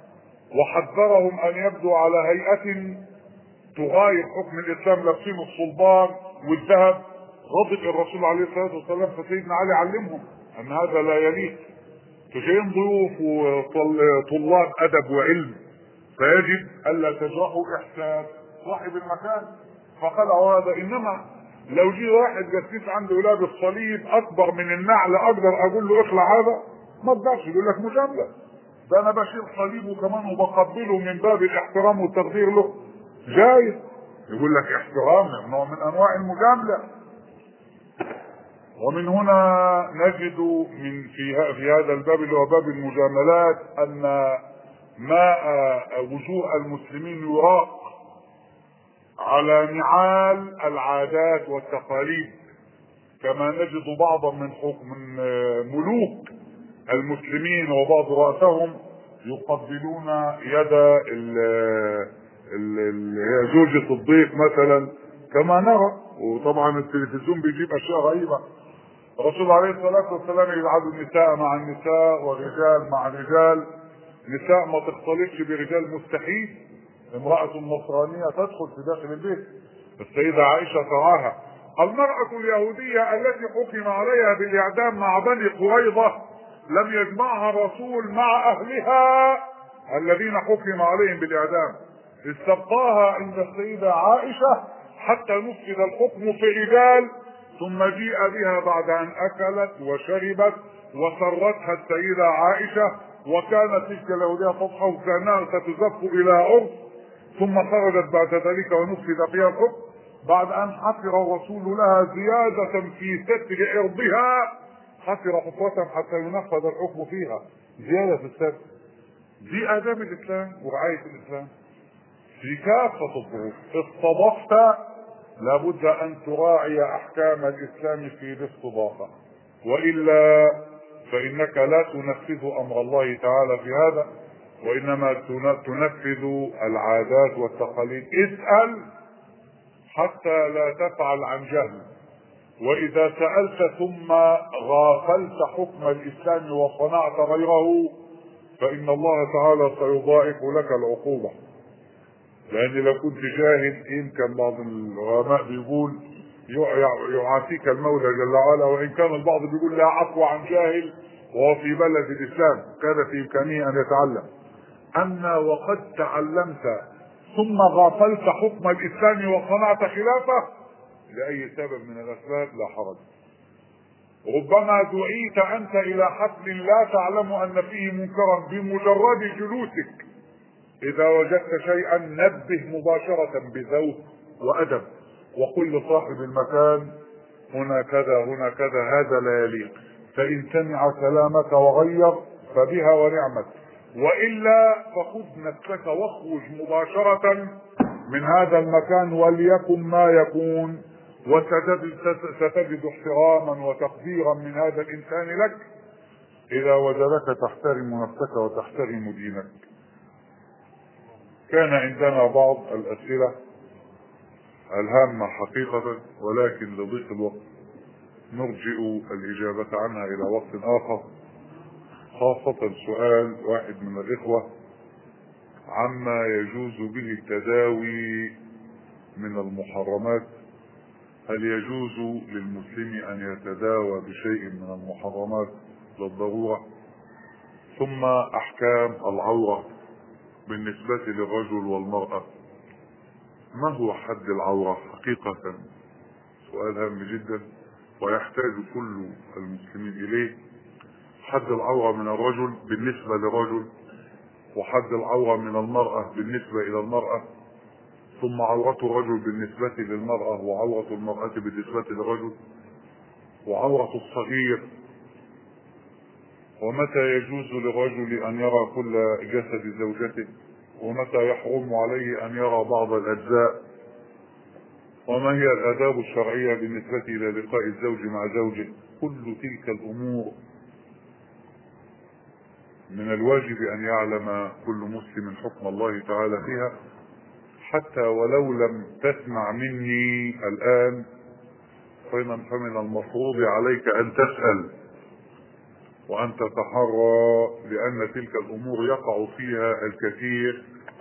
وحذرهم ان يبدوا على هيئة تغاير حكم الاسلام لابسين الصلبان والذهب. غضب الرسول عليه الصلاه والسلام فسيدنا علي علمهم ان هذا لا يليق. تجين ضيوف وطلاب ادب وعلم فيجب الا تجرحوا احساس صاحب المكان فخلعوا هذا. انما لو جه واحد جسيس عنده لابس صليب اكبر من النعل اقدر اقول له اخلع هذا؟ ما اقدرش. يقول لك مجامله. ده انا بشيل صليبه كمان وبقبله من باب الاحترام والتقدير له. جايز. يقول لك احترام نوع من انواع المجامله. ومن هنا نجد في هذا الباب اللي هو باب المجاملات ان ماء وجوه المسلمين يراق على نعال العادات والتقاليد، كما نجد بعضا من ملوك المسلمين وبعض رؤسهم يقبلون يد زوجة الضيف مثلا كما نرى. وطبعا التلفزيون بيجيب اشياء غريبة. الرسول عليه الصلاة والسلام يجعل النساء مع النساء والرجال مع الرجال. نساء ما تختلطش برجال مستحيل. امرأة نصرانية تدخل في داخل البيت. السيدة عائشة تراها. المرأة اليهودية التي حكم عليها بالإعدام مع بني قريظة لم يجمعها الرسول مع أهلها الذين حكم عليهم بالإعدام. استبقاها عند السيدة عائشة حتى نفذ الحكم في رجال ثم جيء بها بعد أن أكلت وشربت وسرتها السيدة عائشة وكانت تلك اليهودية تضحى وكانها ستزف إلى عرس ثم خرجت بعد ذلك ونفذ فيها الحكم بعد أن حفر الرسول لها زيادة في ستر عرضها. حفر حفرة حتى ينفذ الحكم فيها زيادة في الستر. دي آداب الإسلام ورعاية الإسلام في كافة الظروف. استضفت لابد أن تراعي أحكام الإسلام في الاستضافة وإلا فإنك لا تنفذ أمر الله تعالى في هذا وإنما تنفذ العادات والتقاليد. اسأل حتى لا تفعل عن جهل. وإذا سألت ثم غافلت حكم الإسلام وصنعت غيره فإن الله تعالى سيضاعف لك العقوبة. لأن لو كنت جاهل يمكن بعض العلماء بيقول يعافيك المولى جل وعلا. وان كان البعض بيقول لا عفو عن جاهل وهو في بلد الاسلام كان في امكانه ان يتعلم. اما وقد تعلمت ثم غافلت حكم الاسلام وصنعت خلافه لاي سبب من الاسباب لا حرج. ربما دعيت انت الى حفل لا تعلم ان فيه منكرا بمجرد جلوسك، اذا وجدت شيئا نبه مباشرة بذوق وادب وقل لصاحب المكان هنا كذا هنا كذا هذا لا يليق، فان سمع كلامك وغير فبها ونعمت، والا فخذ نفسك واخرج مباشرة من هذا المكان وليكن ما يكون، وستجد احتراما وتقديرا من هذا الانسان لك اذا وجدك تحترم نفسك وتحترم دينك. كان عندنا بعض الاسئلة الهامة حقيقة، ولكن لضيق الوقت نرجئ الاجابة عنها الى وقت اخر، خاصة سؤال واحد من الاخوة عما يجوز به التداوي من المحرمات. هل يجوز للمسلم ان يتداوى بشيء من المحرمات للضرورة؟ ثم احكام العورة بالنسبة للرجل والمرأة. ما هو حد العورة حقيقة؟ سؤال هام جدا ويحتاج كل المسلمين اليه. حد العورة من الرجل بالنسبة للرجل، وحد العورة من المرأة بالنسبة الى المرأة، ثم عورة الرجل بالنسبة للمرأة وعورة المرأة بالنسبة للرجل، وعورة الصغير، ومتى يجوز للرجل ان يرى كل جسد زوجته، ومتى يحرم عليه ان يرى بعض الاجزاء، وما هي الاداب الشرعية بالنسبة الى لقاء الزوج مع زوجه. كل تلك الامور من الواجب ان يعلم كل مسلم حكم الله تعالى فيها، حتى ولو لم تسمع مني الان فمن المفروض عليك ان تسأل وان تتحرى، لان تلك الامور يقع فيها الكثير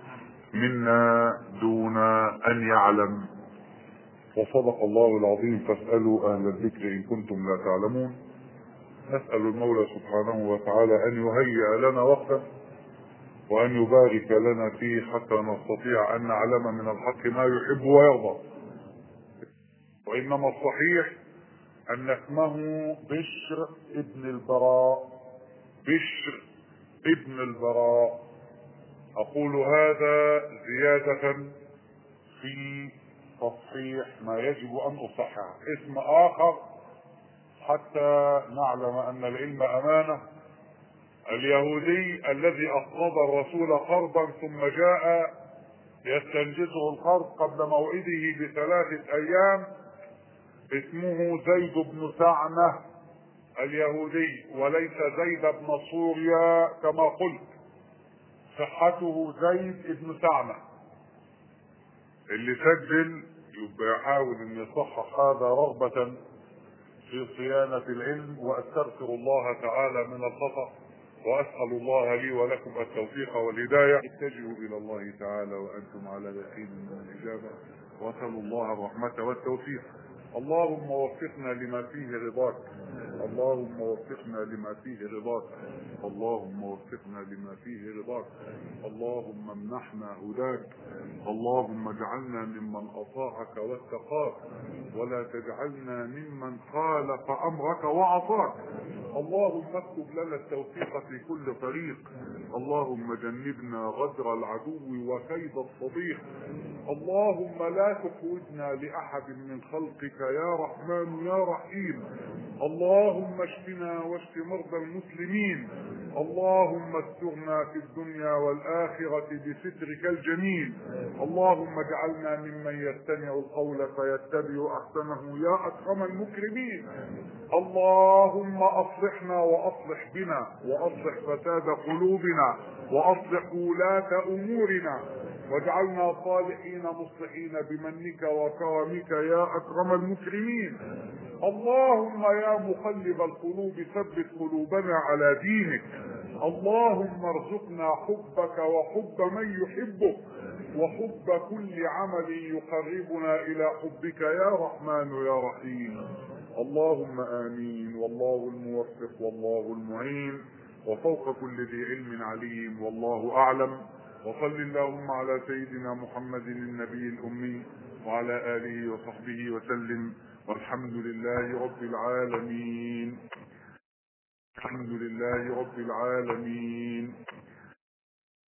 منا دون ان يعلم. وصدق الله العظيم، فاسألوا اهل الذكر ان كنتم لا تعلمون. نسأل المولى سبحانه وتعالى ان يهيئ لنا وقتا وان يبارك لنا فيه حتى نستطيع ان نعلم من الحق ما يحب ويرضى. وانما الصحيح ان اسمه بشر ابن البراء، بشر ابن البراء. اقول هذا زيادة في تصحيح ما يجب ان اصححه. اسم اخر حتى نعلم ان العلم امانة. اليهودي الذي اقرض الرسول قرضا ثم جاء يستنجزه القرض قبل موعده ب3 ايام، اسمه زيد بن سعنة اليهودي، وليس زيد بن سوريا كما قلت. صحته زيد بن سعنة. اللي سجل يبقى يحاول ان يصحح هذا رغبة في صيانة العلم، واستغفر الله تعالى من الخطأ، واسأل الله لي ولكم التوفيق والهداية. اتجهوا الى الله تعالى وانتم على يقين من الاجابة، واسألوا الله الرحمة والتوفيق. اللهم وفقنا لما فيه رضاك، اللهم وفقنا لما فيه رضاك، اللهم وفقنا لما فيه رضاك، اللهم امنحنا هداك، اللهم اجعلنا ممن اطاعك واتقاك، ولا تجعلنا ممن خالف امرك وعصاك. اللهم اكتب لنا التوفيق في كل طريق، اللهم جنبنا غدر العدو وكيد الصديق، اللهم لا تخرجنا لاحد من خلقك يا رحمن يا رحيم، اللهم اشفنا واشف مرضى المسلمين، اللهم استرنا في الدنيا والآخرة بسترك الجميل، اللهم اجعلنا ممن يستمع القول فيتبع احسنه يا اكرم المكرمين. اللهم اصلحنا واصلح بنا، واصلح فساد قلوبنا، واصلح ولاة امورنا، واجعلنا صالحين مصلحين بمنك وكرمك يا اكرم المكرمين. اللهم يا مقلب القلوب ثبت قلوبنا على دينك، اللهم ارزقنا حبك وحب من يحبك، وحب كل عمل يقربنا إلى حبك يا رحمن يا رحيم. اللهم آمين. والله الموفق والله المعين، وفوق كل ذي علم عليم، والله أعلم. وصل اللهم على سيدنا محمد النبي الأمي وعلى آله وصحبه وسلم، والحمد لله رب العالمين. الحمد لله رب العالمين.